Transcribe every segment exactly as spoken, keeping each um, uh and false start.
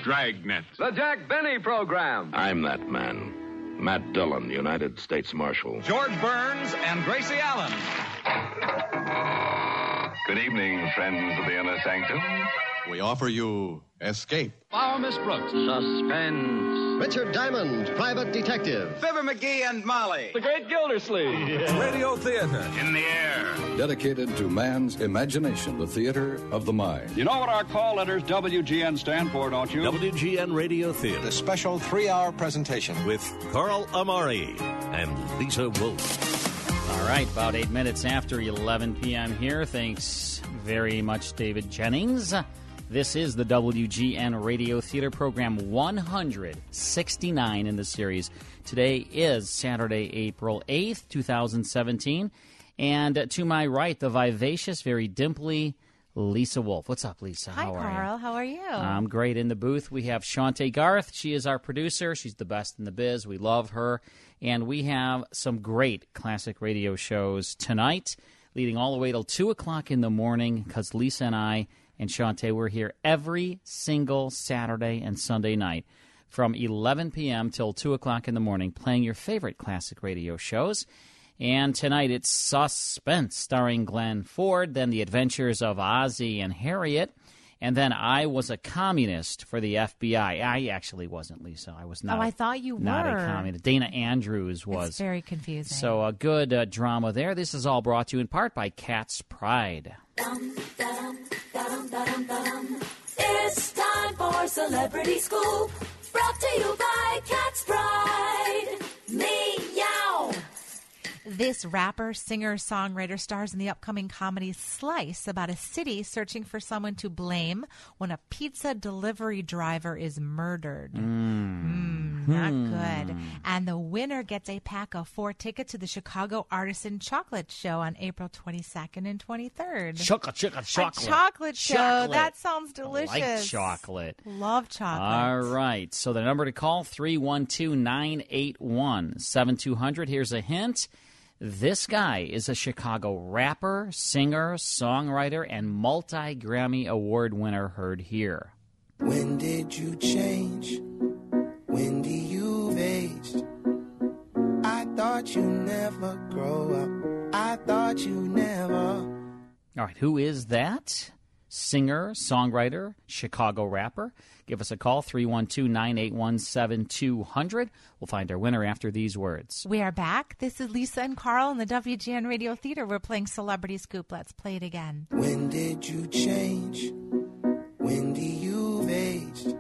Dragnet. The Jack Benny Program. I'm that man. Matt Dillon, United States Marshal. George Burns and Gracie Allen. Good evening, friends of the Inner Sanctum. We offer you Escape. Flower Miss Brooks. Suspense. Richard Diamond, Private Detective. Fibber McGee and Molly. The Great Gildersleeve. Yeah. Radio Theater. In the air. Dedicated to man's imagination, the theater of the mind. You know what our call letters W G N stand for, don't you? W G N Radio Theater. The special three-hour presentation with Carl Amari and Lisa Wolf. All right, about eight minutes after eleven p.m. here. Thanks very much, David Jennings. This is the W G N Radio Theater program one hundred sixty-nine in the series. Today is Saturday, April eighth, twenty seventeen. And to my right, the vivacious, very dimply Lisa Wolf. What's up, Lisa? Hi, How are Carl. you? How are you? I'm great. In the booth, we have Shante Garth. She is our producer. She's the best in the biz. We love her. And we have some great classic radio shows tonight, leading all the way till two o'clock in the morning, because Lisa and I and Shante, we're here every single Saturday and Sunday night from eleven p.m. till two o'clock in the morning, playing your favorite classic radio shows. And tonight it's Suspense, starring Glenn Ford, then The Adventures of Ozzie and Harriet, and then I Was a Communist for the F B I. I actually wasn't, Lisa. I was not. Oh, I thought you not were. Not a communist. Dana Andrews was. It's very confusing. So a good uh, drama there. This is all brought to you in part by Cat's Pride. Dum, da-dum, da-dum, da-dum, da-dum. It's time for Celebrity Scoop, brought to you by Cat's Pride. Meow. This rapper, singer, songwriter stars in the upcoming comedy Slice about a city searching for someone to blame when a pizza delivery driver is murdered. Mm. Mm, not hmm. good. And the winner gets a pack of four tickets to the Chicago Artisan Chocolate Show on April twenty-second and twenty-third. Chocolate, chocolate, chocolate. A chocolate show. Chocolate. That sounds delicious. I like chocolate. Love chocolate. All right. So the number to call, three one two, nine eight one, seven two zero zero. Here's a hint. This guy is a Chicago rapper, singer, songwriter, and multi-Grammy Award winner heard here. When did you change? When do you aged? I thought you never grow up. I thought you never. All right, who is that? Singer, songwriter, Chicago rapper. Give us a call, three one two, nine eight one, seven two zero zero. We'll find our winner after these words. We are back. This is Lisa and Carl in the W G N Radio Theater. We're playing Celebrity Scoop. Let's play it again. When did you change? When do you aged?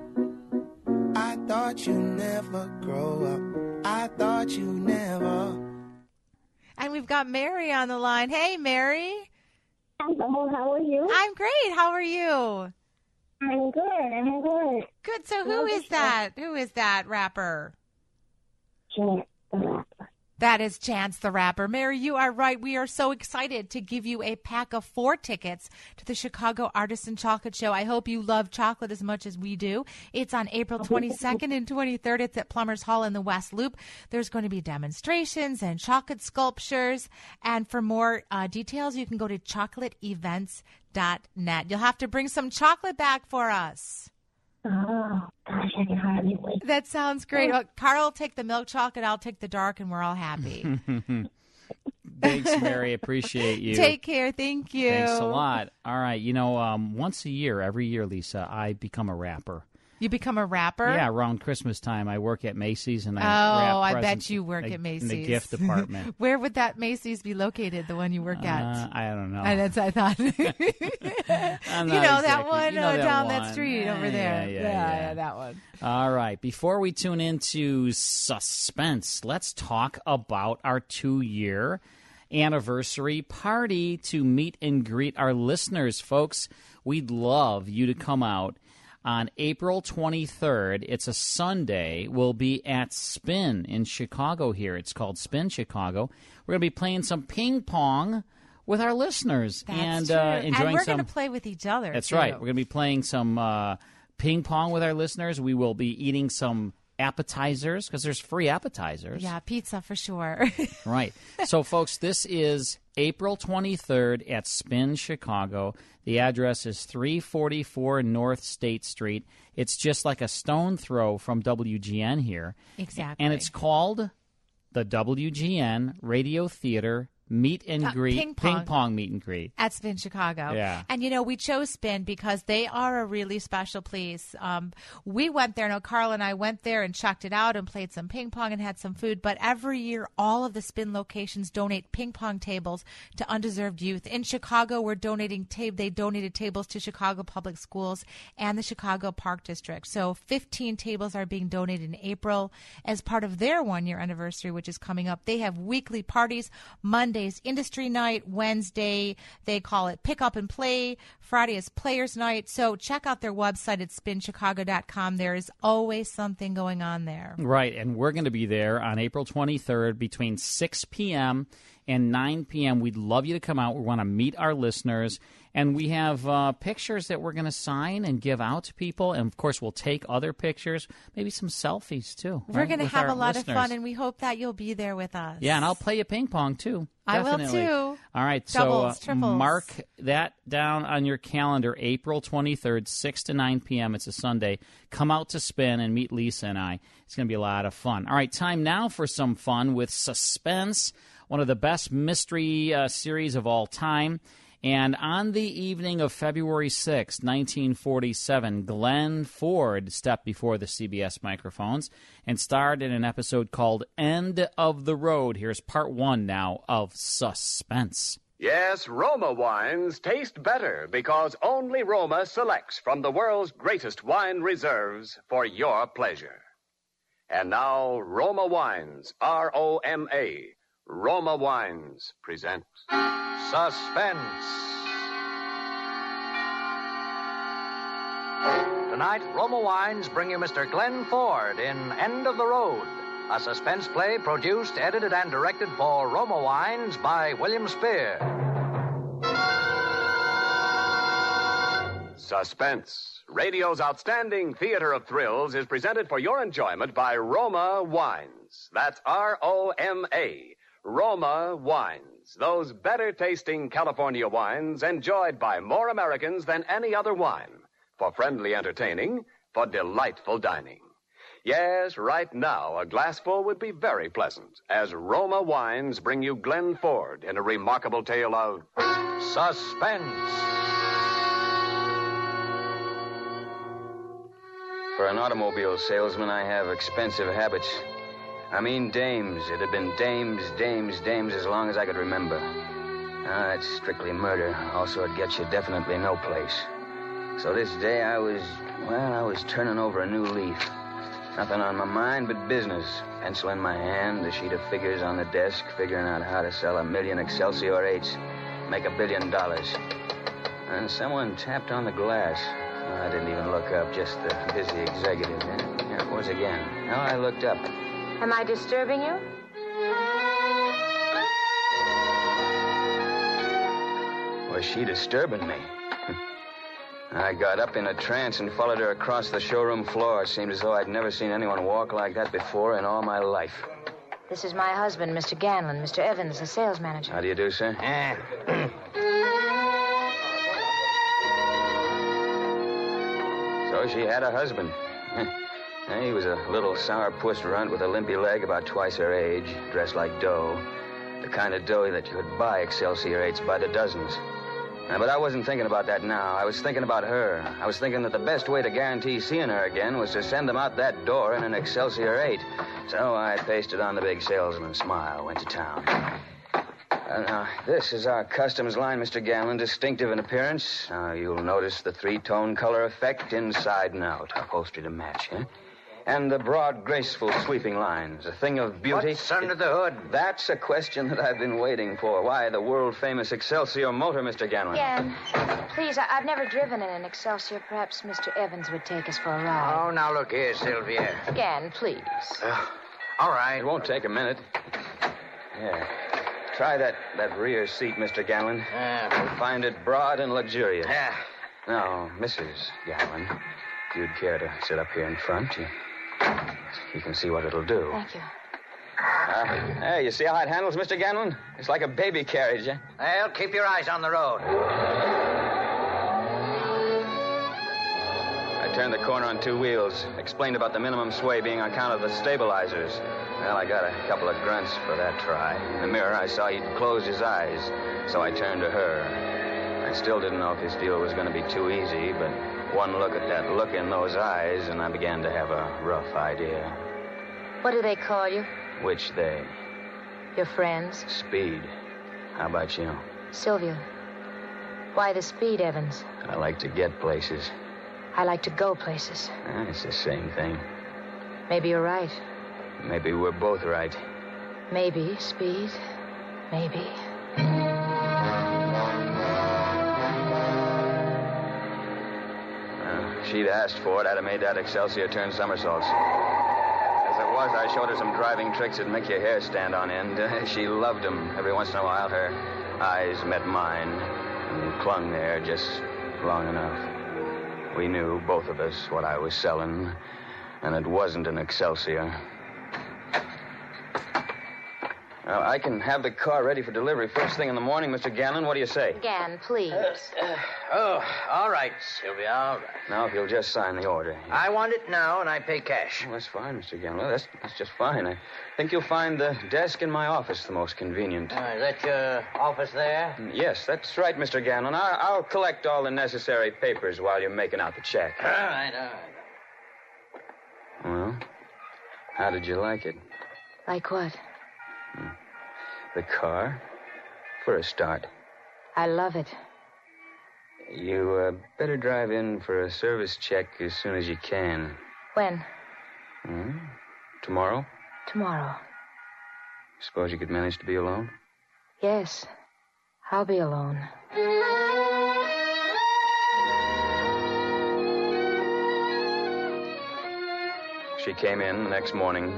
I thought you never grow up. I thought you never. And we've got Mary on the line. Hey, Mary. Hello, how are you? I'm great. How are you? I'm good. I'm good. Good. So who is that? Who is that rapper? Chance the Rapper. That is Chance the Rapper. Mary, you are right. We are so excited to give you a pack of four tickets to the Chicago Artisan Chocolate Show. I hope you love chocolate as much as we do. It's on April twenty-second and twenty-third. It's at Plumbers Hall in the West Loop. There's going to be demonstrations and chocolate sculptures. And for more uh, details, you can go to chocolate events dot net. You'll have to bring some chocolate back for us. Oh, gosh, I can hardly wait. That sounds great. Well, Carl will take the milk chocolate, I'll take the dark, and we're all happy. Thanks, Mary. Appreciate you. Take care. Thank you. Thanks a lot. All right. You know, um, once a year, every year, Lisa, I become a rapper. You become a rapper? Yeah, around Christmas time, I work at Macy's, and I oh, wrap I presents bet you work in, at Macy's. in the gift department. Where would that Macy's be located, the one you work at? Uh, I don't know. I, that's I thought. you know, exactly. that one you know uh, that down one. that street yeah, over there. Yeah, yeah, yeah, yeah. yeah, that one. All right. Before we tune into Suspense, let's talk about our two-year anniversary party to meet and greet our listeners. Folks, we'd love you to come out on April twenty-third. It's a Sunday. We'll be at Spin in Chicago here. It's called Spin Chicago. We're going to be playing some ping pong with our listeners. That's and true. Uh, enjoying and we're some... going to play with each other, That's too. right. We're going to be playing some uh, ping pong with our listeners. We will be eating some appetizers, because there's free appetizers. Yeah, pizza for sure. Right. So, folks, this is April twenty-third at Spin Chicago. The address is three forty-four North State Street. It's just like a stone throw from W G N here. Exactly. And it's called the W G N Radio Theater Meet and Uh, Greet, ping pong. ping pong meet and greet. At Spin Chicago. Yeah. And, you know, we chose Spin because they are a really special place. Um, we went there. No, Carl and I went there and checked it out and played some ping pong and had some food. But every year, all of the Spin locations donate ping pong tables to undeserved youth. In Chicago, we're donating ta- they donated tables to Chicago Public Schools and the Chicago Park District. So fifteen tables are being donated in April as part of their one-year anniversary, which is coming up. They have weekly parties. Monday Industry Night. Wednesday, they call it Pick Up and Play. Friday is Players Night. So check out their website at spin chicago dot com. There is always something going on there. Right, and we're going to be there on April twenty-third between six p.m. and nine p.m. We'd love you to come out. We want to meet our listeners. And we have uh, pictures that we're going to sign and give out to people. And, of course, we'll take other pictures, maybe some selfies, too. We're right, going to with have our a lot listeners. of fun, and we hope that you'll be there with us. Yeah, and I'll play you ping pong, too. I will, Definitely. too. All right, Doubles, so uh, triples. mark that down on your calendar, April twenty-third, six to nine p.m. It's a Sunday. Come out to Spin and meet Lisa and I. It's going to be a lot of fun. All right, time now for some fun with Suspense, one of the best mystery uh, series of all time. And on the evening of February sixth, nineteen forty-seven, Glenn Ford stepped before the C B S microphones and starred in an episode called End of the Road. Here's part one now of Suspense. Yes, Roma wines taste better because only Roma selects from the world's greatest wine reserves for your pleasure. And now, Roma Wines, R O M A, Roma Wines present Suspense. Tonight, Roma Wines bring you Mister Glenn Ford in End of the Road, a suspense play produced, edited, and directed for Roma Wines by William Spear. Suspense, radio's outstanding theater of thrills, is presented for your enjoyment by Roma Wines. That's R O M A, Roma Wines. Those better-tasting California wines enjoyed by more Americans than any other wine. For friendly entertaining, for delightful dining. Yes, right now, a glassful would be very pleasant, as Roma Wines bring you Glenn Ford in a remarkable tale of suspense. For an automobile salesman, I have expensive habits. I mean dames. It had been dames, dames, dames as long as I could remember. Ah, that's strictly murder. Also, it gets you definitely no place. So this day I was, well, I was turning over a new leaf. Nothing on my mind but business. Pencil in my hand, a sheet of figures on the desk, figuring out how to sell a million Excelsior eights, make a billion dollars. And someone tapped on the glass. I didn't even look up, just the busy executive. There it was again. Now I looked up. Am I disturbing you? Was she disturbing me? I got up in a trance and followed her across the showroom floor. It seemed as though I'd never seen anyone walk like that before in all my life. This is my husband, Mister Ganlon, Mister Evans, the sales manager. How do you do, sir? So she had a husband. He was a little sourpuss runt with a limpy leg about twice her age, dressed like dough. The kind of dough that you could buy Excelsior eights by the dozens. Uh, but I wasn't thinking about that now. I was thinking about her. I was thinking that the best way to guarantee seeing her again was to send them out that door in an Excelsior eight. So I pasted on the big salesman smile, went to town. Uh, now, this is our customs line, Mister Ganlon, distinctive in appearance. Now, you'll notice the three-tone color effect inside and out, upholstery to match, eh? And the broad, graceful, sweeping lines, a thing of beauty. What's under the hood? That's a question that I've been waiting for. Why the world-famous Excelsior motor, Mister Ganlon? Gan, please, I- I've never driven in an Excelsior. Perhaps Mister Evans would take us for a ride. Oh, now look here, Sylvia. Gan, please. Uh, all right. It won't take a minute. Yeah. Try that, that rear seat, Mister Ganlon. Yeah. You'll find it broad and luxurious. Yeah. Now, Missus Ganlon, if you'd care to sit up here in front, you You can see what it'll do. Thank you. Uh, hey, you see how it handles, Mister Ganlon? It's like a baby carriage, eh? Well, keep your eyes on the road. I turned the corner on two wheels, explained about the minimum sway being on account of the stabilizers. Well, I got a couple of grunts for that try. In the mirror, I saw he'd closed his eyes, so I turned to her. I still didn't know if his deal was going to be too easy, but one look at that look in those eyes, and I began to have a rough idea. What do they call you? Which they? Your friends? Speed. How about you? Sylvia. Why the speed, Evans? I like to get places. I like to go places. Eh, it's the same thing. Maybe you're right. Maybe we're both right. Maybe, Speed. Maybe. Uh, she'd asked for it. I'd have made that Excelsior turn somersaults. As it was, I showed her some driving tricks that'd make your hair stand on end. She loved them. Every once in a while, her eyes met mine and clung there just long enough. We knew, both of us, what I was selling, and it wasn't an Excelsior. Now, I can have the car ready for delivery first thing in the morning, Mister Ganlon. What do you say? Gan, please. Uh, uh, oh, all right, Sylvia, all right. Now, if you'll just sign the order. I want it now, and I pay cash. Oh, that's fine, Mister Ganlon. That's, that's just fine. I think you'll find the desk in my office the most convenient. Uh, is that your office there? Yes, that's right, Mister Ganlon. I'll, I'll collect all the necessary papers while you're making out the check. All right, all Well, right. how did you like it? Like what? The car, for a start. I love it. You uh, better drive in for a service check as soon as you can. When? Hmm? Tomorrow? Tomorrow. Suppose you could manage to be alone? Yes. I'll be alone. She came in the next morning.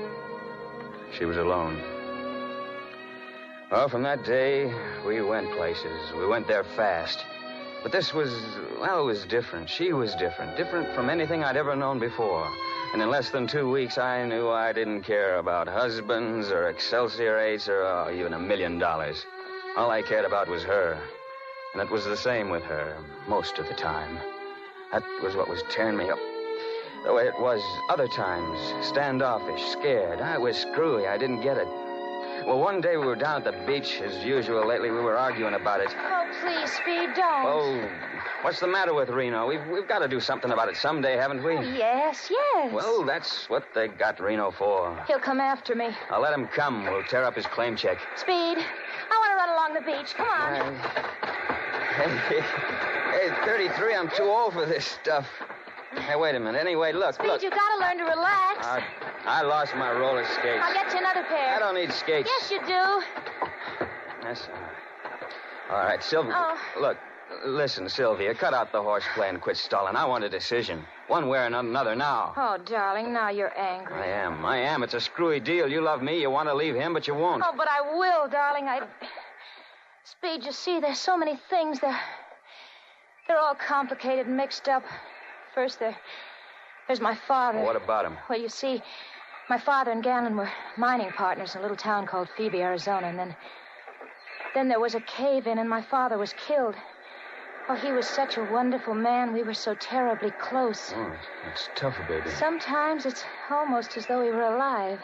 She was alone. Well, from that day, we went places. We went there fast. But this was, well, it was different. She was different. Different from anything I'd ever known before. And in less than two weeks, I knew I didn't care about husbands or Excelsior eights or uh, even a million dollars. All I cared about was her. And it was the same with her most of the time. That was what was tearing me up. Though it was other times, standoffish, scared. I was screwy. I didn't get it. Well, one day we were down at the beach. As usual, lately we were arguing about it. Oh, please, Speed, don't. Oh, what's the matter with Reno? We've, we've got to do something about it someday, haven't we? Oh, yes, yes. Well, that's what they got Reno for. He'll come after me. I'll let him come. We'll tear up his claim check. Speed, I want to run along the beach. Come on. Hey, hey, hey, thirty-three, I'm too old for this stuff. Hey, wait a minute. Anyway, look, Speed, look. you got to learn to relax. Uh, I lost my roller skates. I'll get you another pair. I don't need skates. Yes, you do. That's all right. All right, Sylvia. Oh. Look, listen, Sylvia, cut out the horseplay and quit stalling. I want a decision. One way or another now. Oh, darling, now you're angry. I am. I am. It's a screwy deal. You love me. You want to leave him, but you won't. Oh, but I will, darling. I... Speed, you see, there's so many things. They're, they're all complicated and mixed up. First, there, there's my father. Well, what about him? Well, you see, my father and Ganlon were mining partners in a little town called Phoebe, Arizona, and then... Then there was a cave-in, and my father was killed. Oh, he was such a wonderful man. We were so terribly close. Oh, it's tough, baby. Sometimes it's almost as though he were alive.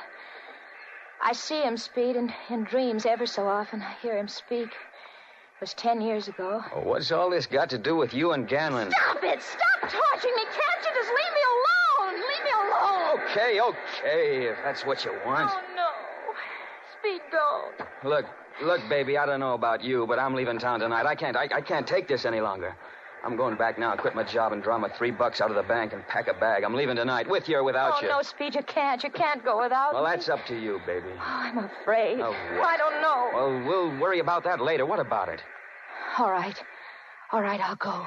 I see him, Speed, in, in dreams ever so often. I hear him speak. It was ten years ago. Oh, what's all this got to do with you and Ganlon? Stop it! Stop torturing me! Can't you just leave me alone? Leave me alone! Okay, okay, if that's what you want. Oh, no. Speed, don't. Look, look, baby, I don't know about you, but I'm leaving town tonight. I can't, I, I can't take this any longer. I'm going back now, quit my job, and draw my three bucks out of the bank and pack a bag. I'm leaving tonight, with you or without oh, you. Oh, no, Speed, you can't. You can't go without Well, me. that's up to you, baby. Oh, I'm afraid. Of what? I don't know. Well, we'll worry about that later. What about it? All right. All right, I'll go.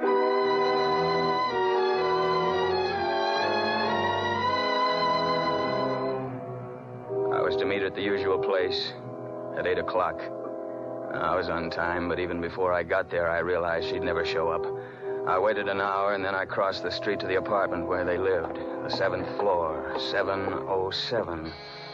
I was to meet her at the usual place at eight o'clock. I was on time, but even before I got there, I realized she'd never show up. I waited an hour, and then I crossed the street to the apartment where they lived. The seventh floor, seven oh seven.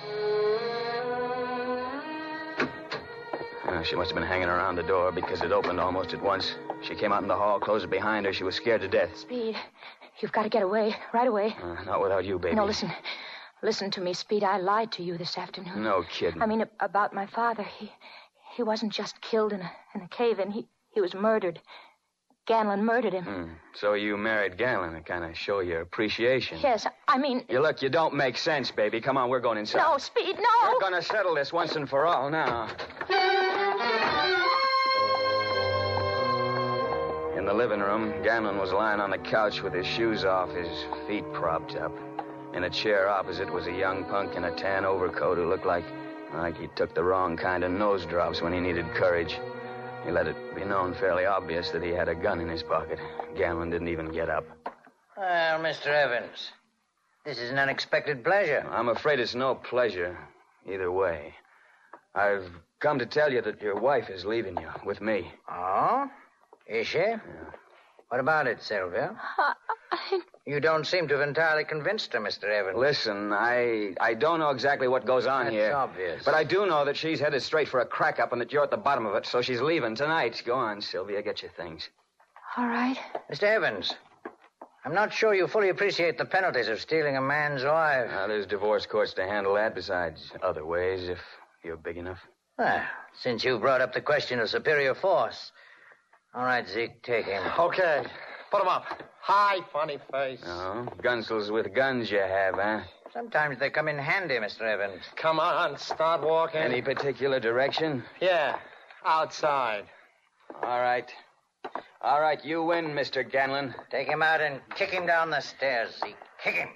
Uh, she must have been hanging around the door because it opened almost at once. She came out in the hall, closed it behind her. She was scared to death. Speed, you've got to get away, right away. Uh, not without you, baby. No, listen. Listen to me, Speed. I lied to you this afternoon. No kidding. I mean, about my father. He he wasn't just killed in a, in a cave-in. He, he was murdered. Ganlon murdered him. Hmm. So you married Ganlon to kind of show your appreciation. Yes, I mean... You look, you don't make sense, baby. Come on, we're going inside. No, Speed, no! We're going to settle this once and for all now. In the living room, Ganlon was lying on the couch with his shoes off, his feet propped up. In a chair opposite was a young punk in a tan overcoat who looked like, like he took the wrong kind of nose drops when he needed courage. He let it be known fairly obvious that he had a gun in his pocket. Ganlon didn't even get up. Well, Mister Evans, this is an unexpected pleasure. I'm afraid it's no pleasure either way. I've come to tell you that your wife is leaving you with me. Oh? Is she? Yeah. What about it, Sylvia? Uh, I... You don't seem to have entirely convinced her, Mister Evans. Listen, I I don't know exactly what goes on That's here. That's obvious. But I do know that she's headed straight for a crack-up and that you're at the bottom of it, so she's leaving tonight. Go on, Sylvia, get your things. All right. Mister Evans, I'm not sure you fully appreciate the penalties of stealing a man's wife. Now, there's divorce courts to handle that, besides other ways, if you're big enough. Well, since you brought up the question of superior force. All right, Zeke, take him. Okay. Put him up. Hi, funny face. Oh, gunsels with guns you have, huh? Sometimes they come in handy, Mister Evans. Come on, start walking. Any particular direction? Yeah, outside. All right. All right, you win, Mister Ganlon. Take him out and kick him down the stairs, Zeke. Kick him.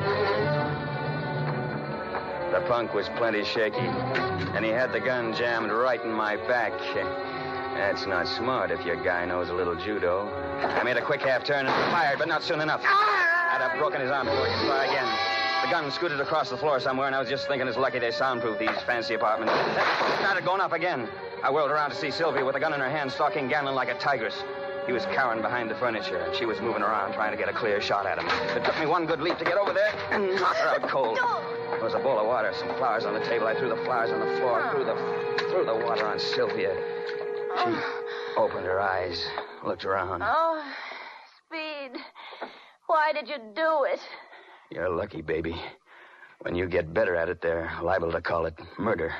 The punk was plenty shaky, and he had the gun jammed right in my back. That's not smart if your guy knows a little judo. I made a quick half turn and fired, but not soon enough. I'd have broken his arm before he could try again. The gun scooted across the floor somewhere, and I was just thinking it's lucky they soundproof these fancy apartments. It started going up again. I whirled around to see Sylvia with a gun in her hand, stalking Ganlon like a tigress. He was cowering behind the furniture, and she was moving around trying to get a clear shot at him. It took me one good leap to get over there and knock her out cold. There was a bowl of water, some flowers on the table. I threw the flowers on the floor, threw the, threw the water on Sylvia. She opened her eyes, looked around. Oh, Speed, why did you do it? You're lucky, baby. When you get better at it, they're liable to call it murder.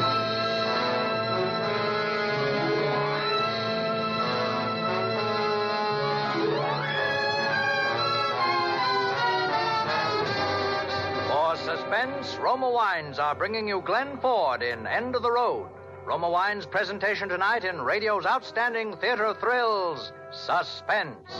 For suspense, Roma Wines are bringing you Glenn Ford in End of the Road. Roma Wine's presentation tonight in radio's outstanding theater of thrills, Suspense.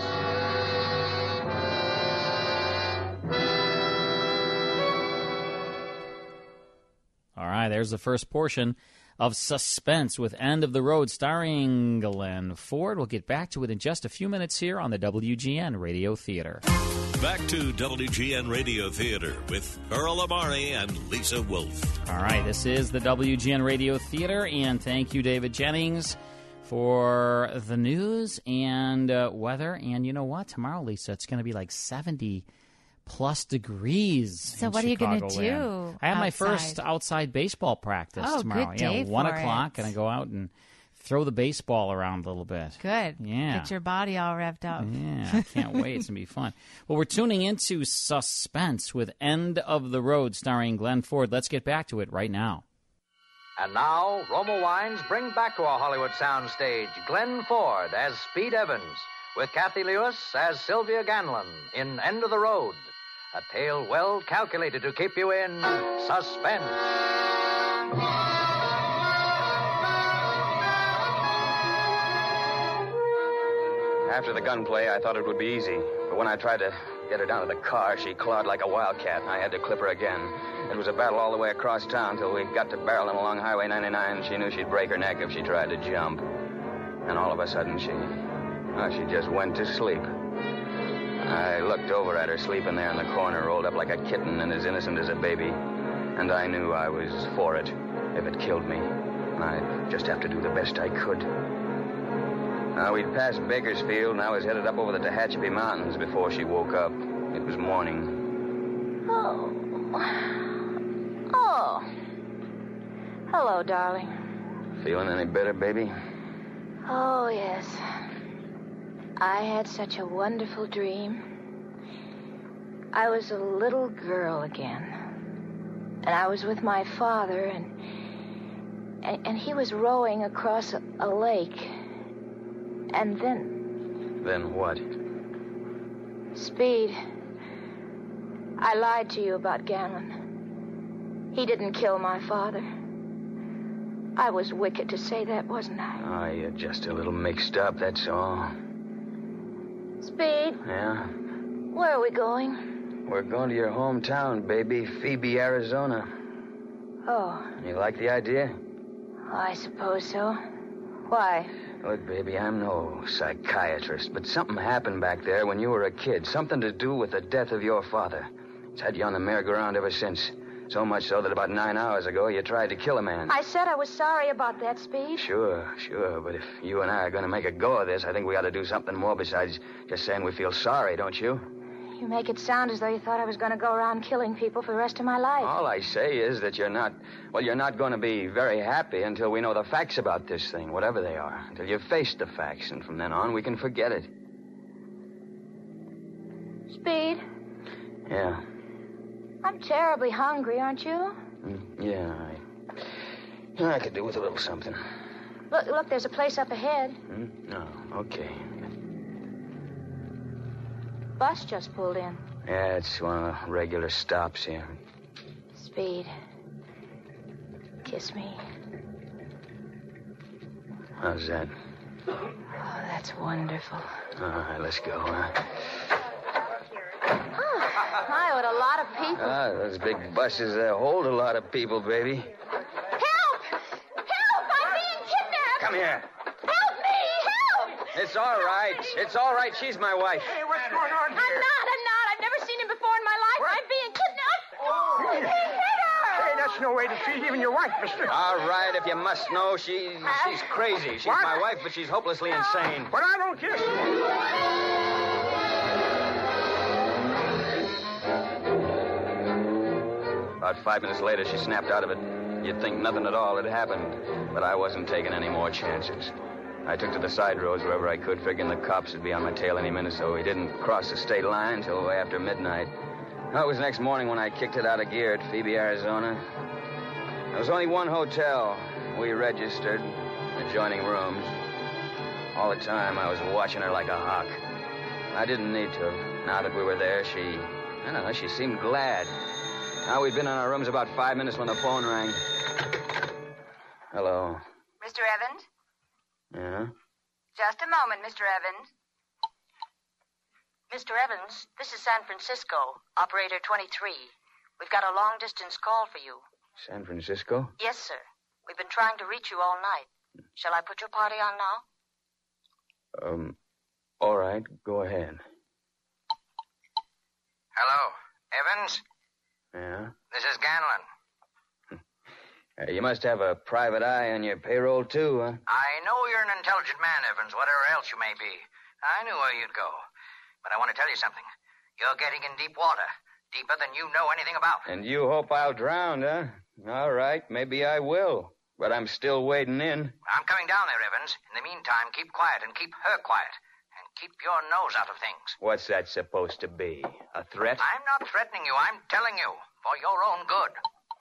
All right, there's the first portion of Suspense with End of the Road starring Glenn Ford. We'll get back to it in just a few minutes here on the W G N Radio Theater. Back to W G N Radio Theater with Earl Amari and Lisa Wolf. All right, this is the W G N Radio Theater, and thank you, David Jennings, for the news and uh, weather. And you know what? Tomorrow, Lisa, it's going to be like seventy plus degrees. So in what are you going to Chicagoland. do? I have outside? my first outside baseball practice oh, tomorrow. Good day yeah, one for o'clock, it. and I go out and throw the baseball around a little bit. Good. Yeah. Get your body all revved up. Yeah, I can't wait. It's going to be fun. Well, we're tuning into Suspense with End of the Road starring Glenn Ford. Let's get back to it right now. And now, Roma Wines bring back to our Hollywood soundstage Glenn Ford as Speed Evans, with Kathy Lewis as Sylvia Ganlon in End of the Road. A tale well calculated to keep you in suspense. After the gunplay, I thought it would be easy. But when I tried to get her down to the car, she clawed like a wildcat, and I had to clip her again. It was a battle all the way across town till we got to barreling along Highway ninety-nine. She knew she'd break her neck if she tried to jump. And all of a sudden, she... Well, she just went to sleep. I looked over at her sleeping there in the corner, rolled up like a kitten and as innocent as a baby. And I knew I was for it if it killed me. I'd just have to do the best I could. Now, we'd passed Bakersfield, and I was headed up over the Tehachapi Mountains before she woke up. It was morning. Oh. Oh. Hello, darling. Feeling any better, baby? Oh, yes. I had such a wonderful dream. I was a little girl again. And I was with my father, and and, and he was rowing across a, a lake. And then... Then what? Speed. I lied to you about Ganlon. He didn't kill my father. I was wicked to say that, wasn't I? Oh, you're just a little mixed up, that's all. Speed? Yeah? Where are we going? We're going to your hometown, baby. Phoebe, Arizona. Oh. You like the idea? Oh, I suppose so. Why? Look, baby, I'm no psychiatrist, but something happened back there when you were a kid. Something to do with the death of your father. It's had you on the merry-go-round ever since. So much so that about nine hours ago, you tried to kill a man. I said I was sorry about that, Speed. Sure, sure. But if you and I are going to make a go of this, I think we ought to do something more besides just saying we feel sorry, don't you? You make it sound as though you thought I was going to go around killing people for the rest of my life. All I say is that you're not, well, you're not going to be very happy until we know the facts about this thing, whatever they are. Until you've faced the facts, and from then on, we can forget it. Speed? Yeah. I'm terribly hungry, aren't you? Mm, yeah, I, I could do with a little something. Look, look, there's a place up ahead. Hmm? No, okay. Bus just pulled in. Yeah, it's one of the regular stops here. Speed. Kiss me. How's that? Oh, that's wonderful. All right, let's go, huh? Oh, my, what a lot of people. Ah, those big buses, they hold a lot of people, baby. Help! Help! I'm being kidnapped! Come here. Help me! Help! It's all right. It's all right. She's my wife. Hey, what's going on here? I'm not, I'm not. I've never seen him before in my life. What? I'm being kidnapped. Oh, he hit her! Hey, that's no way to treat even your wife, mister. All right, if you must know, she, she's crazy. She's What? my wife, but she's hopelessly insane. But I don't care. About five minutes later, she snapped out of it. You'd think nothing at all had happened, but I wasn't taking any more chances. I took to the side roads wherever I could, figuring the cops would be on my tail any minute, so we didn't cross the state line until after midnight. Well, it was next morning when I kicked it out of gear at Phoebe, Arizona. There was only one hotel. We registered, adjoining rooms. All the time, I was watching her like a hawk. I didn't need to. Now that we were there, she, I don't know, she seemed glad. Now, we'd been in our rooms about five minutes when the phone rang. Hello. Mister Evans? Yeah? Just a moment, Mister Evans. Mister Evans, this is San Francisco, operator twenty-three. We've got a long-distance call for you. San Francisco? Yes, sir. We've been trying to reach you all night. Shall I put your party on now? Um, all right, go ahead. Hello, Evans? Yeah? This is Ganlon. Uh, you must have a private eye on your payroll, too, huh? I know you're an intelligent man, Evans, whatever else you may be. I knew where you'd go. But I want to tell you something. You're getting in deep water. Deeper than you know anything about. And you hope I'll drown, huh? All right, maybe I will. But I'm still wading in. I'm coming down there, Evans. In the meantime, keep quiet and keep her quiet. And keep your nose out of things. What's that supposed to be? A threat? I'm not threatening you. I'm telling you. For your own good.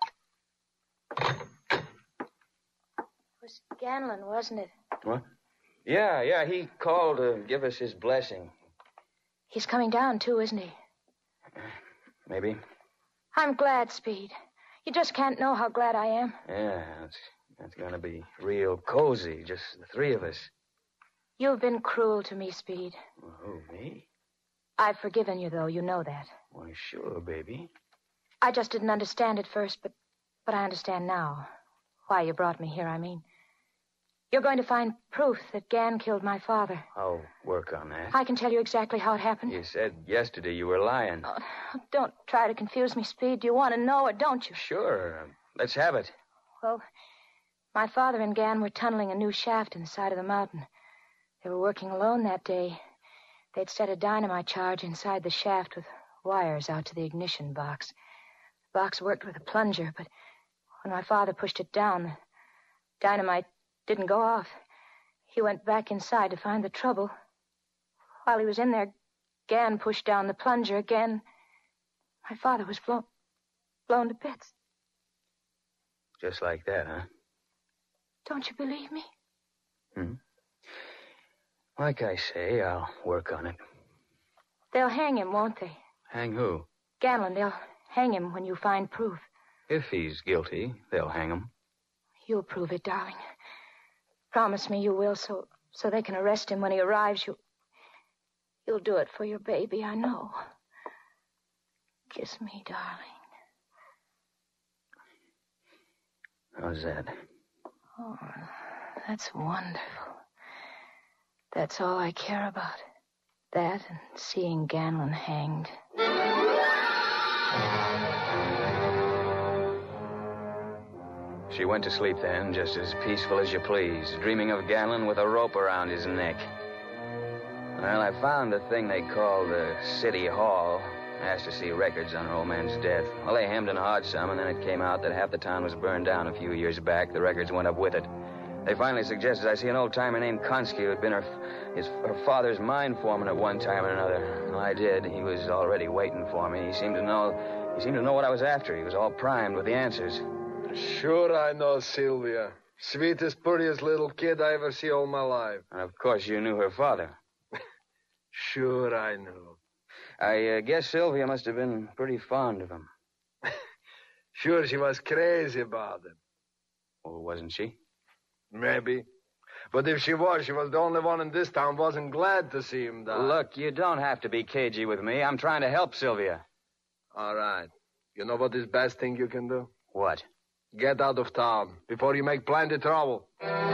It was Ganlon, wasn't it? What? Yeah, yeah, he called to give us his blessing. He's coming down, too, isn't he? Maybe. I'm glad, Speed. You just can't know how glad I am. Yeah, that's, that's going to be real cozy, just the three of us. You've been cruel to me, Speed. Oh, me? I've forgiven you, though. You know that. Why, sure, baby. I just didn't understand at first, but, but I understand now. Why you brought me here, I mean. You're going to find proof that Gan killed my father. I'll work on that. I can tell you exactly how it happened. You said yesterday you were lying. Oh, don't try to confuse me, Speed. Do you want to know or don't you? Sure. Let's have it. Well, my father and Gan were tunneling a new shaft in the side of the mountain. They were working alone that day. They'd set a dynamite charge inside the shaft with wires out to the ignition box. The box worked with a plunger, but when my father pushed it down, the dynamite didn't go off. He went back inside to find the trouble. While he was in there, Gan pushed down the plunger again. My father was blown, blown to bits. Just like that, huh? Don't you believe me? Hmm. Like I say, I'll work on it. They'll hang him, won't they? Hang who? Ganlon, they'll hang him when you find proof. If he's guilty, they'll hang him. You'll prove it, darling. Promise me you will, so so they can arrest him when he arrives. You, you'll do it for your baby, I know. Kiss me, darling. How's that? Oh, that's wonderful. That's all I care about. That and seeing Ganlon hanged. She went to sleep then, just as peaceful as you please, dreaming of Ganlon with a rope around his neck. Well, I found the thing they call the City Hall. Asked to see records on her old man's death. Well, they hemmed and hawed some, and then it came out that half the town was burned down a few years back. The records went up with it. They finally suggested I see an old-timer named Konski who had been her, his, her father's mine foreman at one time or another. Well, I did. He was already waiting for me. He seemed to know he seemed to know what I was after. He was all primed with the answers. Sure I know Sylvia. Sweetest, prettiest little kid I ever see all my life. And of course you knew her father. Sure I knew. I uh, guess Sylvia must have been pretty fond of him. Sure, she was crazy about him. Well, wasn't she? Maybe. But if she was, she was the only one in this town wasn't glad to see him die. Look, you don't have to be cagey with me. I'm trying to help Sylvia. All right. You know what is the best thing you can do? What? Get out of town before you make plenty trouble.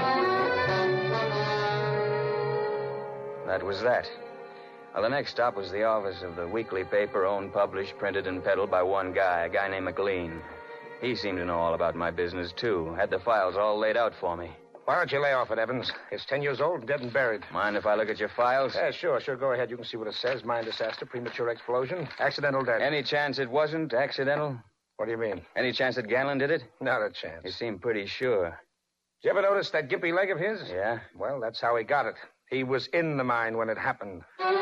That was that. Well, the next stop was the office of the weekly paper, owned, published, printed, and peddled by one guy, a guy named McLean. He seemed to know all about my business, too. Had the files all laid out for me. Why don't you lay off it, Evans? It's ten years old and dead and buried. Mind if I look at your files? Yeah, sure, sure. Go ahead. You can see what it says. Mine disaster, premature explosion, accidental death. Any chance it wasn't accidental? What do you mean? Any chance that Ganlon did it? Not a chance. You seem pretty sure. Did you ever notice that gimpy leg of his? Yeah? Well, that's how he got it. He was in the mine when it happened.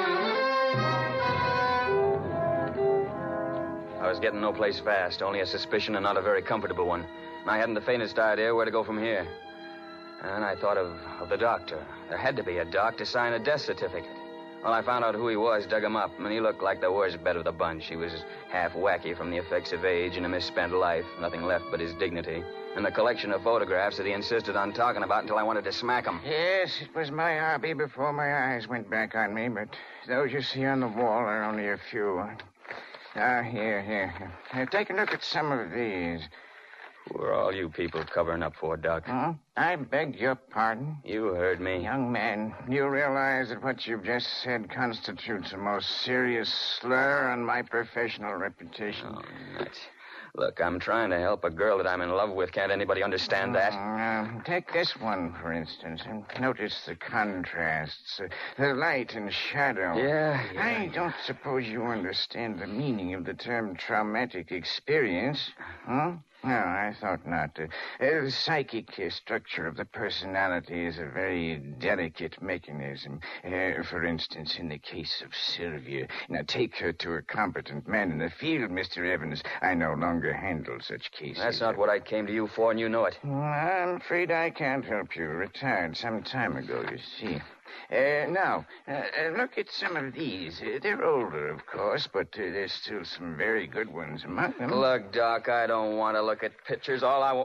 I was getting no place fast, only a suspicion and not a very comfortable one. And I hadn't the faintest idea where to go from here. And I thought of, of the doctor. There had to be a doc to sign a death certificate. Well, I found out who he was, dug him up, and he looked like the worst bet of the bunch. He was half wacky from the effects of age and a misspent life, nothing left but his dignity, and the collection of photographs that he insisted on talking about until I wanted to smack him. Yes, it was my hobby before my eyes went back on me, but those you see on the wall are only a few. Ah, here, here, here. Now, take a look at some of these. Who are all you people covering up for, Doc? Huh? I beg your pardon? You heard me. Young man, you realize that what you've just said constitutes a most serious slur on my professional reputation. Oh, nuts. Look, I'm trying to help a girl that I'm in love with. Can't anybody understand that? Uh, take this one, for instance, and notice the contrasts, uh, the light and shadow. Yeah, yeah. I don't suppose you understand the meaning of the term traumatic experience, huh? No, I thought not. Uh, uh, the psychic uh, structure of the personality is a very delicate mechanism. Uh, for instance, in the case of Sylvia. Now, take her to a competent man in the field, Mister Evans. I no longer handle such cases. That's not what I came to you for, and you know it. I'm afraid I can't help you. Retired some time ago, you see. Uh, now, uh, look at some of these. Uh, they're older, of course, but uh, there's still some very good ones among them. Look, Doc, I don't want to look at pictures. All I want...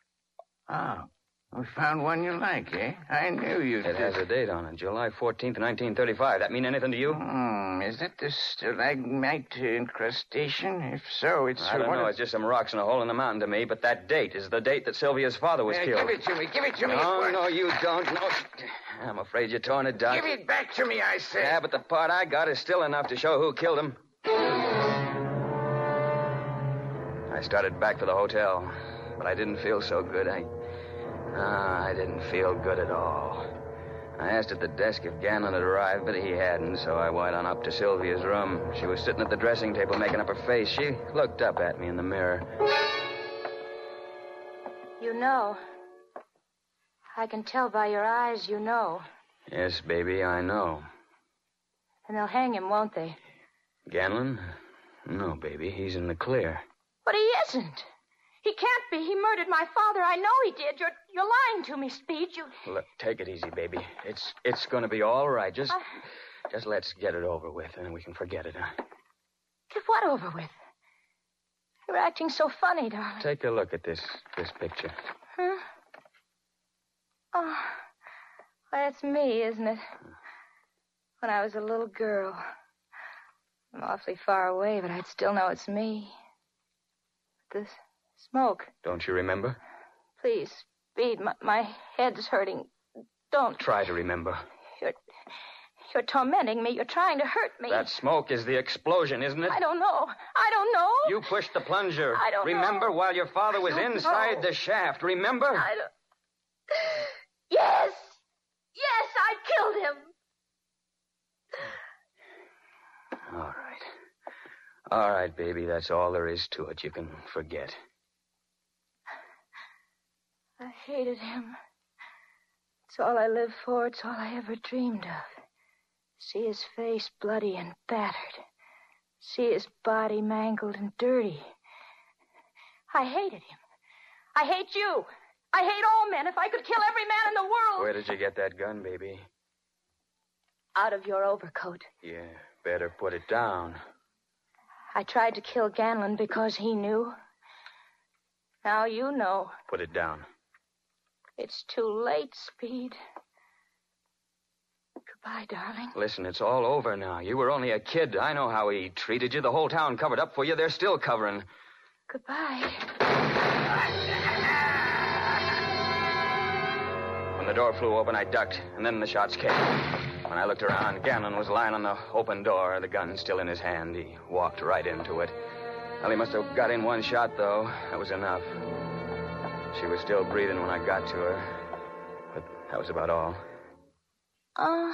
Ah, we found one you like, eh? I knew you'd... It has a date on it, July fourteenth, nineteen thirty-five. That mean anything to you? Hmm, is that the stalagmite incrustation? If so, it's... I don't one know. of... It's just some rocks in a hole in the mountain to me, but that date is the date that Sylvia's father was Uh, killed. give it to me. Give it to me. No, What? no, you don't. No. I'm afraid you're torn it, Doc. Give it back to me, I say. Yeah, but the part I got is still enough to show who killed him. I started back for the hotel, but I didn't feel so good. I... Ah, I didn't feel good at all. I asked at the desk if Ganlon had arrived, but he hadn't, so I went on up to Sylvia's room. She was sitting at the dressing table making up her face. She looked up at me in the mirror. You know. I can tell by your eyes you know. Yes, baby, I know. And they'll hang him, won't they? Ganlon? No, baby, he's in the clear. But he isn't. He can't be. He murdered my father. I know he did. You're you're lying to me, Speed. You. Look, take it easy, baby. It's it's going to be all right. Just I... just let's get it over with, and then we can forget it, huh? Get what over with? You're acting so funny, darling. Take a look at this this picture. Huh? Oh, well, that's me, isn't it? When I was a little girl. I'm awfully far away, but I'd still know it's me. This smoke. Don't you remember? Please, Speed, my, my head's hurting. Don't. Try to remember. You're, you're tormenting me. You're trying to hurt me. That smoke is the explosion, isn't it? I don't know. I don't know. You pushed the plunger. I don't remember know. while your father was inside know. the shaft. Remember? I don't... Yes! Yes, I killed him! All right. All right, baby, that's all there is to it. You can forget. I hated him. It's all I lived for. It's all I ever dreamed of. See his face bloody and battered. See his body mangled and dirty. I hated him. I hate you. I hate all men. If I could kill every man in the world... Where did you get that gun, baby? Out of your overcoat. Yeah, better put it down. I tried to kill Ganlon because he knew. Now you know. Put it down. It's too late, Speed. Goodbye, darling. Listen, it's all over now. You were only a kid. I know how he treated you. The whole town covered up for you. They're still covering. Goodbye. When the door flew open, I ducked, and then the shots came. When I looked around, Ganlon was lying on the open door, the gun still in his hand. He walked right into it. Well, he must have got in one shot, though. That was enough. She was still breathing when I got to her, but that was about all. Oh,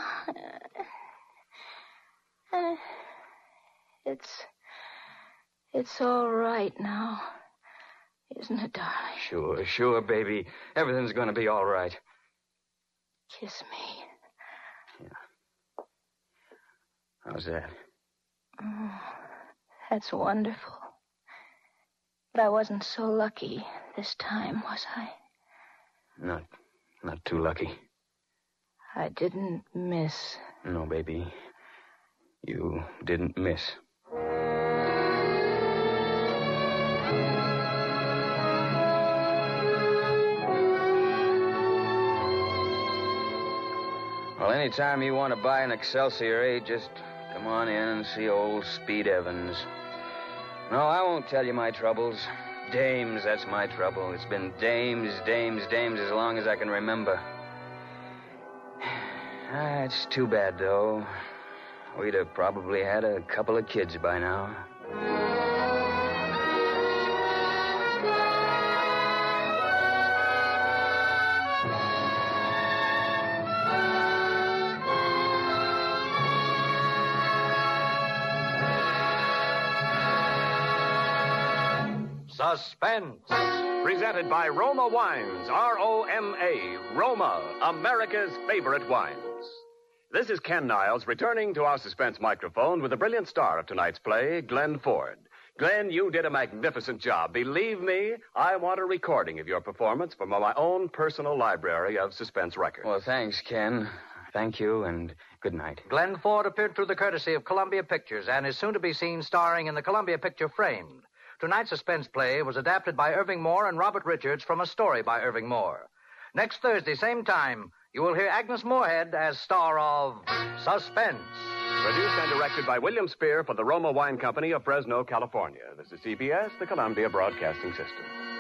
uh, it's, it's all right now, isn't it, darling? Sure, sure, baby. Everything's going to be all right. Kiss me. Yeah. How's that? Oh, that's wonderful. But I wasn't so lucky this time, was I? Not, not too lucky. I didn't miss. No, baby. You didn't miss. Well, anytime you want to buy an Excelsior eight, just come on in and see old Speed Evans. No, I won't tell you my troubles. Dames, that's my trouble. It's been dames, dames, dames as long as I can remember. Ah, it's too bad, though. We'd have probably had a couple of kids by now. Suspense. Presented by Roma Wines, R O M A, Roma, America's favorite wines. This is Ken Niles returning to our suspense microphone with the brilliant star of tonight's play, Glenn Ford. Glenn, you did a magnificent job. Believe me, I want a recording of your performance for my own personal library of suspense records. Well, thanks, Ken. Thank you, and good night. Glenn Ford appeared through the courtesy of Columbia Pictures and is soon to be seen starring in the Columbia picture Framed. Tonight's suspense play was adapted by Irving Moore and Robert Richards from a story by Irving Moore. Next Thursday, same time, you will hear Agnes Moorehead as star of Suspense. Produced and directed by William Spear for the Roma Wine Company of Fresno, California. This is C B S, the Columbia Broadcasting System.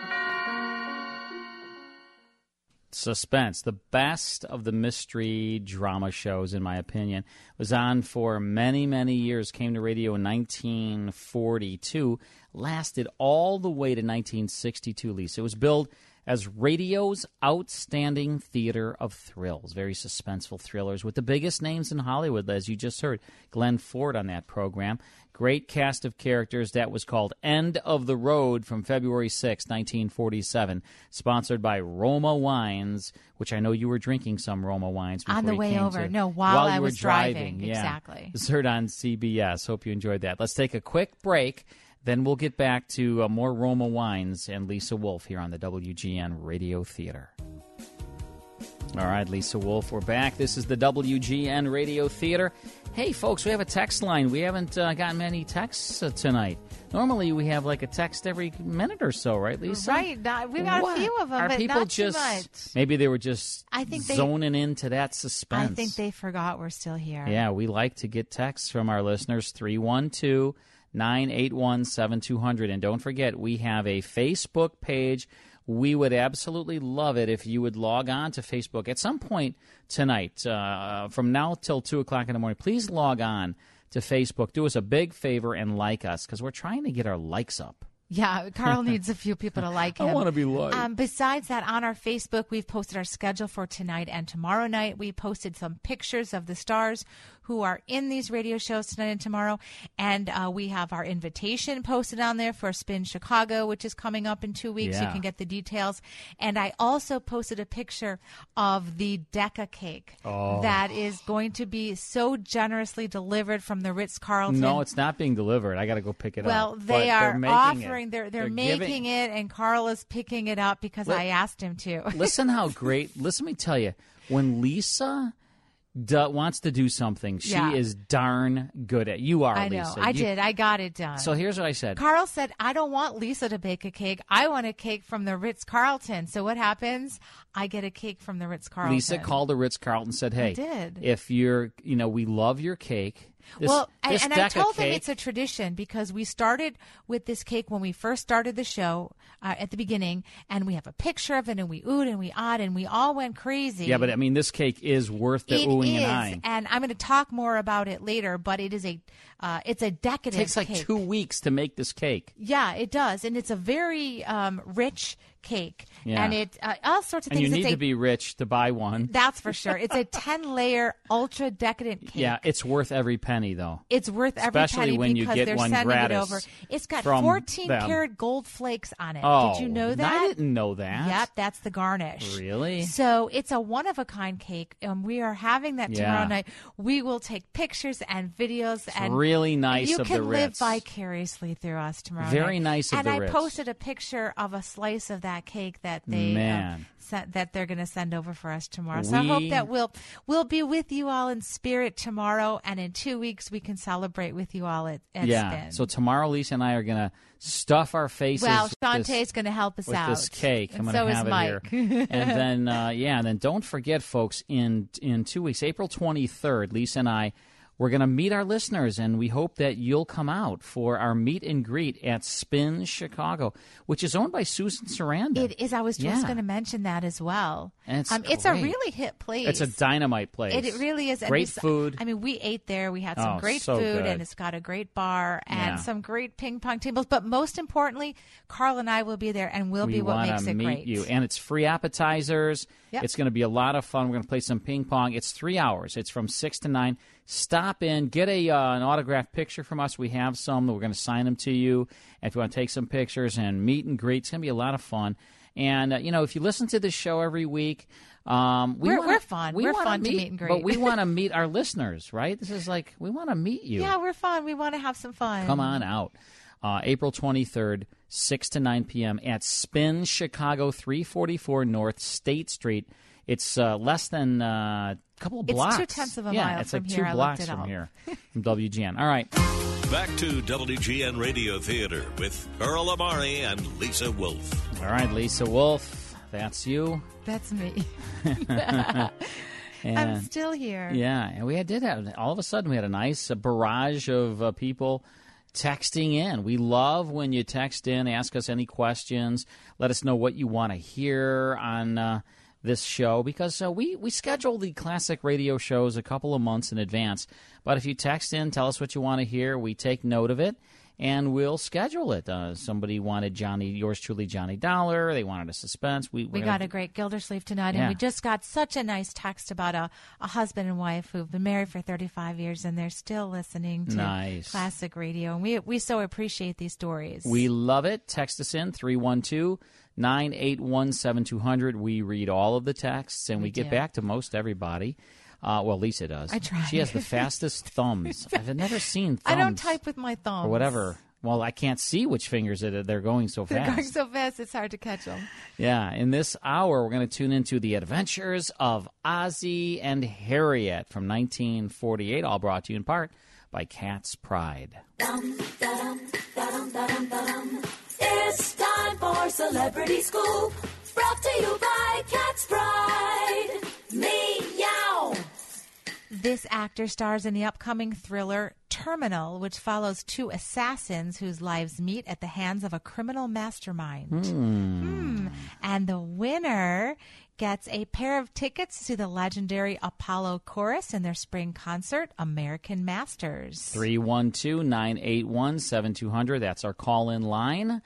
Suspense, the best of the mystery drama shows, in my opinion, was on for many, many years, came to radio in nineteen forty-two, lasted all the way to nineteen sixty-two, Lisa. It was billed as radio's outstanding theater of thrills. Very suspenseful thrillers with the biggest names in Hollywood, as you just heard. Glenn Ford on that program. Great cast of characters. That was called End of the Road from February sixth, nineteen forty-seven. Sponsored by Roma Wines, which I know you were drinking some Roma Wines before on the you way came over. to, No, while, while I you was were driving. driving. Yeah. Exactly. It's heard on C B S. Hope you enjoyed that. Let's take a quick break. Then we'll get back to uh, more Roma Wines and Lisa Wolf here on the W G N Radio Theater. All right, Lisa Wolf, we're back. This is the W G N Radio Theater. Hey, folks, we have a text line. We haven't uh, gotten many texts uh, tonight. Normally, we have like a text every minute or so, right, Lisa? Right. Not, we've got What? a few of them, Are but people not just, too much. Maybe they were just I think they- zoning into that suspense. I think they forgot we're still here. Yeah, we like to get texts from our listeners, three one two, nine eight one, seven two zero zero. And don't forget, we have a Facebook page. We would absolutely love it if you would log on to Facebook at some point tonight, uh, from now till two o'clock in the morning. Please log on to Facebook. Do us a big favor and like us, because we're trying to get our likes up. Yeah, Carl needs a few people to like him. I want to be liked. Um, besides that, on our Facebook, we've posted our schedule for tonight and tomorrow night. We posted some pictures of the stars who are in these radio shows tonight and tomorrow. And uh, we have our invitation posted on there for Spin Chicago, which is coming up in two weeks. Yeah. You can get the details. And I also posted a picture of the Decca cake Oh. that is going to be so generously delivered from the Ritz-Carlton. No, it's not being delivered. I got to go pick it Well, up. they But they're are making offering, it. they're they're, They're making giving- it, and Carl is picking it up because Li- I asked him to. Listen how great. Listen, let me tell you. When Lisa do, wants to do something, she Yeah. is darn good at. You are, I know. Lisa. I You- did. I got it done. So here's what I said. Carl said, I don't want Lisa to bake a cake. I want a cake from the Ritz-Carlton. So what happens? I get a cake from the Ritz-Carlton. Lisa called the Ritz-Carlton and said, hey, did. if you're, you know, we love your cake. This, well, and, this and I Decca told cake, him it's a tradition because we started with this cake when we first started the show uh, at the beginning, and we have a picture of it, and we oohed and we awed, and we all went crazy. Yeah, but I mean, this cake is worth the It oohing is, and eyeing. and I'm going to talk more about it later. But it is a, uh, it's a It decadent takes like cake. two weeks to make this cake. Yeah, it does, and it's a very um, rich cake, Yeah. and it uh, all sorts of And things. you It's need a- to be rich to buy one. That's for sure. It's a ten-layer ultra decadent cake. Yeah, it's worth every penny, though. It's worth every Especially penny when you because get they're one sending gratis it over. It's got from fourteen them. karat gold flakes on it. Oh, Did you know that? I didn't know that. Yep, that's the garnish. Really? So it's a one-of-a-kind cake, and we are having that tomorrow Yeah. night. We will take pictures and videos. It's and really nice you of can the live Ritz. vicariously through us tomorrow Very night. nice of and the I Ritz. posted a picture of a slice of that cake that they Man. um, sent, that they're going to send over for us tomorrow. So I hope We- that we'll we'll be with you all in spirit tomorrow, and in two weeks we can celebrate with you all at, at yeah. Spin. So tomorrow, Lisa and I are going to stuff our faces. Well, with Shantae's this- going to help us with out. this cake. I'm And going so to is have it Mike. here. And then, uh, yeah, and then don't forget, folks, in in two weeks, April twenty-third, Lisa and I, we're going to meet our listeners, and we hope that you'll come out for our meet and greet at Spin Chicago, which is owned by Susan Sarandon. It is. I was just Yeah. going to mention that as well. And it's um, it's a great. really hit place. It's a dynamite place. It, it really is. And Great bes- food. I mean, we ate there. We had some Oh, great so food, good. and it's got a great bar and Yeah. some great ping pong tables. But most importantly, Carl and I will be there, and we'll we be what wanna makes it meet great. you, and it's free appetizers. Yep. It's going to be a lot of fun. We're going to play some ping pong. It's three hours. It's from six to nine. Stop in, get a uh, an autographed picture from us. We have some. We're going to sign them to you. And if you want to take some pictures and meet and greet, it's going to be a lot of fun. And uh, you know, if you listen to this show every week, um, we We're- wanna, we're fun. We We're wanna fun to meet, meet and greet. But we want to meet our listeners, right? This is like we want to meet you. Yeah, we're fun. We want to have some fun. Come on out. Uh, April twenty-third, six to nine p.m. at Spin Chicago, three forty-four North State Street. It's uh, less than uh, a couple of It's blocks. two-tenths of a yeah, mile it's from like here. two I blocks looked it from up. here, from W G N. All right. Back to W G N Radio Theater with Earl Amari and Lisa Wolf. All right, Lisa Wolf, that's you. That's me. And- I'm still here. Yeah, and we had, did have, all of a sudden, we had a nice uh, barrage of uh, people texting in. We love when you text in, ask us any questions, let us know what you want to hear on uh, this show, because uh, we, we schedule the classic radio shows a couple of months in advance. But if you text in, tell us what you want to hear, we take note of it, and we'll schedule it. Uh, somebody wanted Johnny, yours truly, Johnny Dollar. They wanted a suspense. We, we got a great Gildersleeve tonight, yeah. and we just got such a nice text about a, a husband and wife who've been married for thirty-five years, and they're still listening to nice. classic radio. And we we so appreciate these stories. We love it. Text us in three one two, nine eight one, seven two zero zero. We read all of the texts, and we, we get back to most everybody. Uh, well, Lisa does. I try. She has the fastest thumbs. I've never seen thumbs. I don't type with my thumbs. Or whatever. Well, I can't see which fingers it are. They're going so They're fast. going so fast, it's hard to catch them. Yeah. In this hour, we're going to tune into The Adventures of Ozzie and Harriet from nineteen forty-eight, all brought to you in part by Cat's Pride. Dum, da-dum, da-dum, da-dum, da-dum. It's time for Celebrity Scoop, brought to you by Cat's Pride. Meow. This actor stars in the upcoming thriller Terminal, which follows two assassins whose lives meet at the hands of a criminal mastermind. Mm. Hmm. And the winner gets a pair of tickets to see the legendary Apollo Chorus in their spring concert, American Masters. three one two, nine eight one, seven two zero zero. That's our call-in line.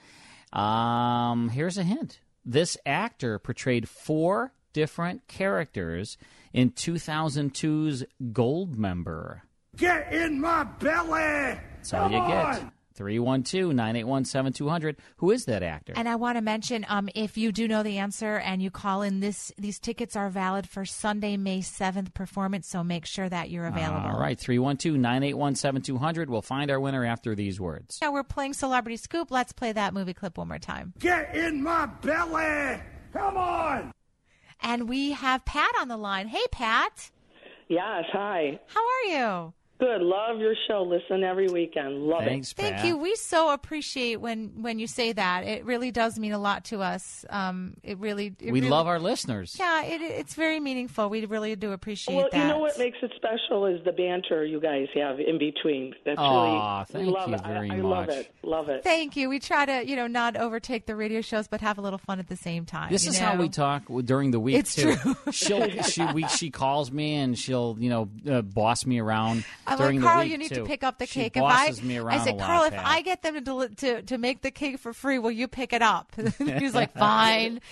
Um, here's a hint. This actor portrayed four different characters in two thousand two's Goldmember. Get in my belly! That's all you get. three one two, nine eight one, seven two zero zero. Who is that actor? And I want to mention, um, if you do know the answer and you call in, this these tickets are valid for Sunday, May seventh performance, so make sure that you're available. All right, three one two, nine eight one, seven two zero zero. We'll find our winner after these words. Now we're playing Celebrity Scoop. Let's play that movie clip one more time. Get in my belly! Come on! And we have Pat on the line. Hey, Pat. Yes, hi. How are you? Good. Love your show. Listen every weekend. Love Thanks, it. Pat. Thank you. We so appreciate when, when you say that. It really does mean a lot to us. Um, it really. It we really, love our listeners. Yeah, it, it's very meaningful. We really do appreciate well, that. you know what makes it special is the banter you guys have in between. That's Aw, really. thank love you it. very I, I much. love it. Love it. Thank you. We try to, you know, not overtake the radio shows, but have a little fun at the same time. This you is know? how we talk during the week It's too. true. She'll she we, she calls me and she'll you know uh, boss me around I'm during like, Carl, the week you need too. to pick up the she cake. bosses if I, me around I said, a lot, Carl, if Pat. I get them to, deli- to to make the cake for free, will you pick it up? He's like, fine.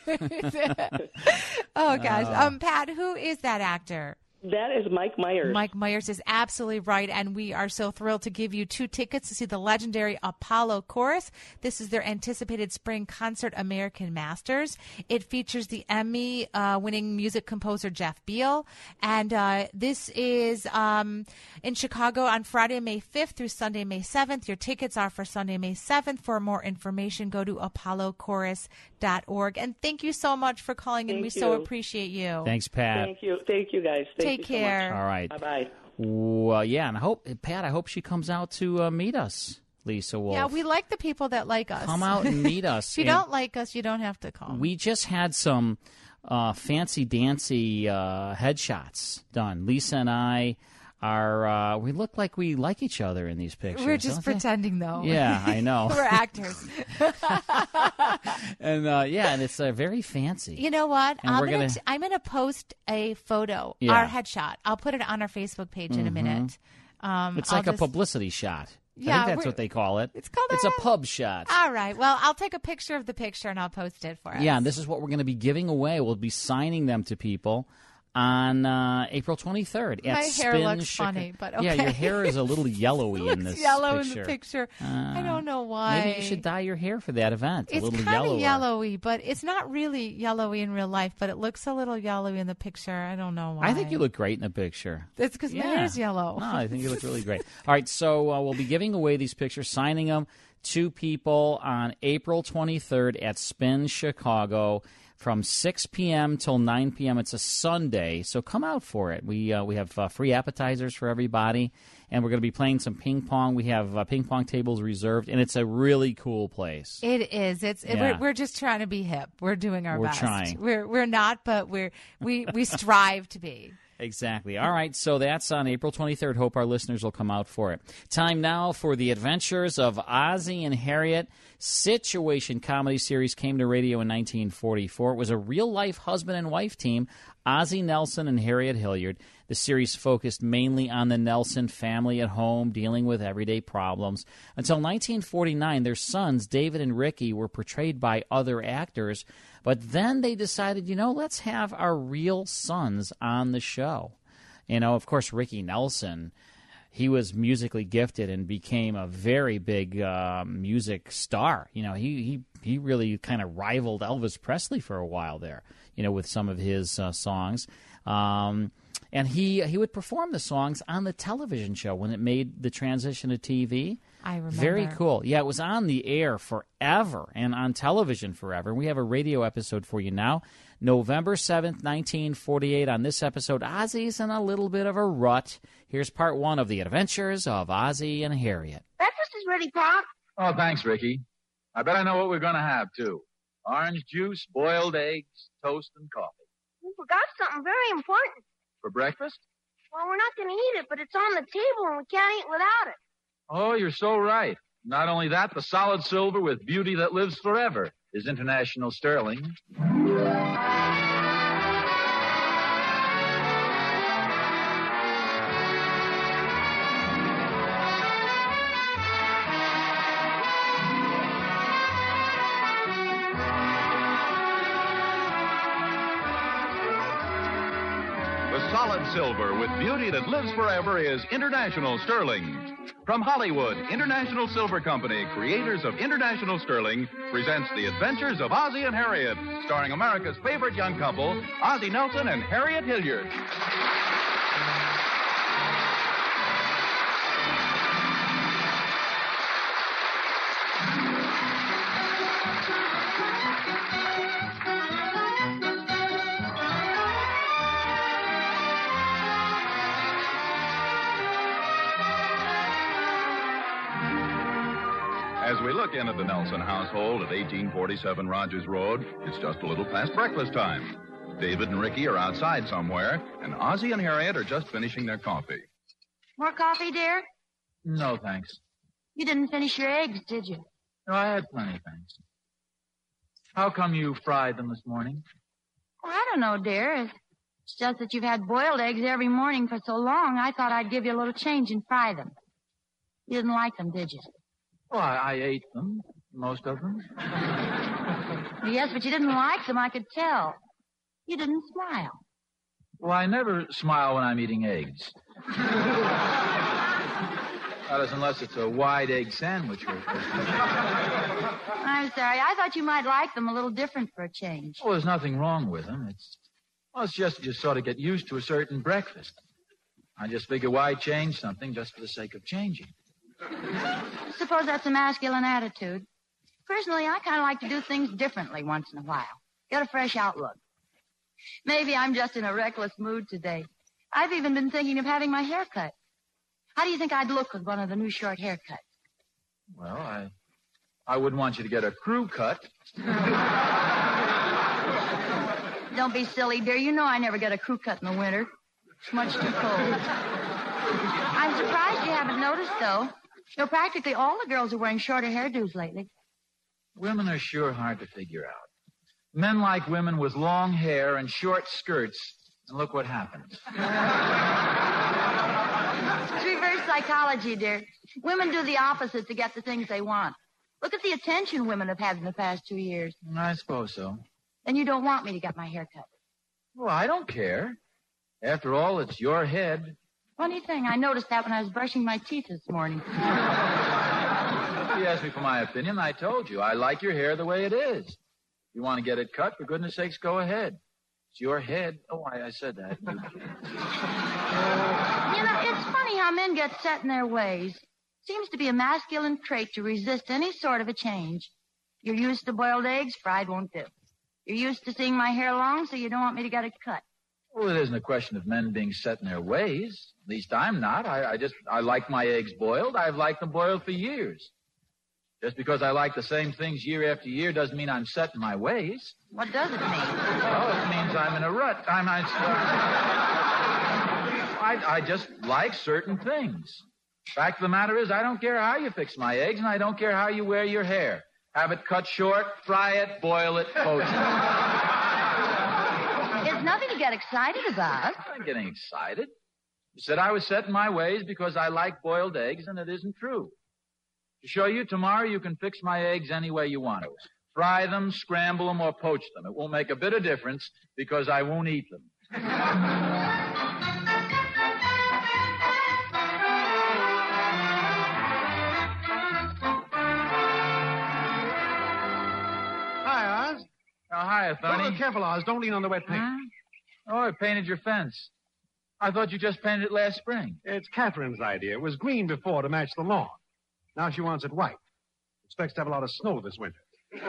Oh gosh, Uh. um, Pat, who is that actor? That is Mike Myers. Mike Myers is absolutely right, and we are so thrilled to give you two tickets to see the legendary Apollo Chorus. This is their anticipated spring concert, American Masters. It features the Emmy-winning uh, music composer Jeff Beal, and uh, this is um, in Chicago on Friday, May fifth through Sunday, May seventh. Your tickets are for Sunday, May seventh. For more information, go to apollo chorus dot org. And thank you so much for calling in. Thank We you. so appreciate you. Thanks, Pat. Thank you. Thank you, guys. Thank Take you so care. much. All right. Bye-bye. Well, yeah, and I hope Pat. I hope she comes out to uh, meet us, Lisa Wolf. Yeah, we like the people that like us. Come out and meet us. If you And don't like us, you don't have to call. We just had some uh, fancy dancy uh, headshots done. Lisa and I are. Uh, we look like we like each other in these pictures. We're just don't they? pretending, though. Yeah, I know. We're actors. and uh, yeah, and it's uh, very fancy. You know what? And I'm we're gonna, gonna- t- I'm gonna post a photo, Yeah. our headshot. I'll put it on our Facebook page in a Mhm. minute. Um, It's I'll like just- a publicity shot. Yeah, I think that's we're- what they call it. It's called It's a pub shot. All right. Well, I'll take a picture of the picture and I'll post it for us. Yeah, and this is what we're going to be giving away. We'll be signing them to people on uh, April twenty-third at My hair Spin looks Chica- funny, but Yeah, okay. your hair is a little yellowy in It's this yellow picture. in the picture. Uh, I don't know why. Maybe you should dye your hair for that event. It's a little kind yellower. of yellowy, but it's not really yellowy in real life. But it looks a little yellowy in the picture. I don't know why. I think you look great in the picture. It's because my Yeah. hair is yellow. No, I think you look really great. All right, so uh, we'll be giving away these pictures, signing them to people on April twenty-third at Spin Chicago from six p.m. till nine p.m. It's a Sunday, so come out for it. We uh, we have uh, free appetizers for everybody, and we're going to be playing some ping pong. We have uh, ping pong tables reserved, and it's a really cool place. It is. It's. Yeah. We're, we're just trying to be hip. We're doing our We're best. trying. We're we're not, but we're we we strive to be. Exactly. All right, so that's on April twenty-third. Hope our listeners will come out for it. Time now for the adventures of Ozzie and Harriet. Situation comedy series came to radio in nineteen forty-four. It was a real-life husband and wife team Ozzie Nelson and Harriet Hilliard. The series focused mainly on the Nelson family at home, dealing with everyday problems. Until nineteen forty-nine, their sons, David and Ricky, were portrayed by other actors. But then they decided, you know, let's have our real sons on the show. You know, of course, Ricky Nelson, he was musically gifted and became a very big uh, music star. You know, he, he, he really kind of rivaled Elvis Presley for a while there, you know, with some of his uh, songs. Um, and he he would perform the songs on the television show when it made the transition to T V. I remember. Very cool. Yeah, it was on the air forever and on television forever. And we have a radio episode for you now. November seventh, nineteen forty-eight. On this episode, Ozzie's in a little bit of a rut. Here's part one of the adventures of Ozzie and Harriet. Breakfast is ready, Pop. Oh, thanks, Ricky. I bet I know what we're going to have, too. Orange juice, boiled eggs, toast, and coffee. We forgot something very important. For breakfast? Well, we're not going to eat it, but it's on the table and we can't eat without it. Oh, you're so right. Not only that, the solid silver with beauty that lives forever is International Sterling. Solid silver with beauty that lives forever is International Sterling. From Hollywood, International Silver Company, creators of International Sterling, presents The Adventures of Ozzie and Harriet, starring America's favorite young couple, Ozzie Nelson and Harriet Hilliard. As we look in at the Nelson household at eighteen forty-seven Rogers Road, it's just a little past breakfast time. David and Ricky are outside somewhere, and Ozzie and Harriet are just finishing their coffee. More coffee, dear? No, thanks. You didn't finish your eggs, did you? No, I had plenty, thanks. How come you fried them this morning? Well, I don't know, dear. It's just that you've had boiled eggs every morning for so long, I thought I'd give you a little change and fry them. You didn't like them, did you? Well, I, I ate them, most of them. Yes, but you didn't like them, I could tell. You didn't smile. Well, I never smile when I'm eating eggs. That is, unless it's a wide egg sandwich. Or I'm sorry. I thought you might like them a little different for a change. Well, there's nothing wrong with them. It's, well, it's just you sort of get used to a certain breakfast. I just figure why change something just for the sake of changing. Suppose that's a masculine attitude. Personally, I kind of like to do things differently once in a while. Get a fresh outlook. Maybe I'm just in a reckless mood today. I've even been thinking of having my hair cut. How do you think I'd look with one of the new short haircuts? Well, I I wouldn't want you to get a crew cut. Don't be silly, dear. You know I never get a crew cut in the winter. It's much too cold. I'm surprised you haven't noticed, though. You know, practically all the girls are wearing shorter hairdos lately. Women are sure hard to figure out. Men like women with long hair and short skirts, and look what happens. It's reverse psychology, dear. Women do the opposite to get the things they want. Look at the attention women have had in the past two years. I suppose so. Then you don't want me to get my hair cut. Well, I don't care. After all, it's your head. Funny thing, I noticed that when I was brushing my teeth this morning. You asked me for my opinion. I told you. I like your hair the way it is. If you want to get it cut, for goodness sakes, go ahead. It's your head. Oh, I, I said that. You know, it's funny how men get set in their ways. Seems to be a masculine trait to resist any sort of a change. You're used to boiled eggs, fried won't do. You're used to seeing my hair long, so you don't want me to get it cut. Well, it isn't a question of men being set in their ways. At least I'm not. I, I just, I like my eggs boiled. I've liked them boiled for years. Just because I like the same things year after year doesn't mean I'm set in my ways. What does it mean? Well, it means I'm in a rut. I'm, I, I, I just like certain things. Fact of the matter is, I don't care how you fix my eggs, and I don't care how you wear your hair. Have it cut short, fry it, boil it, poach it. Isn't nothing to get excited about. I'm not getting excited. You said I was set in my ways because I like boiled eggs, and it isn't true. To show you, tomorrow you can fix my eggs any way you want to. Fry them, scramble them, or poach them. It won't make a bit of difference because I won't eat them. Hi, Oz. Oh, hi, Thorny. Oh, careful, Oz. Don't lean on the wet paint. Huh? Oh, I painted your fence. I thought you just painted it last spring. It's Catherine's idea. It was green before to match the lawn. Now she wants it white. Expects to have a lot of snow this winter.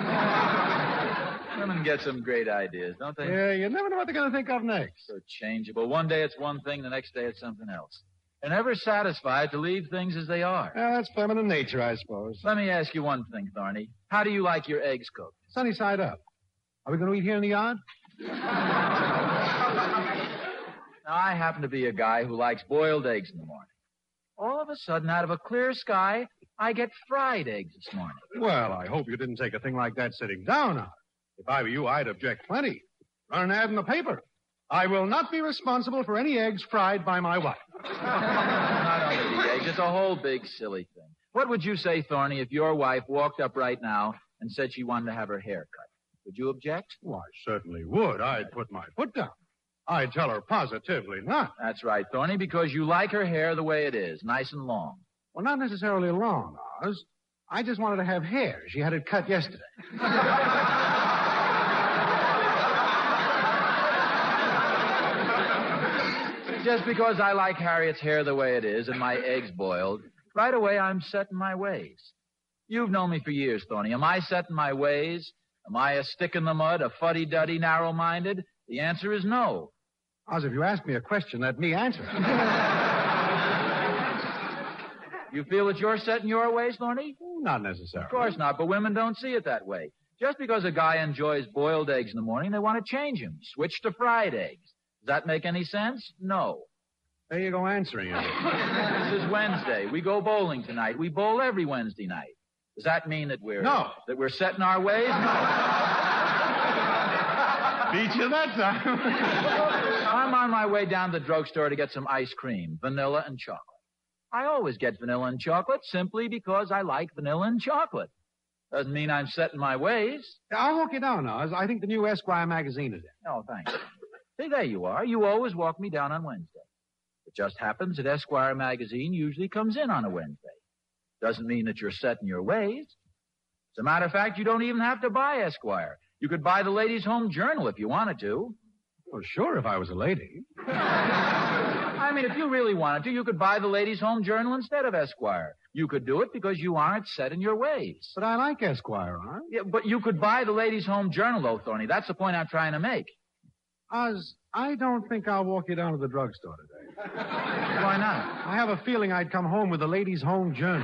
Women get some great ideas, don't they? Yeah, you never know what they're going to think of next. So changeable. One day it's one thing, the next day it's something else. They're never satisfied to leave things as they are. Yeah, that's feminine nature, I suppose. Let me ask you one thing, Thorny. How do you like your eggs cooked? Sunny side up. Are we going to eat here in the yard? Now, I happen to be a guy who likes boiled eggs in the morning. All of a sudden, out of a clear sky, I get fried eggs this morning. Well, I hope you didn't take a thing like that sitting down on it. If I were you, I'd object plenty. Run an ad in the paper. I will not be responsible for any eggs fried by my wife. Not only the eggs, it's a whole big silly thing. What would you say, Thorny, if your wife walked up right now and said she wanted to have her hair cut? Would you object? Well, I certainly would. I'd put my foot down. I'd tell her positively not. That's right, Thorny, because you like her hair the way it is, nice and long. Well, not necessarily long, Oz. I just wanted to have hair. She had it cut yesterday. Just because I like Harriet's hair the way it is and my eggs boiled, right away I'm set in my ways. You've known me for years, Thorny. Am I set in my ways? Am I a stick in the mud, a fuddy-duddy, narrow-minded? The answer is no. Oz, if you ask me a question, let me answer it. You feel that you're set in your ways, Thorny? Not necessarily. Of course not, but women don't see it that way. Just because a guy enjoys boiled eggs in the morning, they want to change him, switch to fried eggs. Does that make any sense? No. There you go answering it. This is Wednesday. We go bowling tonight. We bowl every Wednesday night. Does that mean that we're... No. That we're set in our ways? No. Beat you that time. I'm on my way down to the drugstore to get some ice cream, vanilla and chocolate. I always get vanilla and chocolate simply because I like vanilla and chocolate. Doesn't mean I'm set in my ways. I'll walk you down, Oz. I think the new Esquire magazine is in. Oh, thanks. See, there you are. You always walk me down on Wednesday. It just happens that Esquire magazine usually comes in on a Wednesday. Doesn't mean that you're set in your ways. As a matter of fact, you don't even have to buy Esquire. You could buy the Ladies' Home Journal if you wanted to. Well, sure, if I was a lady. I mean, if you really wanted to, you could buy the Ladies' Home Journal instead of Esquire. You could do it because you aren't set in your ways. But I like Esquire, aren't Yeah, but you could buy the Ladies' Home Journal, though, Thorny. That's the point I'm trying to make. Oz, I don't think I'll walk you down to the drugstore today. Why not? I have a feeling I'd come home with the Ladies' Home Journal.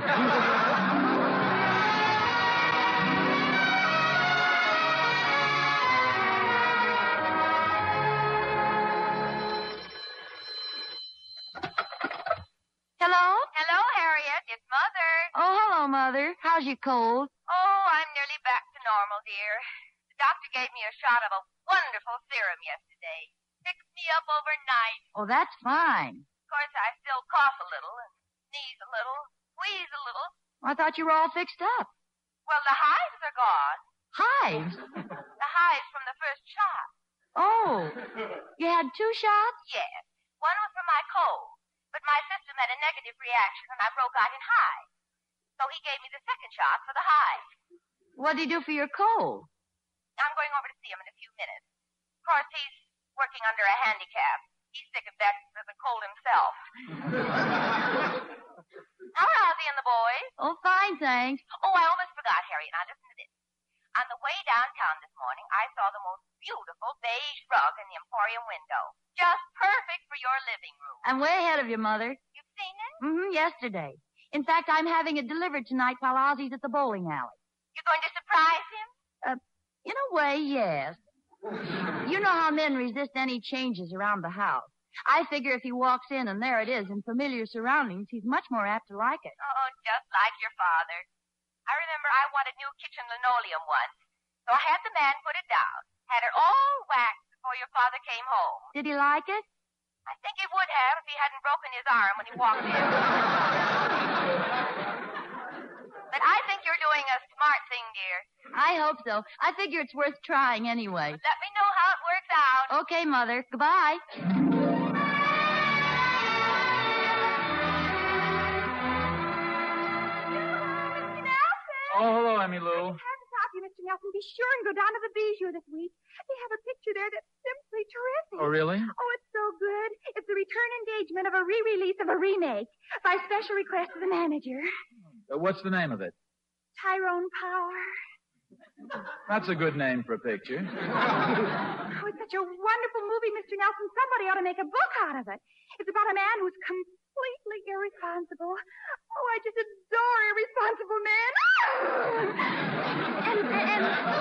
Hello? Hello, Harriet. It's Mother. Oh, hello, Mother. How's your cold? Oh, I'm nearly back to normal, dear. The doctor gave me a shot of a wonderful serum yesterday. Fixed me up overnight. Oh, that's fine. Of course, I still cough a little and sneeze a little, wheeze a little. I thought you were all fixed up. Well, the hives are gone. Hives? The hives from the first shot. Oh, you had two shots? Yes. One was for my cold, but my system had a negative reaction and I broke out in hives. So he gave me the second shot for the hives. What did he do for your cold? I'm going over to see him in a few minutes. Of course, he's working under a handicap. He's sick of that for the cold himself. How are Ozzie and the boys? Oh, fine, thanks. Oh, I almost forgot, Harry. Now listen to this. On the way downtown this morning, I saw the most beautiful beige rug in the Emporium window. Just perfect for your living room. I'm way ahead of you, Mother. You've seen it? Mm-hmm, yesterday. In fact, I'm having it delivered tonight while Ozzie's at the bowling alley. You're going to surprise him? Uh, in a way, yes. You know how men resist any changes around the house. I figure if he walks in and there it is in familiar surroundings, he's much more apt to like it. Oh, just like your father. I remember I wanted new kitchen linoleum once, so I had the man put it down, had it all waxed before your father came home. Did he like it? I think he would have if he hadn't broken his arm when he walked in. But I think you're doing a smart thing, dear. I hope so. I figure it's worth trying anyway. Let me know how it works out. Okay, Mother. Goodbye. Oh, hello, Emmy Lou. You, Mister Nelson, be sure and go down to the Bijou this week. They have a picture there that's simply terrific. Oh, really? Oh, it's so good. It's the return engagement of a re-release of a remake by special request of the manager. Uh, what's the name of it? Tyrone Power. That's a good name for a picture. Oh, it's such a wonderful movie, Mister Nelson. Somebody ought to make a book out of it. It's about a man who's completely irresponsible. Oh, I just adore irresponsible men. and, and,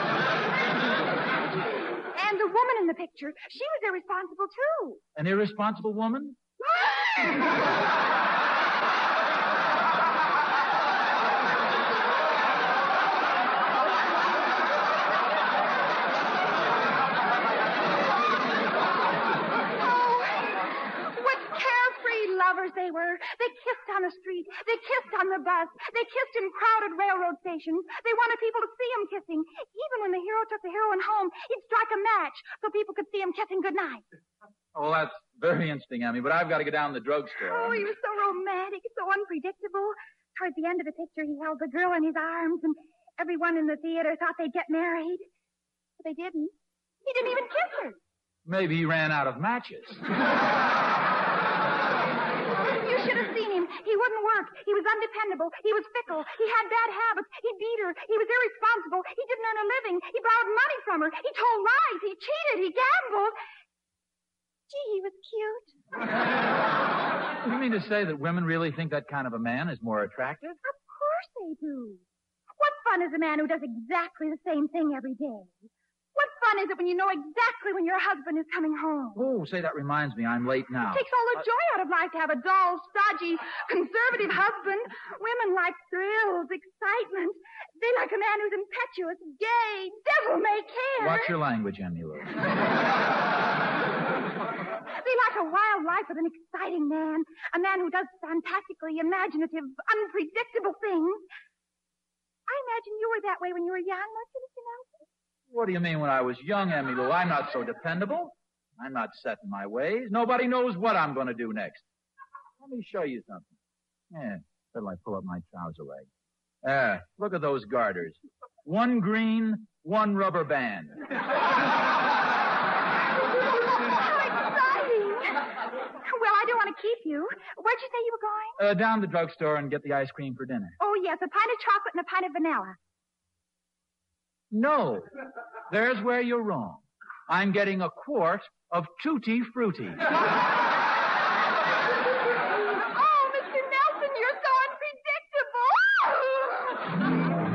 and the woman in the picture, she was irresponsible, too. An irresponsible woman? Lovers they were. They kissed on the street. They kissed on the bus. They kissed in crowded railroad stations. They wanted people to see them kissing. Even when the hero took the heroine home, he'd strike a match so people could see him kissing goodnight. Oh, well, that's very interesting, Emmy, but I've got to go down to the drugstore. Oh, he was so romantic, so unpredictable. Towards the end of the picture, he held the girl in his arms, and everyone in the theater thought they'd get married. But they didn't. He didn't even kiss her. Maybe he ran out of matches. You should have seen him. He wouldn't work. He was undependable. He was fickle. He had bad habits. He beat her. He was irresponsible. He didn't earn a living. He borrowed money from her. He told lies. He cheated. He gambled. Gee, he was cute. You mean to say that women really think that kind of a man is more attractive? Of course they do. What fun is a man who does exactly the same thing every day? What fun is it when you know exactly when your husband is coming home? Oh, say, that reminds me. I'm late now. It takes all the joy out of life to have a dull, stodgy, conservative husband. Women like thrills, excitement. They like a man who's impetuous, gay, devil-may care. Watch your language, Emmy Lou. They like a wild life with an exciting man. A man who does fantastically imaginative, unpredictable things. I imagine you were that way when you were young, weren't you, Mister Nelson? What do you mean when I was young, Emmy Lou? I'm not so dependable. I'm not set in my ways. Nobody knows what I'm going to do next. Let me show you something. Yeah, till I pull up my trouser leg. Ah, look at those garters. One green, one rubber band. How exciting! Well, I don't want to keep you. Where'd you say you were going? Uh, down to the drugstore and get the ice cream for dinner. Oh, yes, a pint of chocolate and a pint of vanilla. No, there's where you're wrong. I'm getting a quart of Tutti Frutti. Oh, Mister Nelson, you're so unpredictable.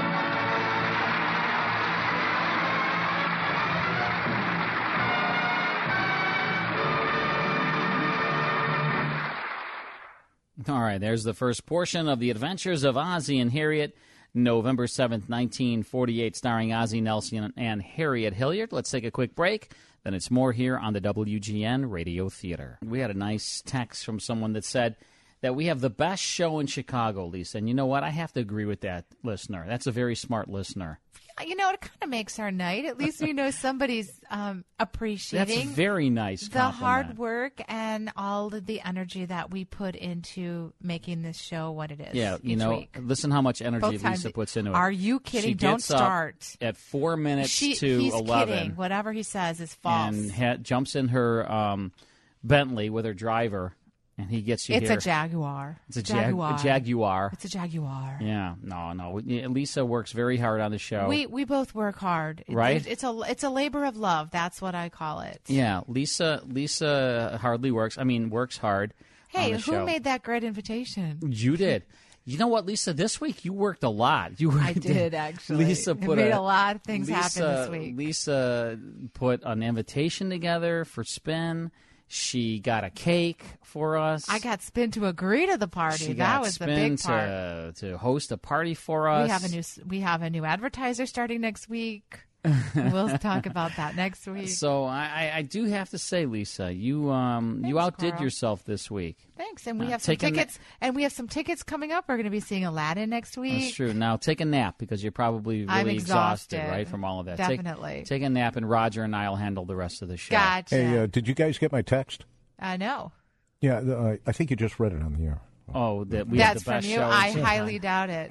All right, there's the first portion of The Adventures of Ozzie and Harriet, November seventh, nineteen forty-eight, starring Ozzie Nelson and Harriet Hilliard. Let's take a quick break. Then it's more here on the W G N Radio Theater. We had a nice text from someone that said that we have the best show in Chicago, Lisa. And you know what? I have to agree with that listener. That's a very smart listener. You know, it kind of makes our night. At least we know somebody's um, appreciating That's very nice the hard work and all of the energy that we put into making this show what it is. Yeah, you each know, week. listen how much energy Both times. Lisa puts into it. Are you kidding? She Don't gets up start. At four minutes She, to he's eleven. kidding. Whatever he says is false. And ha- jumps in her um, Bentley with her driver. And he gets you It's here. a Jaguar. It's a, Jaguar. Jag- a Jaguar. It's a Jaguar. Yeah, no, no. Lisa works very hard on the show. We we both work hard. It- Right? It, it's a it's a labor of love. That's what I call it. Yeah, Lisa Lisa hardly works. I mean, works hard Hey, on the who show. made that great invitation? You did. You know what, Lisa? This week you worked a lot. You I did, actually. Lisa It put made a, a lot of things Lisa, happen this week. Lisa put an invitation together for Spin. She got a cake for us. I got Spin to agree to the party. She that got was Spin the big to, part. to host a party for us. We have a new we have a new advertiser starting next week. We'll talk about that next week. So I, I, I do have to say, Lisa, you um Thanks, you outdid Carl. yourself this week. Thanks, and we Uh, have some take a na- tickets, and we have some tickets coming up. We're going to be seeing Aladdin next week. That's true. Now take a nap because you're probably really I'm exhausted. right, from all of that. Take- Definitely. Take, a nap, and Roger and I will handle the rest of the show. Gotcha. Hey, uh, did you guys get my text? I know. Yeah, uh, I think you just read it on the air. Oh, that we That's have the best from you. shows. I highly doubt it,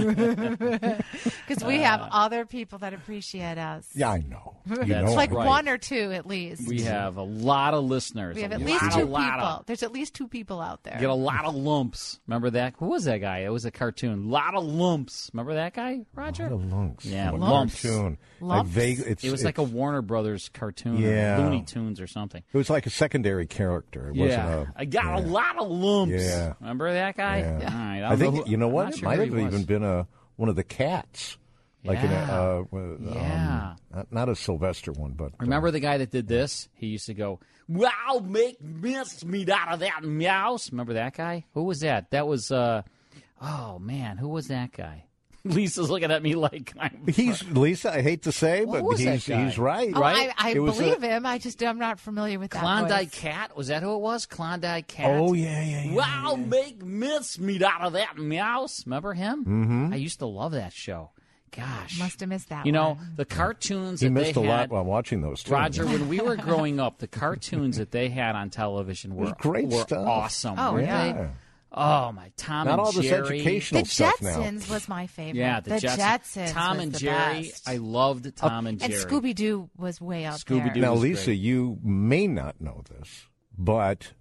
because we have other people that appreciate us. Yeah, I know. You That's know like I- right. one or two at least. We have a lot of listeners. We have a at least lot, two a lot people. Of, There's at least two people out there. get a lot of lumps. Remember that? Who was that guy? It was a cartoon. Lot of lumps. Remember that guy, Roger? Lot of lumps. Yeah, What lumps. cartoon? Lumps? I vague, it's, It was like a Warner Brothers cartoon, Yeah. or Looney Tunes or something. It was like a secondary character. It wasn't Yeah, a, I got yeah. a lot of lumps. Yeah. Remember that guy? Yeah. All right, I, I don't think know who- you know I'm what? not It sure might who have he was. even been a one of the cats, like in a, Yeah. uh, um, Yeah. not, not a Sylvester one, but Remember the guy that did this? He used to go, "Wow, make mincemeat out of that mouse." Remember that guy? Who was that? That was, uh, oh man, who was that guy? Lisa's looking at me like I'm. he's Lisa. I hate to say, What but was that he's guy? he's right. Oh, right? I, I It was believe a- him. I just I'm not familiar with that Klondike voice. Cat? Was that who it was? Klondike Cat? Oh yeah, yeah, yeah. Wow, make mincemeat out of that mouse. Remember him? Mm-hmm. I used to love that show. Gosh. Must have missed that. You know, one. the cartoons He that missed they a lot had, while watching those too. Roger, when we were growing up, the cartoons that they had on television were, was great were stuff. awesome. Oh, weren't yeah. they? Oh, my Tom Not and all this Jerry. educational the stuff now. Jetsons was my favorite. Yeah, the, Jets- Jetsons. Tom was and the Jerry. best. I loved Tom and And Jerry. Scooby Doo was way up Scooby-Doo there. Now, was Lisa, great. you may not know this, but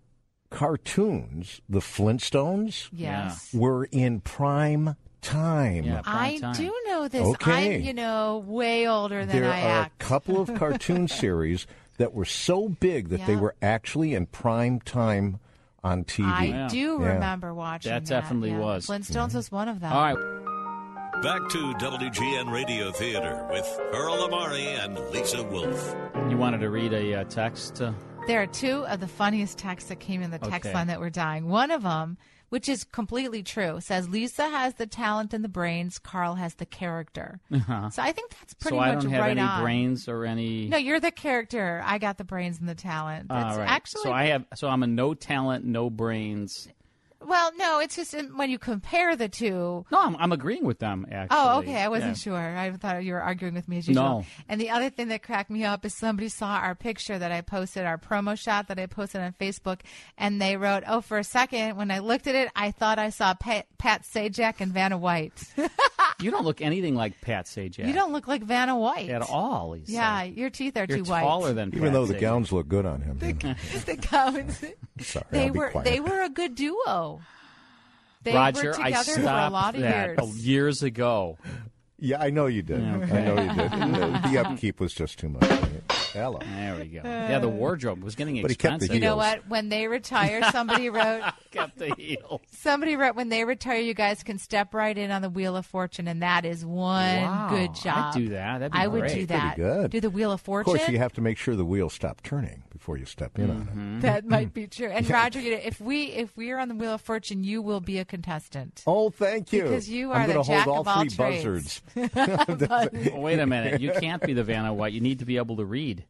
cartoons, the Flintstones, Yes. were in prime time. Yeah, prime I time. do know this. Okay. I'm, you know, way older than There I are act. a couple of cartoon series that were so big that they Yeah. were actually in prime time on T V. I Yeah. do Yeah. remember watching That that. definitely yeah. was. Flintstones was one of them. All right. Back to W G N Radio Theater with Earl Amari and Lisa Wolf. You wanted to read a uh, text? Uh, There are two of the funniest texts that came in the text Okay. line that were dying. One of them, which is completely true, says Lisa has the talent and the brains, Carl has the character. uh-huh. So I think that's pretty so I much don't have right any on. brains or any. No, you're the character. I got the brains and the talent. All It's right. actually so I have. So I'm a no talent, no brains. well, no, it's just in- when you compare the two. No, I'm, I'm agreeing with them. Actually. Oh, okay. I wasn't Yeah. sure. I thought you were arguing with me as usual. No. And the other thing that cracked me up is somebody saw our picture that I posted, our promo shot that I posted on Facebook, and they wrote, "Oh, for a second, when I looked at it, I thought I saw Pat, Pat Sajak and Vanna White." You don't look anything like Pat Sajak. You don't look like Vanna White at all, Lisa. Yeah, your teeth are You're too white. taller than Even Pat though the Sajak. gowns look good on him. the gowns. Sorry, They I'll be were quiet. they were a good duo. They Roger, were together I for a stopped lot of that years. years ago. Yeah, I know you did. Okay. I know you did. And the, the upkeep was just too much. Hello. There we go. Yeah, the wardrobe was getting But he kept the expensive. You know what? When they retire, somebody wrote. Kept the heel. Somebody wrote, when they retire, you guys can step right in on the Wheel of Fortune, and that is one Wow, good job. I'd do that. That'd be I would great. do that. Pretty good. Do the Wheel of Of Fortune. course, you have to make sure the wheels stop turning before you step in on it. That might be true. And Roger, you know, if we if we are on the Wheel of Fortune, you will be a contestant. Oh, thank you. Because you are I'm the gonna jack hold of all all three trades. buzzards. Wait a minute. You can't be the Vanna White. You need to be able to read.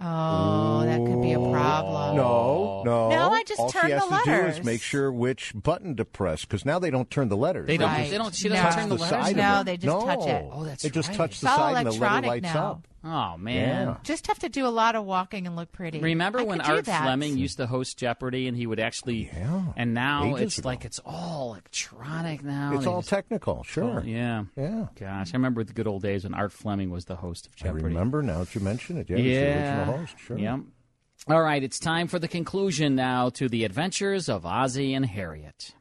Oh, that could be a problem. No, no. No, I just all turn she has the to do letters. is make sure which button to press, because now they don't turn the letters. They don't. Right. They don't. She doesn't No. touch turn the the letters. side No, of it. they just no. touch it. Oh, that's They just right. touch the It's all side and the letter electronic lights now. up. Oh man. Yeah. Just have to do a lot of walking and look pretty. Remember I when could do Art that. Fleming used to host Jeopardy, and he would actually. Yeah. And now Ages it's ago. like it's all electronic now. It's They all just- technical, sure. Oh, yeah. Yeah. Gosh, I remember the good old days when Art Fleming was the host of I Jeopardy. remember now that you mention it. Yeah, he was the original host. Sure. Yep. All right, it's time for the conclusion now to the adventures of Ozzie and Harriet.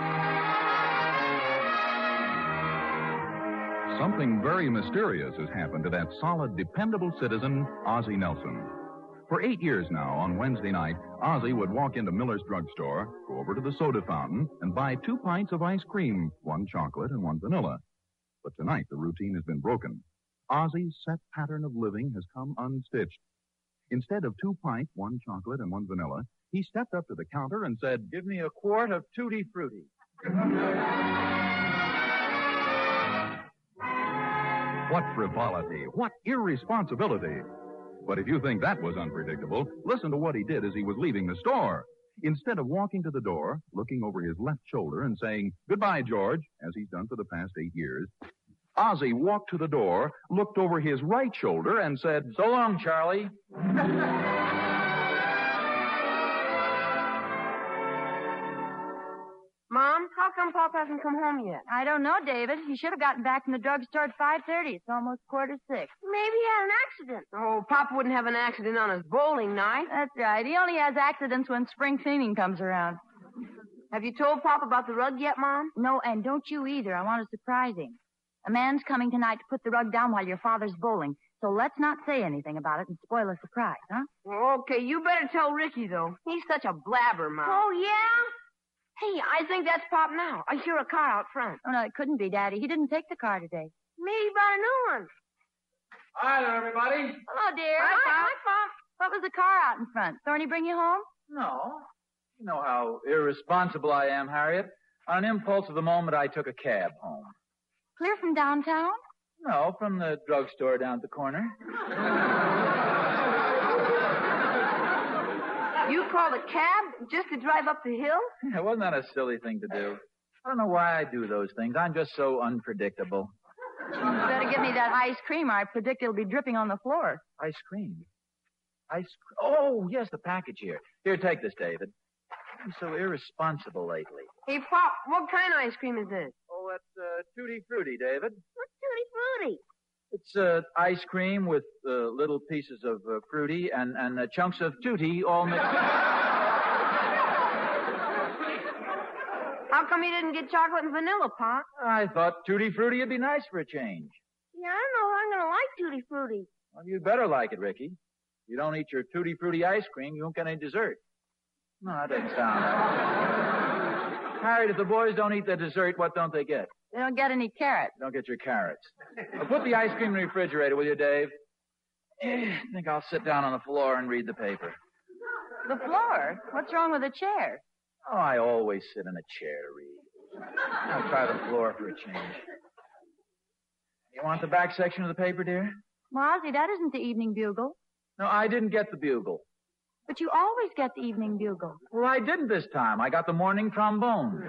Something very mysterious has happened to that solid, dependable citizen, Ozzie Nelson. For eight years now, on Wednesday night, Ozzie would walk into Miller's drugstore, go over to the soda fountain, and buy two pints of ice cream, one chocolate and one vanilla. But tonight, the routine has been broken. Ozzie's set pattern of living has come unstitched. Instead of two pints, one chocolate and one vanilla, he stepped up to the counter and said, Give me a quart of Tutti Frutti. What frivolity, what irresponsibility. But if you think that was unpredictable, listen to what he did as he was leaving the store. Instead of walking to the door, looking over his left shoulder and saying, "Goodbye, George," as he's done for the past eight years, Ozzie walked to the door, looked over his right shoulder, and said, "So long, Charlie." Mom, how come Pop hasn't come home yet? I don't know, David. He should have gotten back from the drugstore at five thirty. It's almost quarter six. Maybe he had an accident. Oh, Pop wouldn't have an accident on his bowling night. That's right. He only has accidents when spring cleaning comes around. Have you told Pop about the rug yet, Mom? No, and don't you either. I want to surprise him. A man's coming tonight to put the rug down while your father's bowling. So let's not say anything about it and spoil a surprise, huh? Well, okay, you better tell Ricky, though. He's such a blabber, Mom. Oh, yeah? Hey, I think that's Pop now. I hear a car out front. Oh, no, it couldn't be, Daddy. He didn't take the car today. Maybe he brought a new one. Hi there, everybody. Hello, dear. Hi, Pop. Hi, Pop. What was the car out in front? Thorny bring you home? No. You know how irresponsible I am, Harriet. On an impulse of the moment, I took a cab home. Clear from downtown? No, from the drugstore down at the corner. You called a cab just to drive up the hill? Yeah, wasn't that a silly thing to do? I don't know why I do those things. I'm just so unpredictable. You better give me that ice cream or I predict it'll be dripping on the floor. Ice cream? Ice cream? Oh, yes, the package here. Here, take this, David. I'm so irresponsible lately. Hey, Pop, what kind of ice cream is this? Oh, that's uh, Tutti Frutti, David. What's Tutti Frutti? It's uh, ice cream with uh, little pieces of uh, fruity and, and uh, chunks of tutti all mixed. How come you didn't get chocolate and vanilla, Pop? I thought Tutti Frutti would be nice for a change. Yeah, I don't know if I'm going to like Tutti Frutti. Well, you'd better like it, Ricky. If you don't eat your Tutti Frutti ice cream, you won't get any dessert. No, that doesn't sound right. Harriet, if the boys don't eat their dessert, what don't they get? They don't get any carrots. Don't get your carrots. Well, put the ice cream in the refrigerator, will you, Dave? I think I'll sit down on the floor and read the paper. The floor? What's wrong with the chair? Oh, I always sit in a chair to read. I'll try the floor for a change. You want the back section of the paper, dear? Mozzie, that isn't the Evening Bugle. No, I didn't get the Bugle. But you always get the Evening Bugle. Well, I didn't this time. I got the Morning Trombone.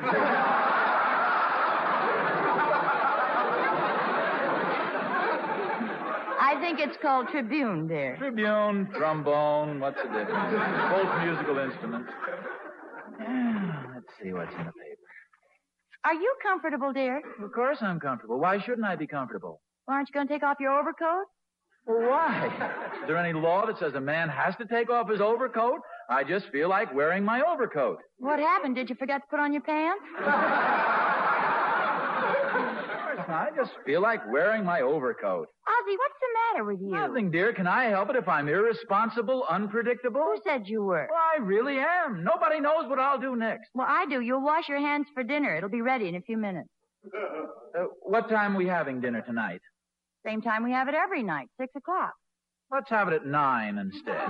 I think it's called Tribune, dear. Tribune, trombone, what's the difference? Both musical instruments. Let's see what's in the paper. Are you comfortable, dear? Of course I'm comfortable. Why shouldn't I be comfortable? Well, aren't you going to take off your overcoat? Well, why? Is there any law that says a man has to take off his overcoat? I just feel like wearing my overcoat. What happened? Did you forget to put on your pants? I just feel like wearing my overcoat. Ozzie, what's the matter with you? Nothing, dear. Can I help it if I'm irresponsible, unpredictable? Who said you were? Well, I really am. Nobody knows what I'll do next. Well, I do. You'll wash your hands for dinner. It'll be ready in a few minutes. Uh, what time are we having dinner tonight? Same time we have it every night, six o'clock. Let's have it at nine instead.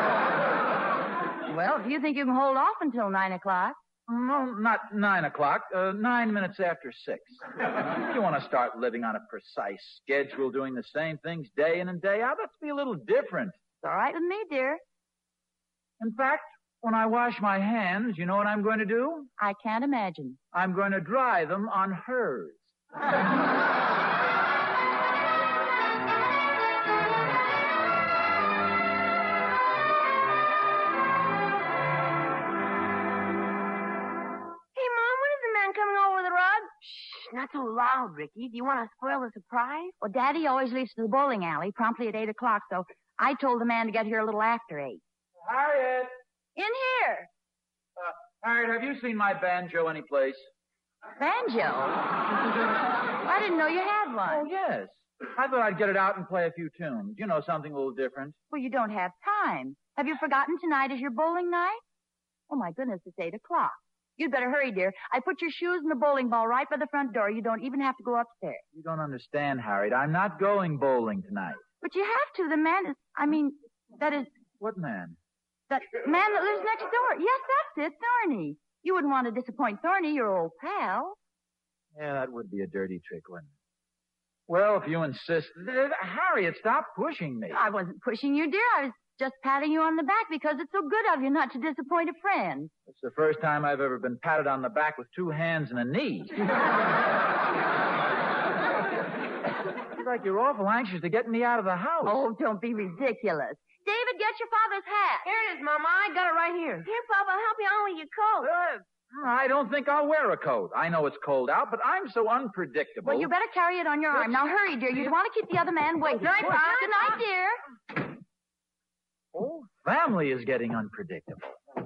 Well, if you think you can hold off until nine o'clock. No, not nine o'clock. Uh, nine minutes after six. If you want to start living on a precise schedule, doing the same things day in and day out, let's be a little different. It's all right with me, dear. In fact, when I wash my hands, you know what I'm going to do? I can't imagine. I'm going to dry them on hers. Not so loud, Ricky. Do you want to spoil the surprise? Well, Daddy always leaves to the bowling alley promptly at eight o'clock, so I told the man to get here a little after eight. Harriet! In here. Uh, Harriet, have you seen my banjo anyplace? Banjo? I didn't know you had one. Oh, yes. I thought I'd get it out and play a few tunes. You know, something a little different. Well, you don't have time. Have you forgotten tonight is your bowling night? Oh, my goodness, it's eight o'clock. You'd better hurry, dear. I put your shoes and the bowling ball right by the front door. You don't even have to go upstairs. You don't understand, Harriet. I'm not going bowling tonight. But you have to. The man is, I mean, that is... What man? That man that lives next door. Yes, that's it, Thorny. You wouldn't want to disappoint Thorny, your old pal. Yeah, that would be a dirty trick, wouldn't it? Well, if you insist. Harriet, stop pushing me. I wasn't pushing you, dear. I was just patting you on the back because it's so good of you not to disappoint a friend. It's the first time I've ever been patted on the back with two hands and a knee. It's like you're awful anxious to get me out of the house. Oh, don't be ridiculous. David, get your father's hat. Here it is, Mama. I got it right here. Here, Papa, I'll help you on with your coat. Uh, I don't think I'll wear a coat. I know it's cold out, but I'm so unpredictable. Well, you better carry it on your arm. Now, hurry, dear. You don't want to keep the other man waiting. Good night, Good Pop. night, dear. Oh, family is getting unpredictable.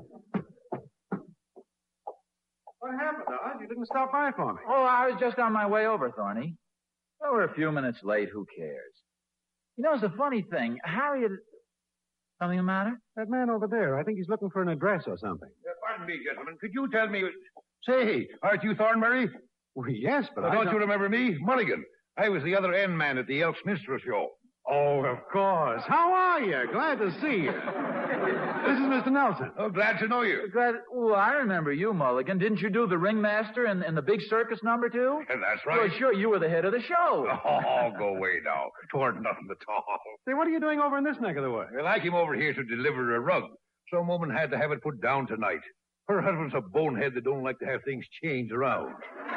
What happened, Dodge? You didn't stop by for me. Oh, I was just on my way over, Thorny. Well, we're a few minutes late. Who cares? You know, it's a funny thing. Harriet... Something the matter? That man over there, I think he's looking for an address or something. Uh, pardon me, gentlemen. Could you tell me... Say, aren't you Thornberry? Well, yes, but Well, I don't, don't you remember me? Mulligan. I was the other end man at the Elks Minstrel Show. Oh, of course. How are you? Glad to see you. This is Mister Nelson. Oh, glad to know you. Glad... Oh, I remember you, Mulligan. Didn't you do the ringmaster in, in the big circus number, too? Yeah, that's right. Well, sure, you were the head of the show. Oh, go away now. Toward nothing at all. Say, what are you doing over in this neck of the woods? Well, I came over here to deliver a rug. Some woman had to have it put down tonight. Her husband's a bonehead that don't like to have things changed around.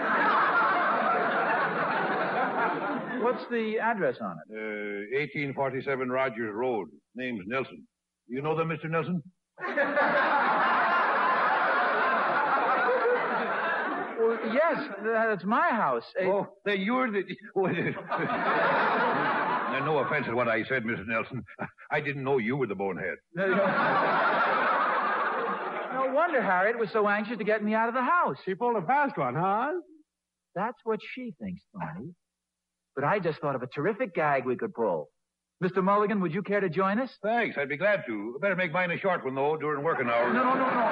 What's the address on it? Uh, eighteen forty-seven Rogers Road. Name's Nelson. You know them, Mister Nelson? Well, yes, that's my house. Oh, then you're the... Now, no offense at what I said, Mister Nelson. I didn't know you were the bonehead. No wonder Harriet was so anxious to get me out of the house. She pulled a fast one, huh? That's what she thinks, Tony. But I just thought of a terrific gag we could pull. Mister Mulligan, would you care to join us? Thanks, I'd be glad to. Better make mine a short one, though, during working hours. No, no, no, no, no,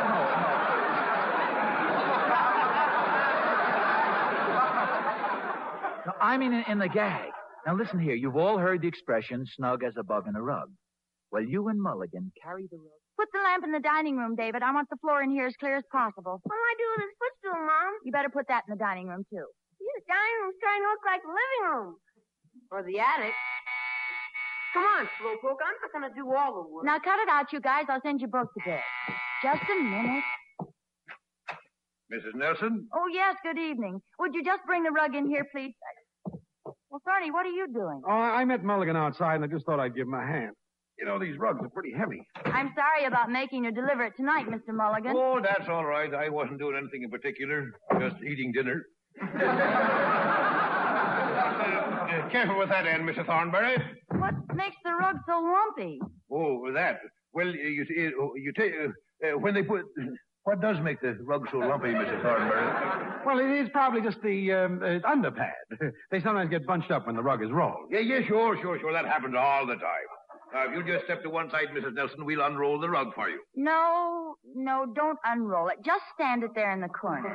no. No, I mean in, in the gag. Now listen here. You've all heard the expression, snug as a bug in a rug. Well, you and Mulligan carry the rug. Put the lamp in the dining room, David. I want the floor in here as clear as possible. What do I do with this footstool, Mom? You better put that in the dining room, too. The dining room's starting to look like the living room. Or the attic. Come on, Slowpoke. I'm not going to do all the work. Now, cut it out, you guys. I'll send you both to bed. Just a minute. Missus Nelson? Oh, yes, good evening. Would you just bring the rug in here, please? Well, Thorny, what are you doing? Oh, I met Mulligan outside, and I just thought I'd give him a hand. You know, these rugs are pretty heavy. I'm sorry about making you deliver it tonight, Mister Mulligan. Oh, that's all right. I wasn't doing anything in particular. Just eating dinner. uh, careful with that end, Mister Thornberry. What makes the rug so lumpy? Oh, that. Well, you see, you take uh, uh, when they put. What does make the rug so lumpy, Mister Thornberry? Well, it is probably just the um, uh, underpad. They sometimes get bunched up when the rug is rolled. Yeah, yeah, sure, sure, sure. That happens all the time. Now, if you just step to one side, Missus Nelson, we'll unroll the rug for you. No, no, don't unroll it. Just stand it there in the corner.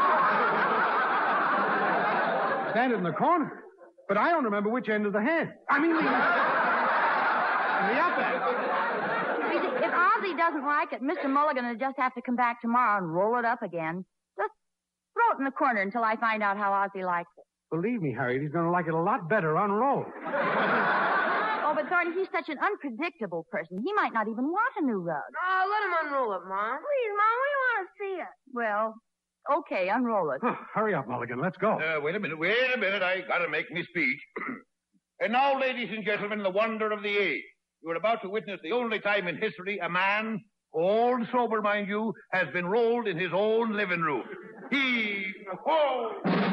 Stand it in the corner? But I don't remember which end of the head. I mean, the, the up end. If Ozzy doesn't like it, Mister Mulligan will just have to come back tomorrow and roll it up again. Just throw it in the corner until I find out how Ozzy likes it. Believe me, Harriet, he's going to like it a lot better unrolled. Oh, but Thorny, he's such an unpredictable person. He might not even want a new rug. Oh, let him unroll it, Mom. Please, Mom, we want to see it. Well, okay, unroll it. Oh, hurry up, Mulligan. Let's go. Uh, wait a minute. Wait a minute. I got to make me speech. And now, ladies and gentlemen, the wonder of the age. You are about to witness the only time in history a man, old sober, mind you, has been rolled in his own living room. He... Whoa!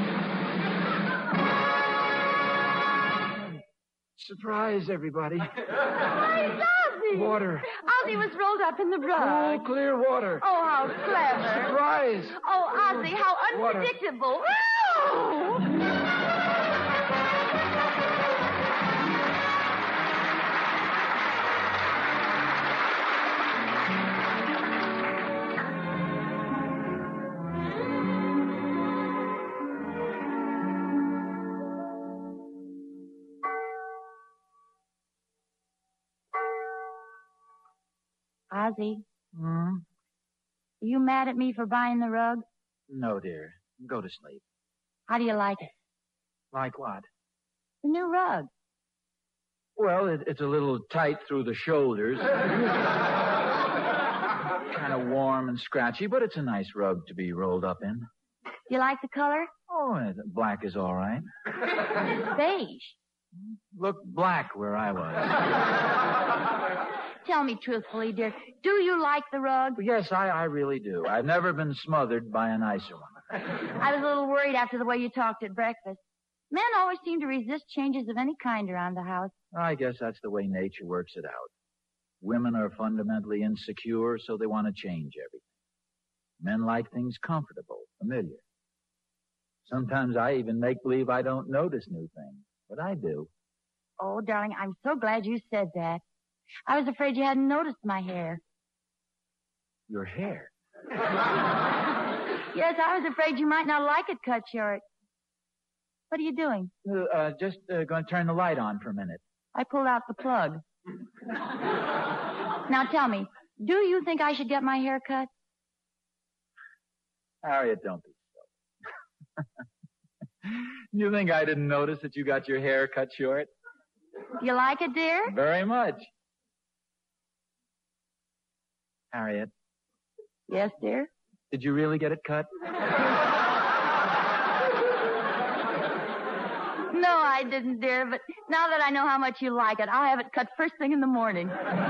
Surprise, everybody. Why, it's Ozzy! Water. Ozzy was rolled up in the rug. Oh, clear water. Oh, how clever. Surprise. Oh, Ozzy, how unpredictable. Ozzy, Hmm? are you mad at me for buying the rug? No, dear. Go to sleep. How do you like it? Like what? The new rug. Well, it, it's a little tight through the shoulders. Kind of warm and scratchy, but it's a nice rug to be rolled up in. You like the color? Oh, black is all right. Beige. Look black where I was. Tell me truthfully, dear, do you like the rug? Yes, I, I really do. I've never been smothered by a nicer one. I was a little worried after the way you talked at breakfast. Men always seem to resist changes of any kind around the house. I guess that's the way nature works it out. Women are fundamentally insecure, so they want to change everything. Men like things comfortable, familiar. Sometimes I even make believe I don't notice new things, but I do. Oh, darling, I'm so glad you said that. I was afraid you hadn't noticed my hair. Your hair? Yes, I was afraid you might not like it cut short. What are you doing? Uh, uh, just uh, going to turn the light on for a minute. I pulled out the plug. Now tell me, do you think I should get my hair cut? Harriet, don't be so. You think I didn't notice that you got your hair cut short? You like it, dear? Very much. Harriet. Yes, dear? Did you really get it cut? No, I didn't, dear, but now that I know how much you like it, I'll have it cut first thing in the morning.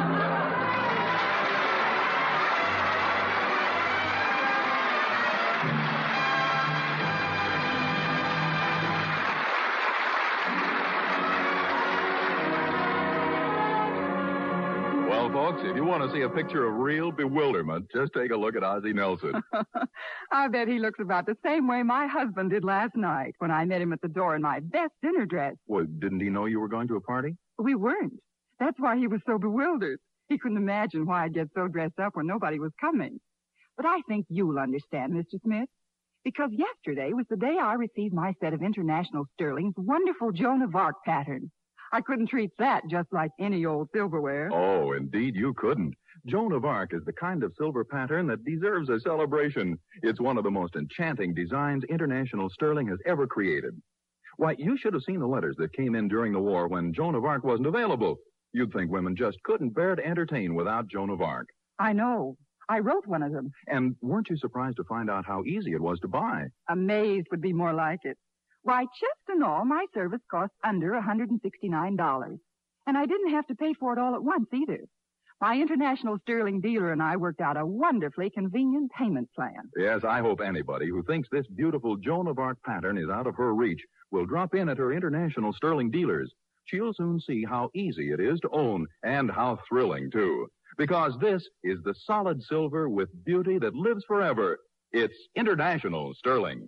Well, folks, if you want to see a picture of real bewilderment, just take a look at Ozzie Nelson. I bet he looks about the same way my husband did last night when I met him at the door in my best dinner dress. Well, didn't he know you were going to a party? We weren't. That's why he was so bewildered. He couldn't imagine why I'd get so dressed up when nobody was coming. But I think you'll understand, Mister Smith, because yesterday was the day I received my set of International Sterling's wonderful Joan of Arc pattern. I couldn't treat that just like any old silverware. Oh, indeed you couldn't. Joan of Arc is the kind of silver pattern that deserves a celebration. It's one of the most enchanting designs International Sterling has ever created. Why, you should have seen the letters that came in during the war when Joan of Arc wasn't available. You'd think women just couldn't bear to entertain without Joan of Arc. I know. I wrote one of them. And weren't you surprised to find out how easy it was to buy? Amazed would be more like it. Why, chest and all, my service cost under one hundred sixty-nine dollars. And I didn't have to pay for it all at once either. My International Sterling dealer and I worked out a wonderfully convenient payment plan. Yes, I hope anybody who thinks this beautiful Joan of Arc pattern is out of her reach will drop in at her International Sterling dealers. She'll soon see how easy it is to own and how thrilling, too. Because this is the solid silver with beauty that lives forever. It's International Sterling.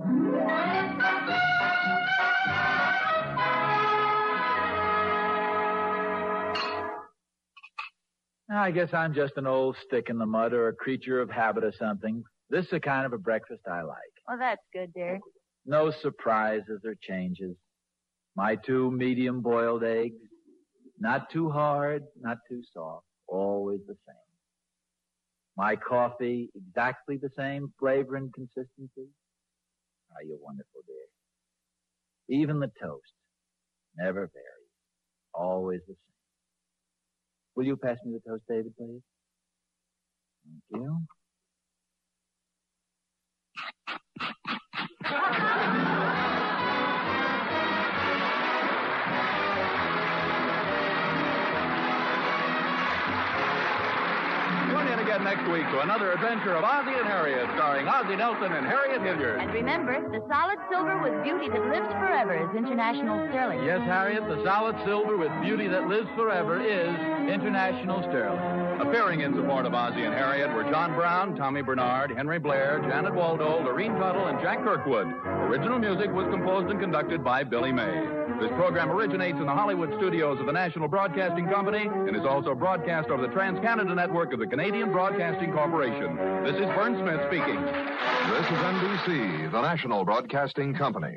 I guess I'm just an old stick in the mud or a creature of habit or something. This is the kind of a breakfast I like. Well, that's good, dear. No surprises or changes. My two medium-boiled eggs. Not too hard, not too soft. Always the same. My coffee, exactly the same flavor and consistency. Ah, you're wonderful, dear. Even the toast. Never varies. Always the same. Will you pass me the toast, David, please? Thank you. Tune in again next week to another adventure of Ozzie and Harriet, starring Ozzie Nelson and Harriet Hilliard. And remember, the solid silver with beauty that lives forever is International Sterling. Yes, Harriet, the solid silver with beauty that lives forever is International Sterling. Appearing in support of Ozzie and Harriet were John Brown, Tommy Bernard, Henry Blair, Janet Waldo, Lorene Tuttle, and Jack Kirkwood. Original music was composed and conducted by Billy May. This program originates in the Hollywood studios of the National Broadcasting Company and is also broadcast over the Trans-Canada Network of the Canadian Broadcasting Corporation. This is Vern Smith speaking. This is N B C, the National Broadcasting Company.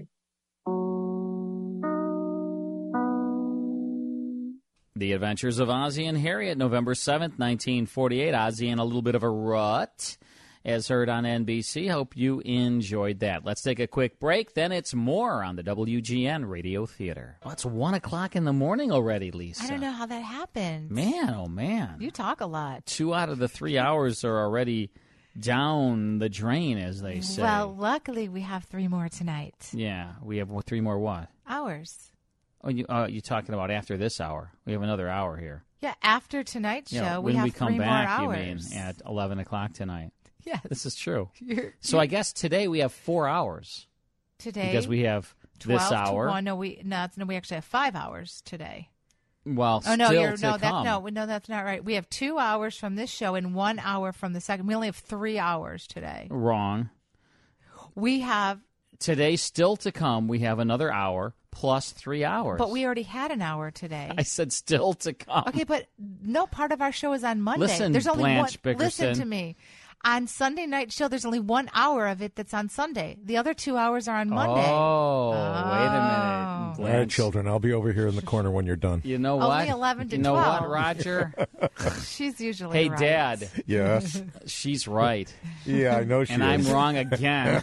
The Adventures of Ozzie and Harriet, November seventh, nineteen forty-eight. Ozzie in a little bit of a rut. as heard on N B C. Hope you enjoyed that. Let's take a quick break. Then it's more on the W G N Radio Theater. Well, it's one o'clock in the morning already, Lisa. I don't know how that happened. Man, oh, man. You talk a lot. Two out of the three hours are already down the drain, as they say. Well, luckily we have three more tonight. Yeah, we have three more what? Hours. Oh, you, uh, you're talking about after this hour. We have another hour here. Yeah, after tonight's show, yeah, we when have we come three back, more you hours. mean, at eleven o'clock tonight. Yes. This is true. You're, so you're, I guess today we have four hours. Today? Because we have this hour. To one. No, we, no, no, we actually have five hours today. Well, oh, no, still you're, to no, come. that, no, no, that's not right. We have two hours from this show and one hour from the second. We only have three hours today. Wrong. We have... Today, still to come, we have another hour plus three hours. But we already had an hour today. I said still to come. Okay, but no part of our show is on Monday. Listen, there's only Blanche one, Bickerson. Listen to me. On Sunday night show, there's only one hour of it that's on Sunday. The other two hours are on Monday. Oh, oh. wait a minute. Blanche. All right, children, I'll be over here in the corner when you're done. You know Only what? eleven to you know twelve. what, Roger? She's usually Hey, right. Dad. Yes? She's right. Yeah, I know she and is. And I'm wrong again.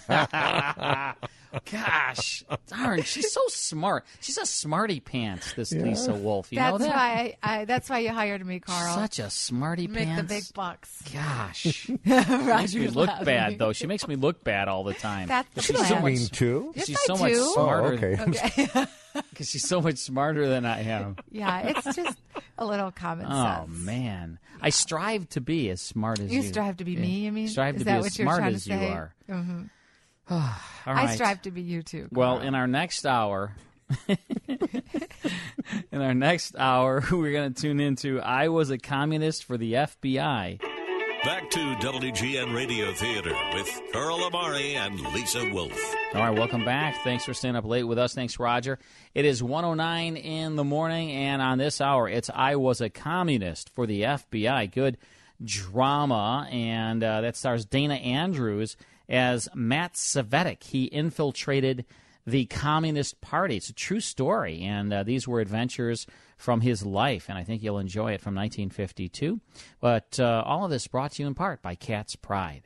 Gosh, darn, she's so smart. She's a smarty pants, this Yeah. Lisa Wolf. You that's know that? why I, I, that's why you hired me, Carl. Such a smarty Make pants. the big bucks. Gosh. She makes me Roger's look laughing. bad, though. She makes me look bad all the time. That's the she's plan. so much, mean too? Yes, she's I so much do. smarter. Oh, okay. Okay. Because she's so much smarter than I am. Yeah, it's just a little common Oh, sense. man. I strive to be as smart as you. You strive to be Yeah. me, you mean? Strive Is to be that as what you're smart trying as to you say? are. Mm-hmm. All I right. strive to be you too. Well, Carl. in our next hour, in our next hour, we're going to tune into I Was a Communist for the F B I. Back to W G N Radio Theater with Carl Amari and Lisa Wolf. All right, welcome back. Thanks for staying up late with us. Thanks, Roger. It is one oh nine in the morning, and on this hour, it's I Was a Communist for the F B I. Good drama, and uh, that stars Dana Andrews as Matt Savetic. He infiltrated the Communist Party. It's a true story, and uh, these were adventures from his life, and I think you'll enjoy it, from nineteen fifty-two. But uh, all of this brought to you in part by Cat's Pride.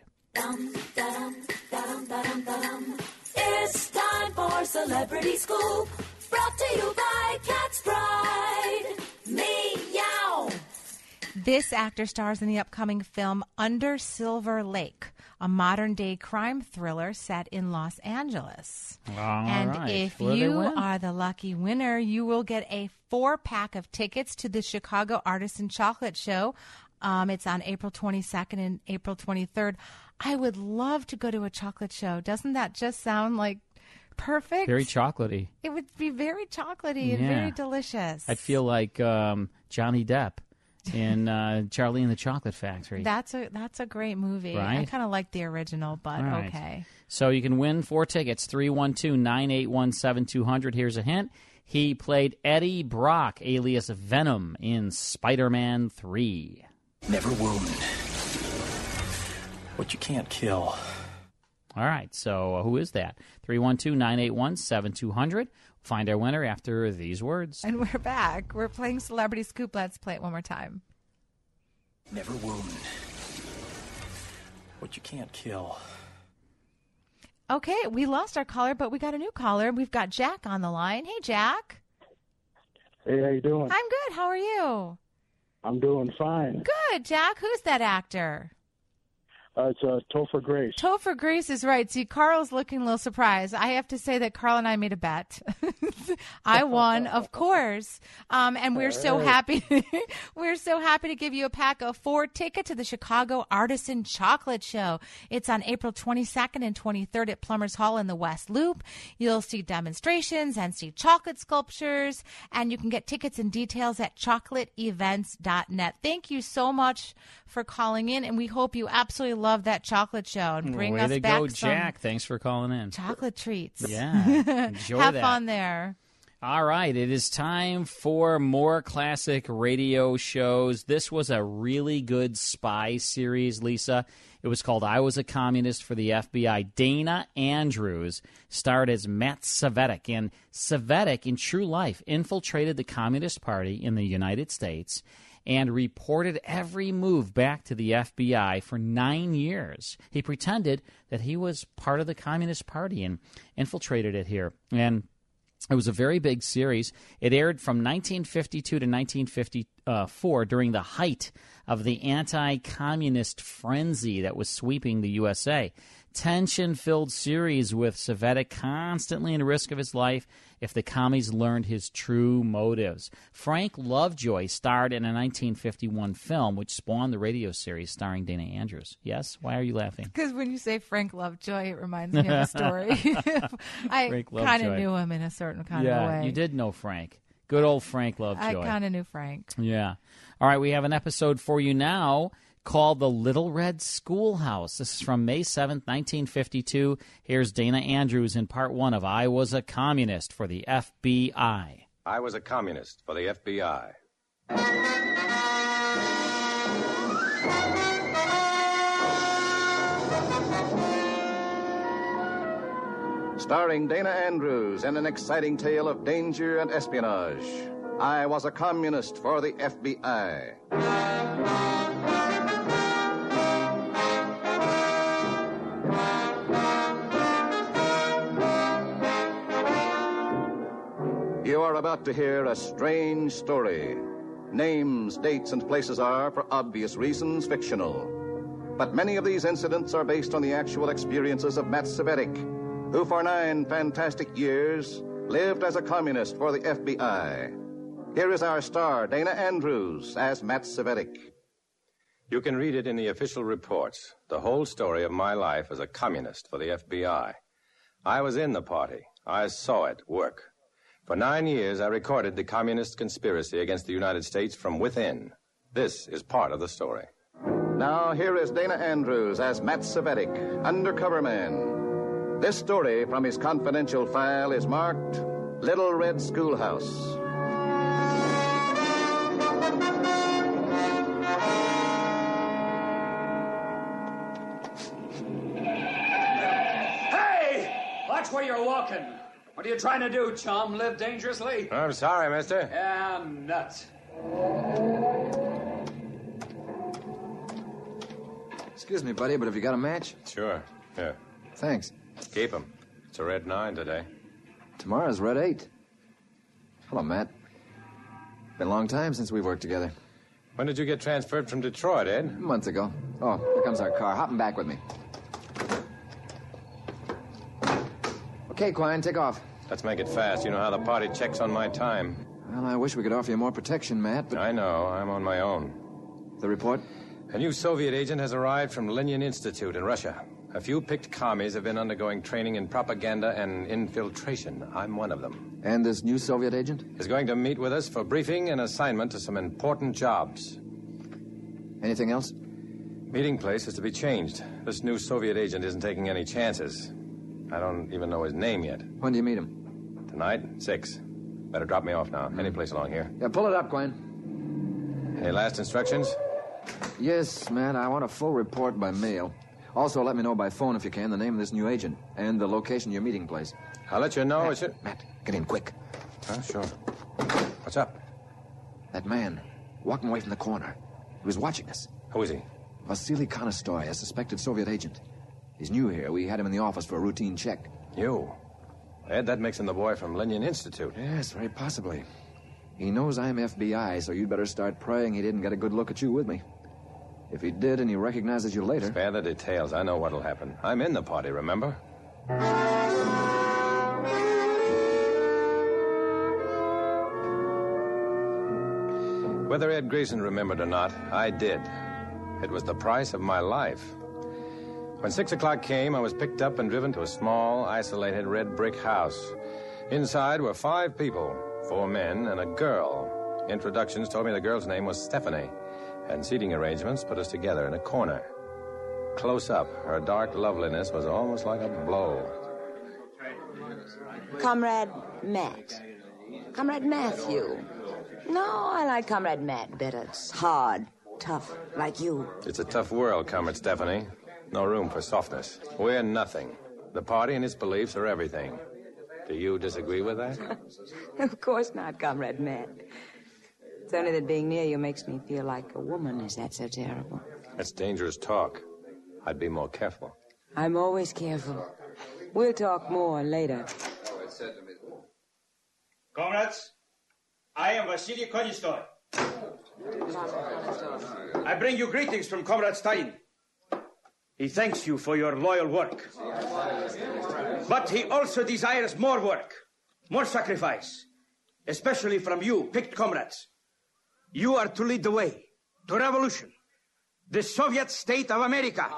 It's time for Celebrity Scoop, brought to you by Cat's Pride. Meow. This actor stars in the upcoming film Under Silver Lake, a modern-day crime thriller set in Los Angeles. All and right. if Will they you win? are the lucky winner, you will get a four-pack of tickets to the Chicago Artisan Chocolate Show. Um, it's on April twenty-second and April twenty-third. I would love to go to a chocolate show. Doesn't that just sound like perfect? Very chocolatey. It would be very chocolatey and Yeah. very delicious. I'd feel like um, Johnny Depp in uh, Charlie and the Chocolate Factory. That's a that's a great movie. I Right? kind of like the original, but All right. okay. So you can win four tickets, three one two, nine eight one, seven two zero zero. Here's a hint. He played Eddie Brock, alias Venom, in Spider-Man three. Never wound what you can't kill. All right, so uh, who is that? three one two, nine eight one, seven two zero zero. Find our winner after these words. And we're back. We're playing Celebrity Scoop. Let's play it one more time. Never wound what you can't kill. Okay, we lost our caller, but we got a new caller. We've got Jack on the line. Hey, Jack. Hey, how you doing? I'm good. How are you? I'm doing fine. Good, Jack. Who's that actor? Uh, it's uh, Topher Grace. Topher Grace is right. See, Carl's looking a little surprised. I have to say that Carl and I made a bet. I won, of course. Um, and we're so right. happy. We're so happy to give you a pack of four tickets to the Chicago Artisan Chocolate Show. It's on April twenty-second and twenty-third at Plumbers Hall in the West Loop. You'll see demonstrations and see chocolate sculptures, and you can get tickets and details at chocolate events dot net. Thank you so much for calling in, and we hope you absolutely love that chocolate show and bring Way us to back go, some Jack. Thanks for calling in. chocolate treats. Yeah, enjoy Have that. fun there. All right, it is time for more classic radio shows. This was a really good spy series, Lisa. It was called I Was a Communist for the F B I. Dana Andrews starred as Matt Cvetic, and Cvetic, in true life, infiltrated the Communist Party in the United States and reported every move back to the F B I for nine years. He pretended that he was part of the Communist Party and infiltrated it here. And it was a very big series. It aired from nineteen fifty-two to nineteen fifty-four during the height of the anti-communist frenzy that was sweeping the U S A. Tension-filled series with Cvetic constantly in risk of his life if the commies learned his true motives. Frank Lovejoy starred in a nineteen fifty-one film which spawned the radio series starring Dana Andrews. Yes? Why are you laughing? Because when you say Frank Lovejoy, it reminds me of a story. I kind of knew him in a certain kind yeah, of way. You did know Frank. Good old Frank Lovejoy. I kind of knew Frank. Yeah. All right, we have an episode for you now called The Little Red Schoolhouse. This is from May seventh, nineteen fifty-two. Here's Dana Andrews in part one of I Was a Communist for the F B I. I was a communist for the F B I. Starring Dana Andrews in an exciting tale of danger and espionage. I was a communist for the F B I. You are about to hear a strange story. Names, dates, and places are, for obvious reasons, fictional. But many of these incidents are based on the actual experiences of Matt Cvetic, who for nine fantastic years lived as a communist for the F B I. Here is our star, Dana Andrews, as Matt Cvetic. You can read it in the official reports, the whole story of my life as a communist for the F B I. I was in the party. I saw it work. For nine years, I recorded the communist conspiracy against the United States from within. This is part of the story. Now, here is Dana Andrews as Matt Cvetic, undercover man. This story from his confidential file is marked Little Red Schoolhouse. Watch where you're walking. What are you trying to do, chum? Live dangerously? I'm sorry, mister. Yeah, I'm nuts. Excuse me, buddy, but have you got a match? Sure. Here. Thanks. Keep 'em. It's a red nine today. Tomorrow's red eight. Hello, Matt. Been a long time since we worked together. When did you get transferred from Detroit, Ed? Months ago. Oh, here comes our car. Hopping back with me. Okay, Quine, take off. Let's make it fast. You know how the party checks on my time. Well, I wish we could offer you more protection, Matt, but... I know. I'm on my own. The report? A new Soviet agent has arrived from Lenin Institute in Russia. A few picked commies have been undergoing training in propaganda and infiltration. I'm one of them. And this new Soviet agent? Is going to meet with us for briefing and assignment to some important jobs. Anything else? Meeting place is to be changed. This new Soviet agent isn't taking any chances. I don't even know his name yet. When do you meet him? Tonight, six. Better drop me off now. Any place along here. Yeah, pull it up, Quine. Any last instructions? Yes, Matt. I want a full report by mail. Also, let me know by phone, if you can, the name of this new agent and the location of your meeting place. I'll let you know. Matt, it's a... Matt, get in quick. Oh, sure. What's up? That man, walking away from the corner. He was watching us. Who is he? Vasily Konostoy, a suspected Soviet agent. He's new here. We had him in the office for a routine check. You? Ed, that makes him the boy from Lenin Institute. Yes, very possibly. He knows I'm F B I, so you'd better start praying he didn't get a good look at you with me. If he did and he recognizes you later... Spare the details. I know what'll happen. I'm in the party, remember? Whether Ed Grayson remembered or not, I did. It was the price of my life. When six o'clock came, I was picked up and driven to a small, isolated red brick house. Inside were five people, four men and a girl. Introductions told me the girl's name was Stephanie, and seating arrangements put us together in a corner. Close up, her dark loveliness was almost like a blow. Comrade Matt, Comrade Matthew. No, I like Comrade Matt better. It's hard, tough, like you. It's a tough world, Comrade Stephanie. No room for softness. We're nothing. The party and its beliefs are everything. Do you disagree with that? Of course not, Comrade Matt. It's only that being near you makes me feel like a woman. Is that so terrible? That's dangerous talk. I'd be more careful. I'm always careful. We'll talk more later. Comrades, I am Vasily Konistoy. I bring you greetings from Comrade Stein. He thanks you for your loyal work. But he also desires more work, more sacrifice, especially from you, picked comrades. You are to lead the way to revolution, the Soviet state of America.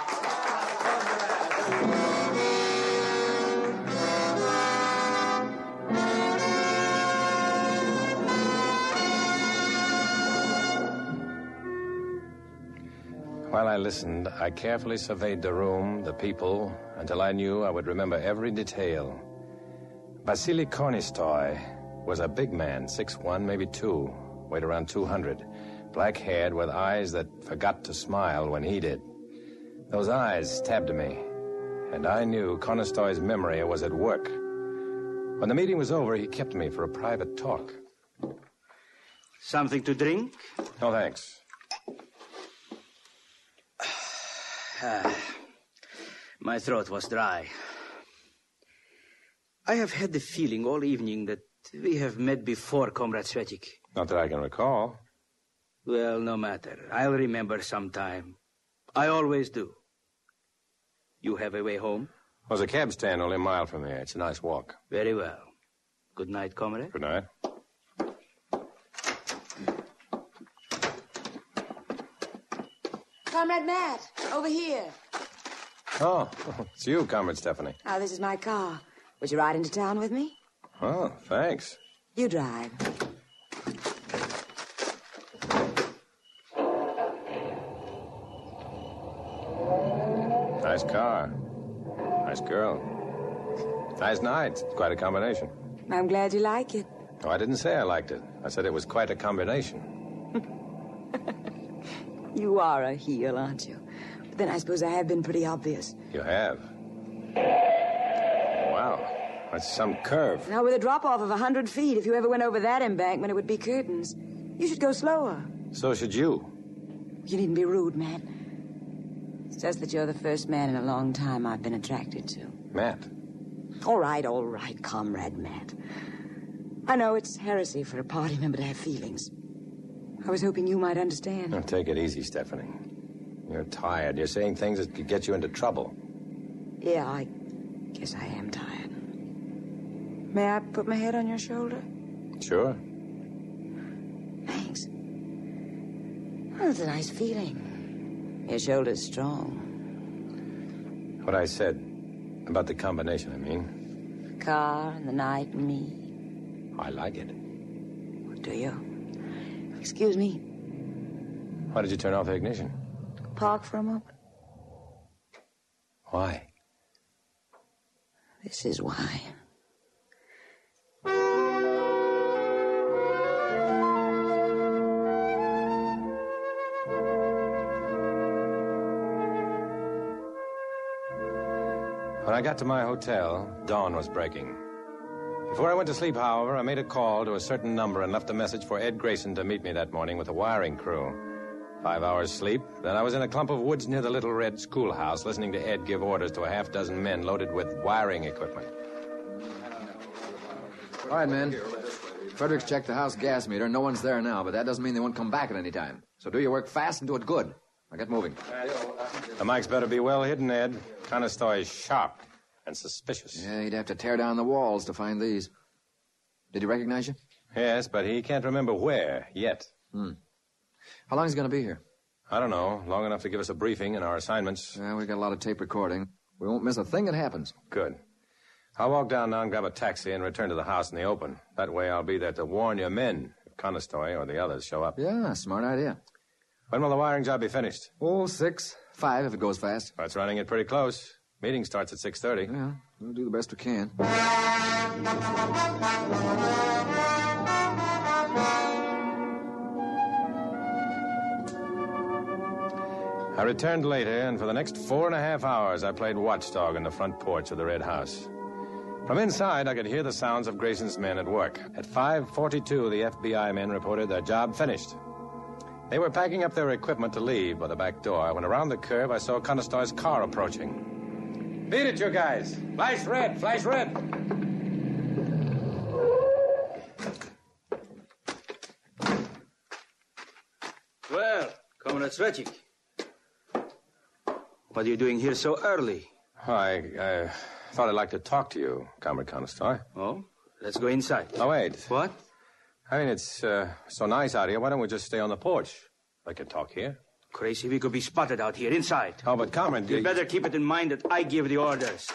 While I listened, I carefully surveyed the room, the people, until I knew I would remember every detail. Vasily Kornistoy was a big man, six one, maybe two, weighed around two hundred, black-haired with eyes that forgot to smile when he did. Those eyes stabbed me, and I knew Kornistoy's memory was at work. When the meeting was over, he kept me for a private talk. Something to drink? No, thanks. Ah, my throat was dry. I have had the feeling all evening that we have met before, Comrade Svetic. Not that I can recall. Well, no matter. I'll remember sometime. I always do. You have a way home? There's a cab stand only a mile from here. It's a nice walk. Very well. Good night, comrade. Good night. Comrade Matt, over here. Oh, it's you, Comrade Stephanie. Oh, this is my car. Would you ride into town with me? Oh, thanks. You drive. Nice car. Nice girl. Nice night. It's quite a combination. I'm glad you like it. Oh, I didn't say I liked it. I said it was quite a combination. You are a heel, aren't you? But then I suppose I have been pretty obvious. You have. Wow. That's some curve. Now, with a drop-off of a hundred feet, if you ever went over that embankment, it would be curtains. You should go slower. So should you. You needn't be rude, Matt. It's just that you're the first man in a long time I've been attracted to. Matt. All right, all right, Comrade Matt. I know it's heresy for a party member to have feelings. I was hoping you might understand. Now, take it easy, Stephanie. You're tired. You're saying things that could get you into trouble. Yeah, I guess I am tired. May I put my head on your shoulder? Sure. Thanks. Oh, it's a nice feeling. Your shoulder's strong. What I said about the combination, I mean. The car and the night and me. I like it. Do you? Excuse me. Why did you turn off the ignition? Park for a moment. Why? This is why. When I got to my hotel, dawn was breaking. Before I went to sleep, however, I made a call to a certain number and left a message for Ed Grayson to meet me that morning with the wiring crew. Five hours sleep, then I was in a clump of woods near the Little Red Schoolhouse, listening to Ed give orders to a half dozen men loaded with wiring equipment. All right, men. Fredericks checked the house gas meter. No one's there now, but that doesn't mean they won't come back at any time. So do your work fast and do it good. Now get moving. The mics better be well hidden, Ed. Conestoy is sharp and suspicious. Yeah, he'd have to tear down the walls to find these. Did he recognize you? Yes, but he can't remember where yet. Hmm. How long is he going to be here? I don't know. Long enough to give us a briefing and our assignments. Yeah, we got a lot of tape recording. We won't miss a thing that happens. Good. I'll walk down now and grab a taxi and return to the house in the open. That way I'll be there to warn your men if Conestoy or the others show up. Yeah, smart idea. When will the wiring job be finished? Oh, six. Five if it goes fast. That's running it pretty close. Meeting starts at six thirty. Yeah, we'll do the best we can. I returned later, and for the next four and a half hours, I played watchdog in the front porch of the Red House. From inside, I could hear the sounds of Grayson's men at work. At five forty-two, the F B I men reported their job finished. They were packing up their equipment to leave by the back door when around the curve I saw Conistor's car approaching. Beat it, you guys. Flash red, flash red. Well, Comrade Svetchik, what are you doing here so early? I, I thought I'd like to talk to you, Comrade Conistor. Oh, let's go inside. Oh, wait. What? I mean, it's uh, so nice out here. Why don't we just stay on the porch? I can talk here. Crazy, we could be spotted out here, inside. Oh, but Comrade... You'd better keep it in mind that I give the orders.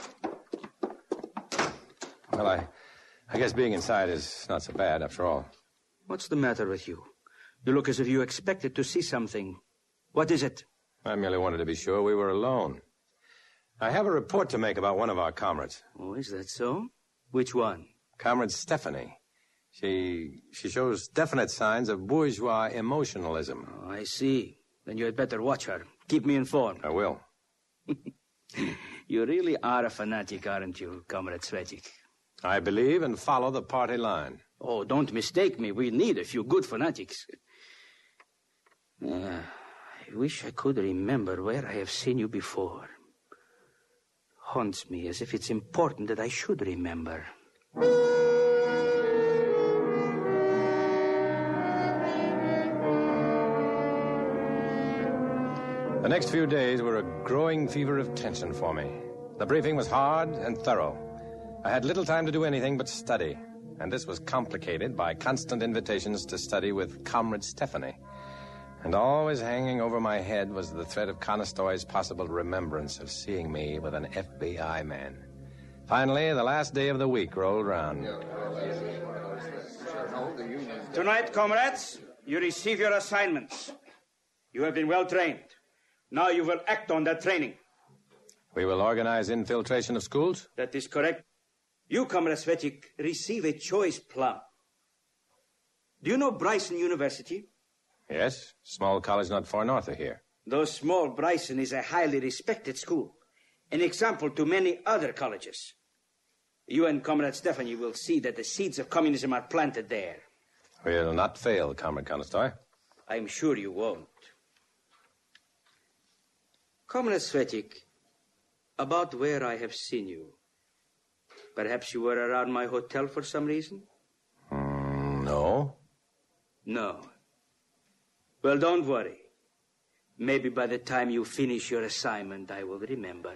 Well, I, I guess being inside is not so bad, after all. What's the matter with you? You look as if you expected to see something. What is it? I merely wanted to be sure we were alone. I have a report to make about one of our comrades. Oh, is that so? Which one? Comrade Stephanie. She she shows definite signs of bourgeois emotionalism. Oh, I see. Then you had better watch her. Keep me informed. I will. You really are a fanatic, aren't you, Comrade Svetchik? I believe and follow the party line. Oh, don't mistake me. We need a few good fanatics. Uh, I wish I could remember where I have seen you before. Haunts me as if it's important that I should remember. The next few days were a growing fever of tension for me. The briefing was hard and thorough. I had little time to do anything but study, and this was complicated by constant invitations to study with Comrade Stephanie. And always hanging over my head was the threat of Conistor's possible remembrance of seeing me with an F B I man. Finally, the last day of the week rolled round. Tonight, comrades, you receive your assignments. You have been well trained. Now you will act on that training. We will organize infiltration of schools? That is correct. You, Comrade Svetchik, receive a choice plum. Do you know Bryson University? Yes, small college not far north of here. Though small, Bryson is a highly respected school, an example to many other colleges. You and Comrade Stephanie will see that the seeds of communism are planted there. We'll not fail, Comrade Conistor. I'm sure you won't. Comrade Svetchik, about where I have seen you. Perhaps you were around my hotel for some reason? Mm, no. No. Well, don't worry. Maybe by the time you finish your assignment, I will remember.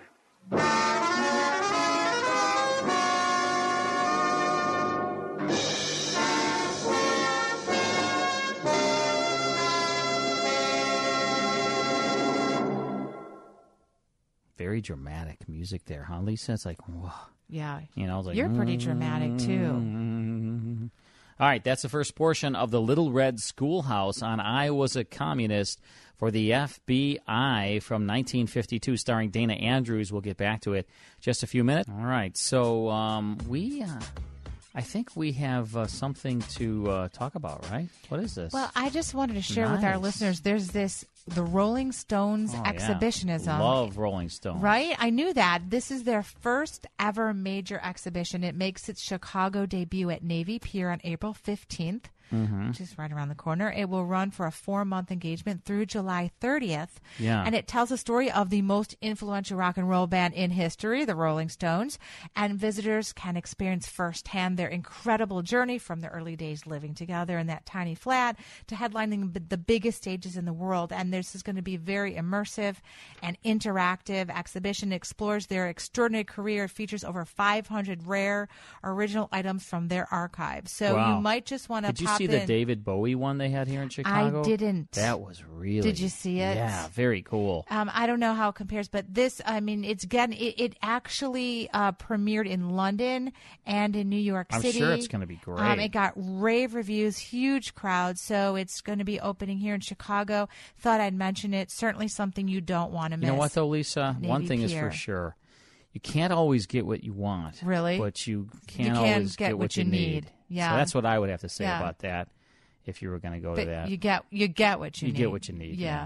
Very dramatic music there, huh, Lisa? It's like, whoa. Yeah. You know, I was like, you're pretty mm-hmm. dramatic, too. All right, that's the first portion of the Little Red Schoolhouse on I Was a Communist for the F B I from nineteen fifty-two, starring Dana Andrews. We'll get back to it just a few minutes. All right, so um, we, uh, I think we have uh, something to uh, talk about, right? What is this? Well, I just wanted to share nice. with our listeners, there's this, the Rolling Stones oh, exhibitionism. Yeah. Love Rolling Stones. Right? I knew that. This is their first ever major exhibition. It makes its Chicago debut at Navy Pier on April fifteenth. Mm-hmm. Which is right around the corner. It will run for a four-month engagement through July thirtieth. Yeah. And it tells the story of the most influential rock and roll band in history, the Rolling Stones. And visitors can experience firsthand their incredible journey from the early days living together in that tiny flat to headlining the biggest stages in the world. And this is going to be very immersive and interactive exhibition. It explores their extraordinary career. It features over five hundred rare original items from their archives. So wow. you might just want to pop in. See the David Bowie one they had here in Chicago? I didn't. That was really... Did you see it? Yeah, very cool. Um, I don't know how it compares, but this, I mean, it's again, it, it actually uh, premiered in London and in New York I'm City. I'm sure it's going to be great. Um, it got rave reviews, huge crowds, so it's going to be opening here in Chicago. Thought I'd mention it. Certainly something you don't want to miss. You know what, though, Lisa? Navy one thing Pier. is for sure. You can't always get what you want. Really? But you can, you can always get, get what, what you you need. need. Yeah. So that's what I would have to say yeah. about that if you were going to go but to that. You get you get what you, you need. You get what you need. Yeah. yeah.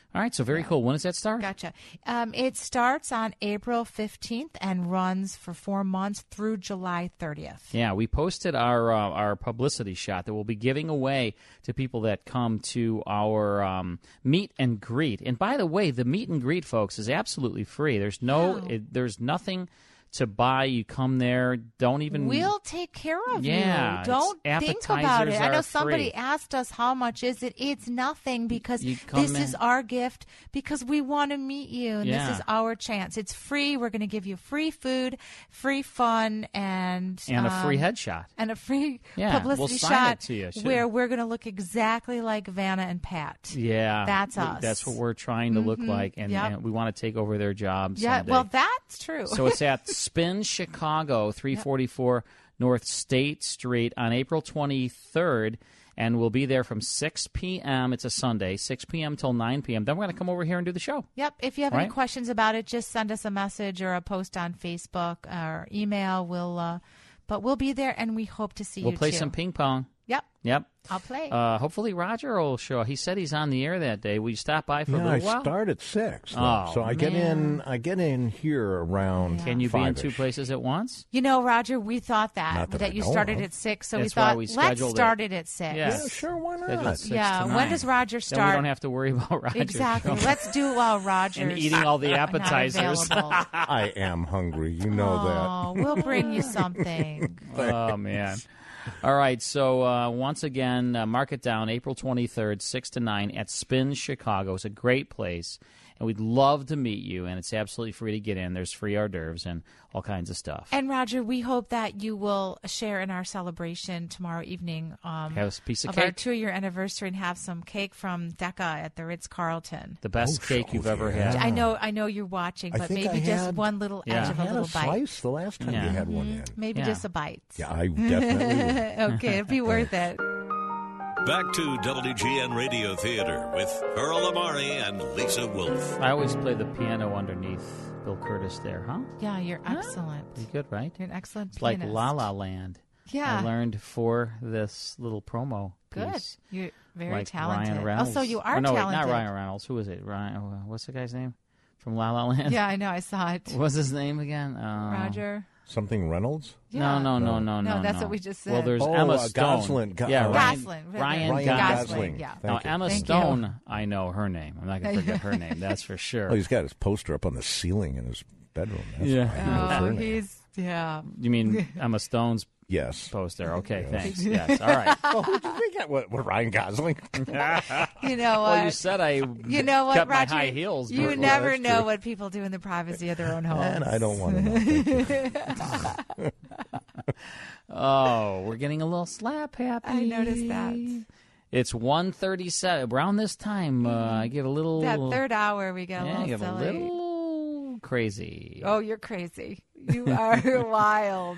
All right, so very cool. When does that start? Gotcha. Um, it starts on April fifteenth and runs for four months through July thirtieth. Yeah, we posted our uh, our publicity shot that we'll be giving away to people that come to our um, meet and greet. And by the way, the meet and greet, folks, is absolutely free. There's no, Oh. it, there's nothing to buy. You come there, don't even. We'll take care of Yeah, you. Don't it's- think about it. appetizers I know are somebody free. asked us how much is it. It's nothing because You come this is in- our gift because we want to meet you and Yeah. this is our chance. It's free. We're going to give you free food, free fun, and And a free um, headshot. and a free Yeah, publicity we'll sign shot it to you, too. where we're going to look exactly like Vanna and Pat. Yeah, That's we- us. That's what we're trying to look Mhm. like, and, Yep. and we want to take over their jobs. Yeah, someday. well, that's true. So it's at Spin Chicago, three forty-four North State Street on April twenty-third, and we'll be there from six p.m. It's a Sunday, six p.m. till nine p.m. Then we're going to come over here and do the show. Yep. If you have Right? any questions about it, just send us a message or a post on Facebook or email. We'll, uh, but we'll be there, and we hope to see We'll you play too. some ping pong. Yep. Yep. I'll play. Uh, hopefully Roger will show. He said he's on the air that day. Will you stop by for No, a I little while? start at six. though. Oh, so I get man. in. I get in here around. Can you be in five-ish. two places at once? You know, Roger, we thought that Not that I you know started of. at six, so That's we why thought we let's scheduled start it. it at six. Yeah. Yeah, sure. Why Scheduled not? at six Yeah, to when nine. does Roger Then start? we don't have to worry about Roger. Exactly. showing. Let's do it while Roger's And eating all the not appetizers. available. I am hungry. You know Oh, we'll bring you something. Oh, man. All right, so uh, once again, uh, mark it down, April twenty-third, six to nine at Spin Chicago. It's a great place, and we'd love to meet you, and it's absolutely free to get in. There's free hors d'oeuvres and all kinds of stuff. And Roger, we hope that you will share in our celebration tomorrow evening. Um, Have a piece of our cake. two-year anniversary and have some cake from Decca at the Ritz Carlton. The best Oh, cake sure, you've ever yeah. had. I know, I know you're watching, I but think maybe I just had- one little Yeah. edge that. of I a had little a bite. slice the last time Yeah. you had one Mhm. in. Maybe Yeah. just a bite. Yeah, I definitely will. Okay, it'd be worth it. Back to W G N Radio Theater with Earl Amari and Lisa Wolf. I always play the piano underneath Bill Curtis there, huh? Yeah, you're excellent. Pretty good, right? You're an excellent It's like pianist. La La Land. Yeah. I learned for this little promo Good. piece. You're very like talented. Ryan Reynolds. Oh, so you are Or no, wait, talented. not Ryan Reynolds. Who is it? Ryan. uh, What's the guy's name from La La Land? Yeah, I know. I saw it. What's his name again? Uh, Roger. Something Reynolds? Yeah. No, no, no, no, no. No, that's no. what we just Well, said. there's Oh, Emma uh, Stone. Gosling. Go- yeah, uh, Ryan, Gosling. Ryan, Ryan Gosling. Gosling. Yeah. Now, Thank you. Emma Thank Stone, I know her name. I'm not going to forget her name. That's for sure. Oh, he's got his poster up on the ceiling in his bedroom. That's Yeah. why he knows her Oh, name. he's yeah. You mean Emma Stone's Yes. poster? Okay, Yes. thanks. Yes, all right. Well, who'd you think? What, what Ryan Gosling? You know what? Well, you said I You know what, got my Roger? high heels. You before. never that's know true. what people do in the privacy of their own homes. And I don't want to know. Thank you. Oh, we're getting a little slap happy. I noticed that. It's one thirty-seven. Around this time, uh, I get a little... That third hour, we get a yeah, little I get a silly. little crazy. Oh, you're crazy. You are wild.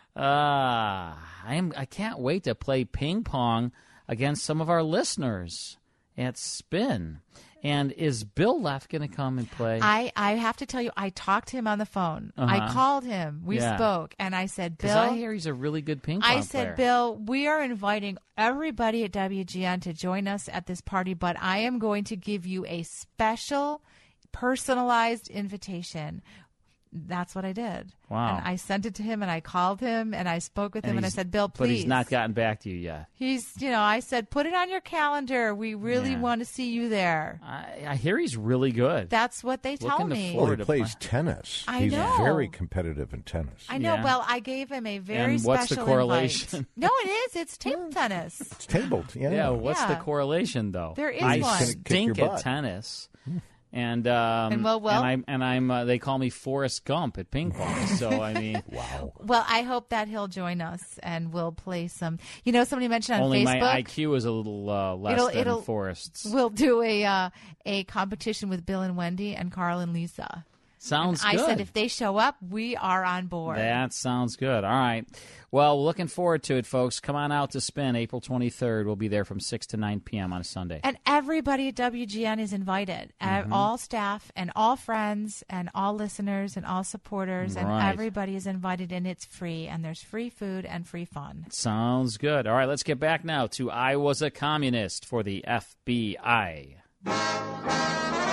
Ah, I am. I can't wait to play ping pong against some of our listeners at Spin. And is Bill Leff going to come and play? I, I have to tell you, I talked to him on the phone. Uh-huh. I called him. We Yeah. spoke. And I said, Because Bill. I hear he's a really good ping pong I player. said, Bill, we are inviting everybody at W G N to join us at this party, but I am going to give you a special, personalized invitation. That's what I did. Wow. And I sent it to him, and I called him, and I spoke with him, and I he's- said, Bill, please. But he's not gotten back to you yet. He's, you know, I said, put it on your calendar. We really Yeah. want to see you there. I, I hear he's really good. That's what they tell Looking to me. Well, he to plays play. tennis. I He's know. very competitive in tennis. I know. Yeah. Well, I gave him a very And what's the special correlation? invite. No, it is. It's table tennis. It's tabled. Yeah. Yeah, what's Yeah. the correlation though? There is I one. Gonna kick stink your at butt. tennis, and um, And well, well- and I'm and I'm uh, they call me Forrest Gump at ping pong. So I mean, Wow. Well, I hope that he'll join us and we'll play some. You know, somebody mentioned on only Facebook. my I Q is a little uh, less It'll- than it'll- Forrest's. We'll do a uh, a competition with Bill and Wendy and Carl and Lisa. Sounds I good. said if they show up, we are on board. That sounds good. All right. Well, looking forward to it, folks. Come on out to Spin April twenty-third. We'll be there from six to nine p.m. on a Sunday. And everybody at W G N is invited. Uh, Mhm. All staff and all friends and all listeners and all supporters and Right. everybody is invited, and it's free. And there's free food and free fun. Sounds good. All right, let's get back now to I Was a Communist for the F B I.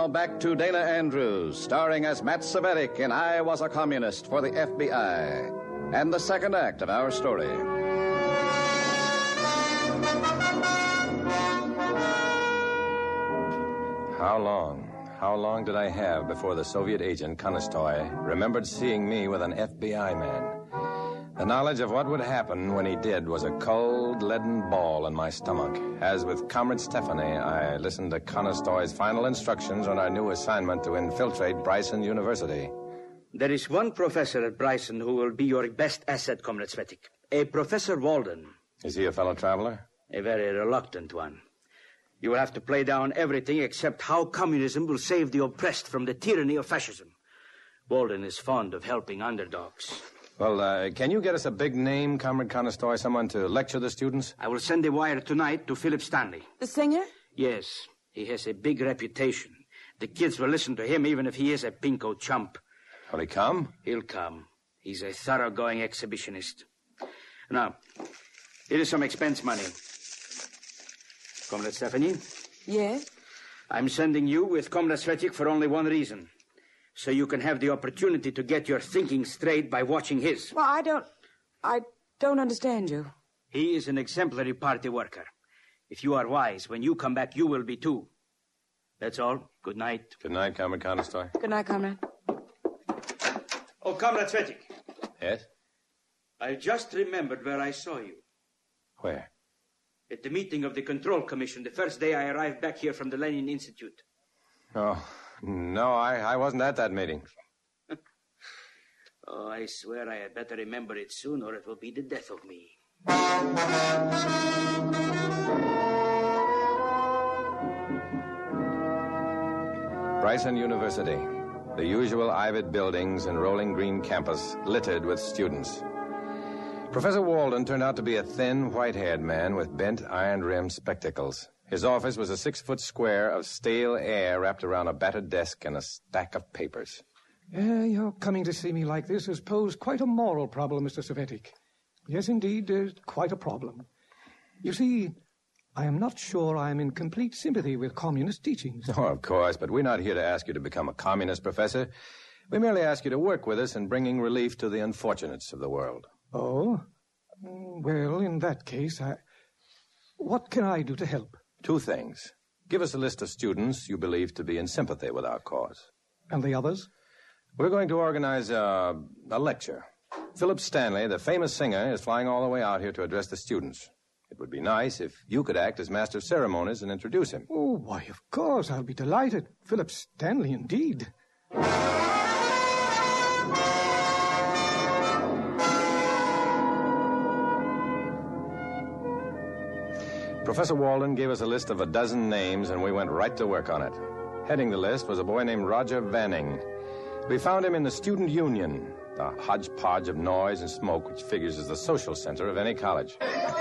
now back to Dana Andrews, starring as Matt Savetic in I Was a Communist for the F B I, and the second act of our story. How long, how long did I have before the Soviet agent, Konostoy, remembered seeing me with an F B I man? The knowledge of what would happen when he did was a cold, leaden ball in my stomach. As with Comrade Stephanie, I listened to Konostoy's final instructions on our new assignment to infiltrate Bryson University. There is one professor at Bryson who will be your best asset, Comrade Svetic. A Professor Walden. Is he a fellow traveler? A very reluctant one. You will have to play down everything except how communism will save the oppressed from the tyranny of fascism. Walden is fond of helping underdogs. Well, uh, can you get us a big name, Comrade Konostoy, someone to lecture the students? I will send a wire tonight to Philip Stanley. The singer? Yes. He has a big reputation. The kids will listen to him even if he is a pinko chump. Will he come? He'll come. He's a thoroughgoing exhibitionist. Now, here is some expense money. Comrade Stephanie? Yes? I'm sending you with Comrade Svetic for only one reason. So you can have the opportunity to get your thinking straight by watching his. Well, I don't... I don't understand you. He is an exemplary party worker. If you are wise, when you come back, you will be too. That's all. Good night. Good night, Comrade Konostoy. Good night, Comrade. Oh, Comrade Svetic. Yes? I just remembered where I saw you. Where? At the meeting of the Control Commission, the first day I arrived back here from the Lenin Institute. Oh, no, I, I wasn't at that meeting. Oh, I swear I had better remember it soon, or it will be the death of me. Bryson University. The usual ivied buildings and rolling green campus littered with students. Professor Walden turned out to be a thin, white-haired man with bent, iron-rimmed spectacles. His office was a six-foot square of stale air wrapped around a battered desk and a stack of papers. Uh, your coming to see me like this has posed quite a moral problem, Mister Savetic. Yes, indeed, uh, quite a problem. You see, I am not sure I am in complete sympathy with communist teachings. Oh, of course, but we're not here to ask you to become a communist, Professor. We merely ask you to work with us in bringing relief to the unfortunates of the world. Oh? Well, in that case, I... what can I do to help? Two things. Give us a list of students you believe to be in sympathy with our cause. And the others? We're going to organize a, a lecture. Philip Stanley, the famous singer, is flying all the way out here to address the students. It would be nice if you could act as master of ceremonies and introduce him. Oh, why, of course. I'll be delighted. Philip Stanley, indeed. Professor Walden gave us a list of a dozen names, and we went right to work on it. Heading the list was a boy named Roger Vanning. We found him in the Student Union, the hodgepodge of noise and smoke which figures as the social center of any college.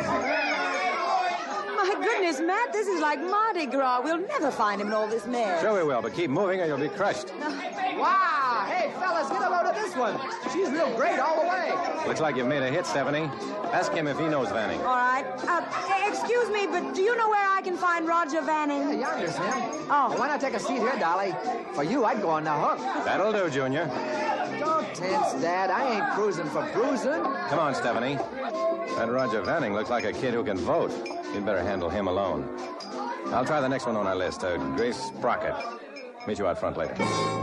My goodness, Matt, this is like Mardi Gras. We'll never find him in all this mess. Sure we will, but keep moving or you'll be crushed. Wow! Hey, fellas, get a load of this one. She's real great all the way. Looks like you've made a hit, Stephanie. Ask him if he knows Vanning. All right. Uh, excuse me, but do you know where I can find Roger Vanning? Yeah, yonder's him. Oh. Well, why not take a seat here, Dolly? For you, I'd go on the hook. That'll do, Junior. Don't tense, Dad. I ain't cruising for bruising. Come on, Stephanie. That Roger Vanning looks like a kid who can vote. You'd better handle him alone. I'll try the next one on our list, uh, Grace Sprocket. Meet you out front later.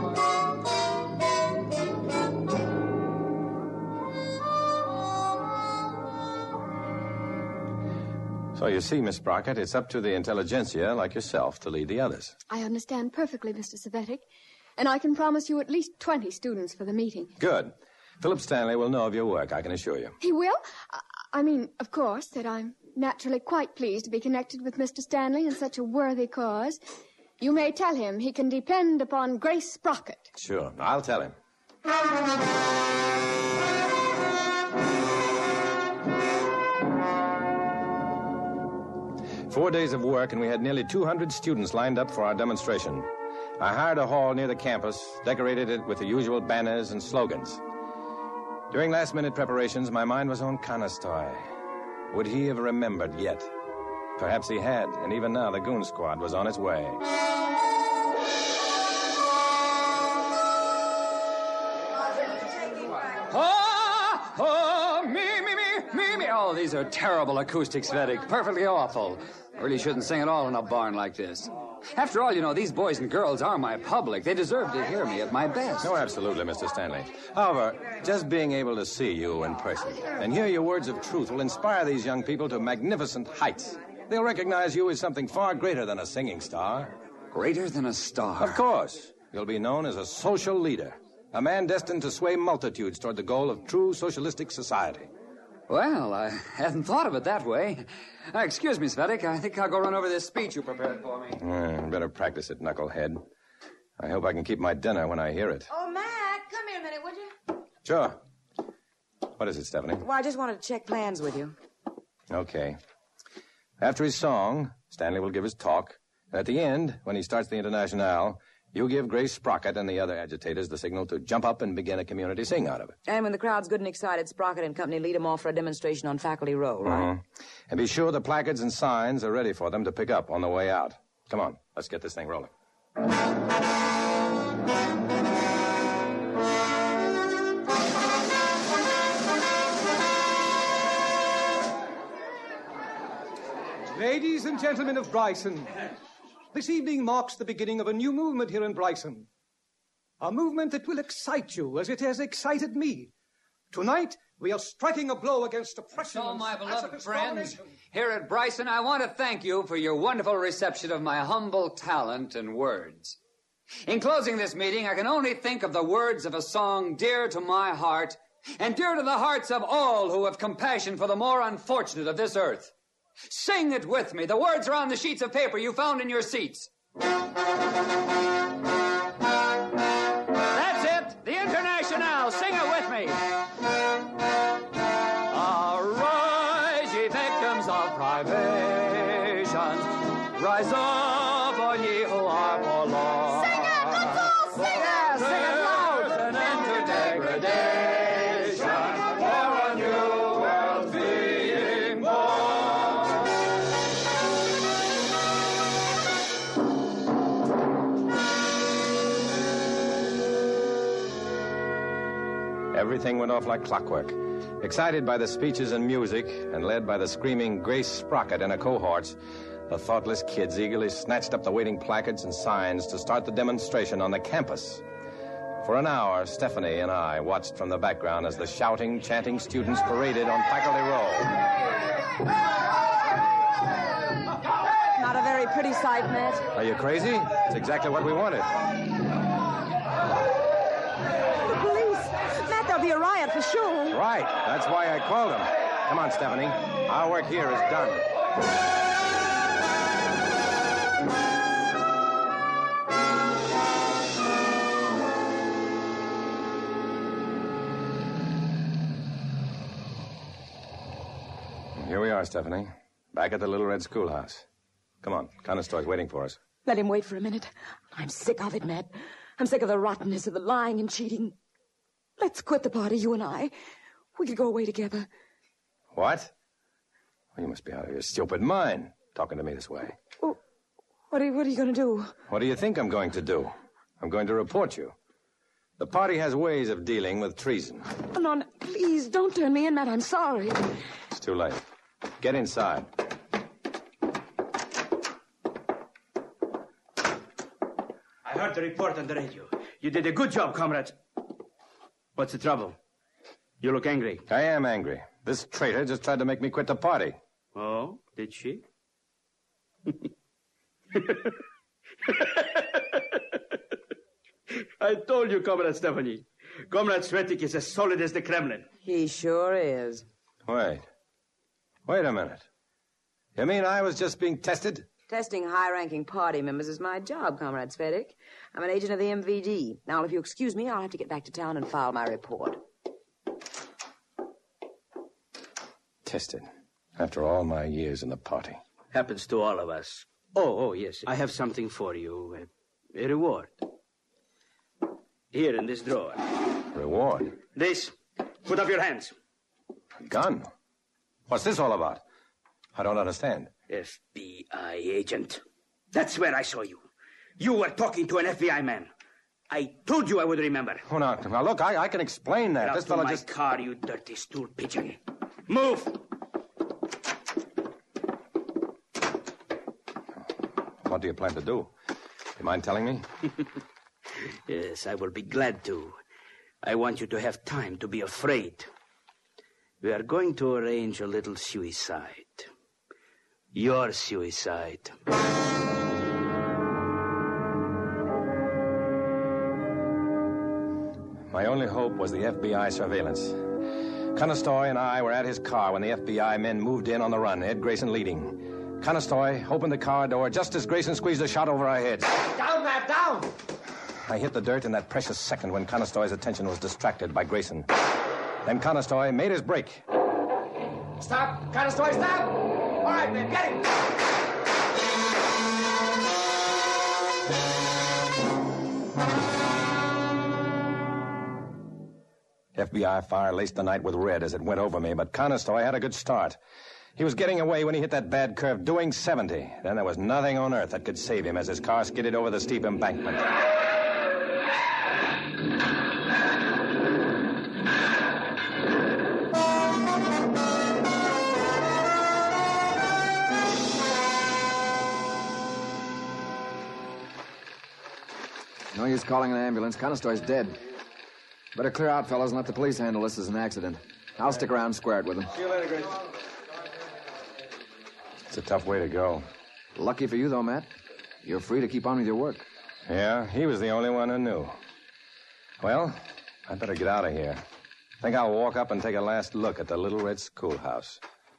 So you see, Miss Sprocket, it's up to the intelligentsia like yourself to lead the others. I understand perfectly, Mister Savetic. And I can promise you at least twenty students for the meeting. Good. Philip Stanley will know of your work, I can assure you. He will? I, I mean, of course, that I'm naturally quite pleased to be connected with Mister Stanley in such a worthy cause. You may tell him he can depend upon Grace Sprocket. Sure, I'll tell him. Four days of work, and we had nearly two hundred students lined up for our demonstration. I hired a hall near the campus, decorated it with the usual banners and slogans. During last-minute preparations, my mind was on Konostoy. Would he have remembered yet? Perhaps he had, and even now the goon squad was on its way. Oh, oh, me, me, me, me, me. Oh, these are terrible acoustics, Vedic. Perfectly awful. Really shouldn't sing at all in a barn like this. After all, you know, these boys and girls are my public. They deserve to hear me at my best. No, absolutely, Mister Stanley. However, just being able to see you in person and hear your words of truth will inspire these young people to magnificent heights. They'll recognize you as something far greater than a singing star. Greater than a star? Of course. You'll be known as a social leader, a man destined to sway multitudes toward the goal of true socialistic society. Well, I hadn't thought of it that way. Uh, excuse me, Svetic. I think I'll go run over this speech you prepared for me. Mm, better practice it, knucklehead. I hope I can keep my dinner when I hear it. Oh, Mac, come here a minute, would you? Sure. What is it, Stephanie? Well, I just wanted to check plans with you. Okay. After his song, Stanley will give his talk. And at the end, when he starts the Internationale, you give Grace Sprocket and the other agitators the signal to jump up and begin a community sing out of it. And when the crowd's good and excited, Sprocket and company lead them off for a demonstration on Faculty Row, right? Mm-hmm. And be sure the placards and signs are ready for them to pick up on the way out. Come on, let's get this thing rolling. Ladies and gentlemen of Bryson, this evening marks the beginning of a new movement here in Bryson. A movement that will excite you as it has excited me. Tonight, we are striking a blow against oppression. So, my beloved friends, here at Bryson, I want to thank you for your wonderful reception of my humble talent and words. In closing this meeting, I can only think of the words of a song dear to my heart and dear to the hearts of all who have compassion for the more unfortunate of this earth. Sing it with me. The words are on the sheets of paper you found in your seats. That's it. The Internationale. Sing it with me. Arise, ye victims of privation. Rise up, all ye who are forlorn. Sing it. Let's all sing it. Yeah, sing it loud. An end to degradation. For a new world being born. Everything went off like clockwork. Excited by the speeches and music, and led by the screaming Grace Sprocket and her cohorts, the thoughtless kids eagerly snatched up the waiting placards and signs to start the demonstration on the campus. For an hour, Stephanie and I watched from the background as the shouting, chanting students paraded on Faculty Row. Not a very pretty sight, Matt. Are you crazy? It's exactly what we wanted. The police. Matt, there'll be a riot for sure. Right. That's why I called them. Come on, Stephanie. Our work here is done. Here we are, Stephanie. Back at the Little Red Schoolhouse. Come on, Conestoy's waiting for us. Let him wait for a minute. I'm sick of it, Matt. I'm sick of the rottenness of the lying and cheating. Let's quit the party, you and I. We could go away together. What? Well, you must be out of your stupid mind, talking to me this way. Well, what are you, what are you going to do? What do you think I'm going to do? I'm going to report you. The party has ways of dealing with treason. Oh, no, no, please, don't turn me in, Matt. I'm sorry. It's too late. Get inside. I heard the report on the radio. You did a good job, comrades. What's the trouble? You look angry. I am angry. This traitor just tried to make me quit the party. Oh, did she? I told you, Comrade Stephanie. Comrade Svetic is as solid as the Kremlin. He sure is. Wait. Wait a minute. You mean I was just being tested? Testing high-ranking party members is my job, Comrade Svetic. I'm an agent of the M V D. Now, if you excuse me, I'll have to get back to town and file my report. Tested. After all my years in the party. Happens to all of us. Oh, oh, yes. I have something for you. A, a reward. Here in this drawer. Reward? This. Put up your hands. A gun? What's this all about? I don't understand. F B I agent. That's where I saw you. You were talking to an F B I man. I told you I would remember. Oh, now, now look, I, I can explain that. Get This out fellow to my just... car, you dirty stool pigeon. Move! What do you plan to do? You mind telling me? Yes, I will be glad to. I want you to have time to be afraid. We are going to arrange a little suicide. Your suicide. My only hope was the F B I surveillance. Conestoy and I were at his car when the F B I men moved in on the run, Ed Grayson leading. Conestoy opened the car door just as Grayson squeezed a shot over our heads. Down, Matt, down! I hit the dirt in that precious second when Conestoy's attention was distracted by Grayson. Then Conestoy made his break. Stop! Conestoy, stop! All right, man, get him! F B I fire laced the night with red as it went over me, but Conestoy had a good start. He was getting away when he hit that bad curve, doing seventy. Then there was nothing on earth that could save him as his car skidded over the steep embankment. No use calling an ambulance. Conestoy's dead. Better clear out, fellas, and let the police handle this as an accident. I'll stick around and square it with them. See you later, Grace. It's a tough way to go. Lucky for you, though, Matt. You're free to keep on with your work. Yeah, he was the only one who knew. Well, I'd better get out of here. Think I'll walk up and take a last look at the Little Red Schoolhouse.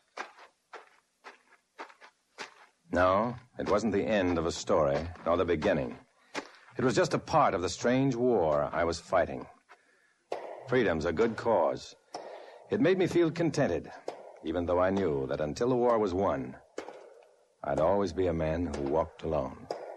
No, it wasn't the end of a story, nor the beginning. It was just a part of the strange war I was fighting. Freedom's a good cause. It made me feel contented, even though I knew that until the war was won, I'd always be a man who walked alone.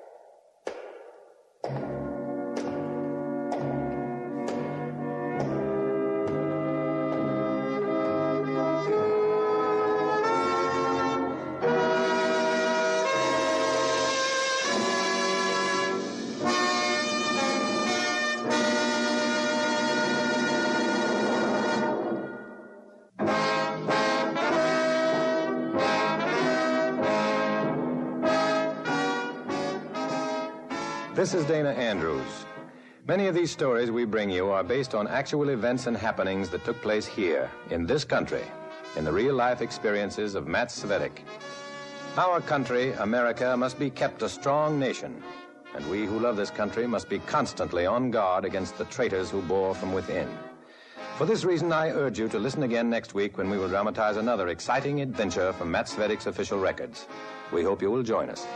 This is Dana Andrews. Many of these stories we bring you are based on actual events and happenings that took place here, in this country, in the real-life experiences of Matt Cvetic. Our country, America, must be kept a strong nation, and we who love this country must be constantly on guard against the traitors who bore from within. For this reason, I urge you to listen again next week when we will dramatize another exciting adventure from Matt Cvetic's official records. We hope you will join us.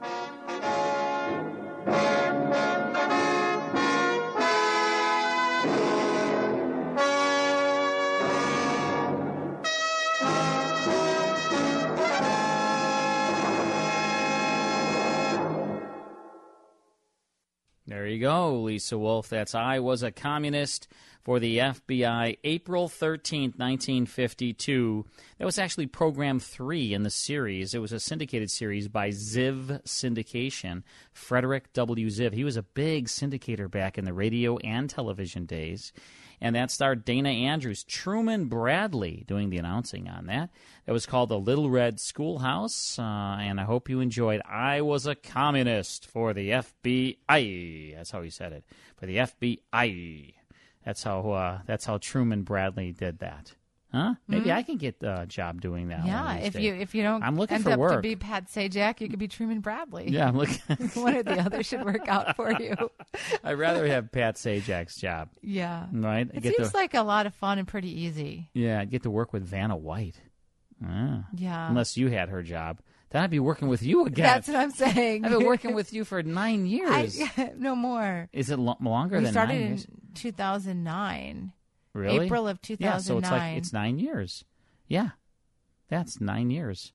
There you go, Lisa Wolf. That's I Was a Communist for the F B I, April thirteenth, nineteen fifty-two. That was actually program three in the series. It was a syndicated series by Ziv Syndication, Frederick W. Ziv. He was a big syndicator back in the radio and television days. And that starred Dana Andrews, Truman Bradley doing the announcing on that. It was called The Little Red Schoolhouse, uh, and I hope you enjoyed I Was a Communist for the F B I. That's how he said it, for the F B I. That's how uh, that's how Truman Bradley did that. Huh? Maybe Mhm. I can get a job doing that. Yeah, one of these if days. you if you don't I'm looking end for up work. to be Pat Sajak, you could be Truman Bradley. Yeah, I'm looking. One or the other should work out for you. I'd rather have Pat Sajak's job. Yeah. Right? It Get seems to, like a lot of fun and pretty easy. yeah, I'd get to work with Vanna White. Ah. Yeah. Unless you had her job. Then I'd be working with you again. That's what I'm saying. I've been working with you for nine years. I, no more. Is it lo- longer we than started nine in years? two thousand nine. Really? April of two thousand nine. Yeah, so it's like it's nine years. Yeah, that's nine years.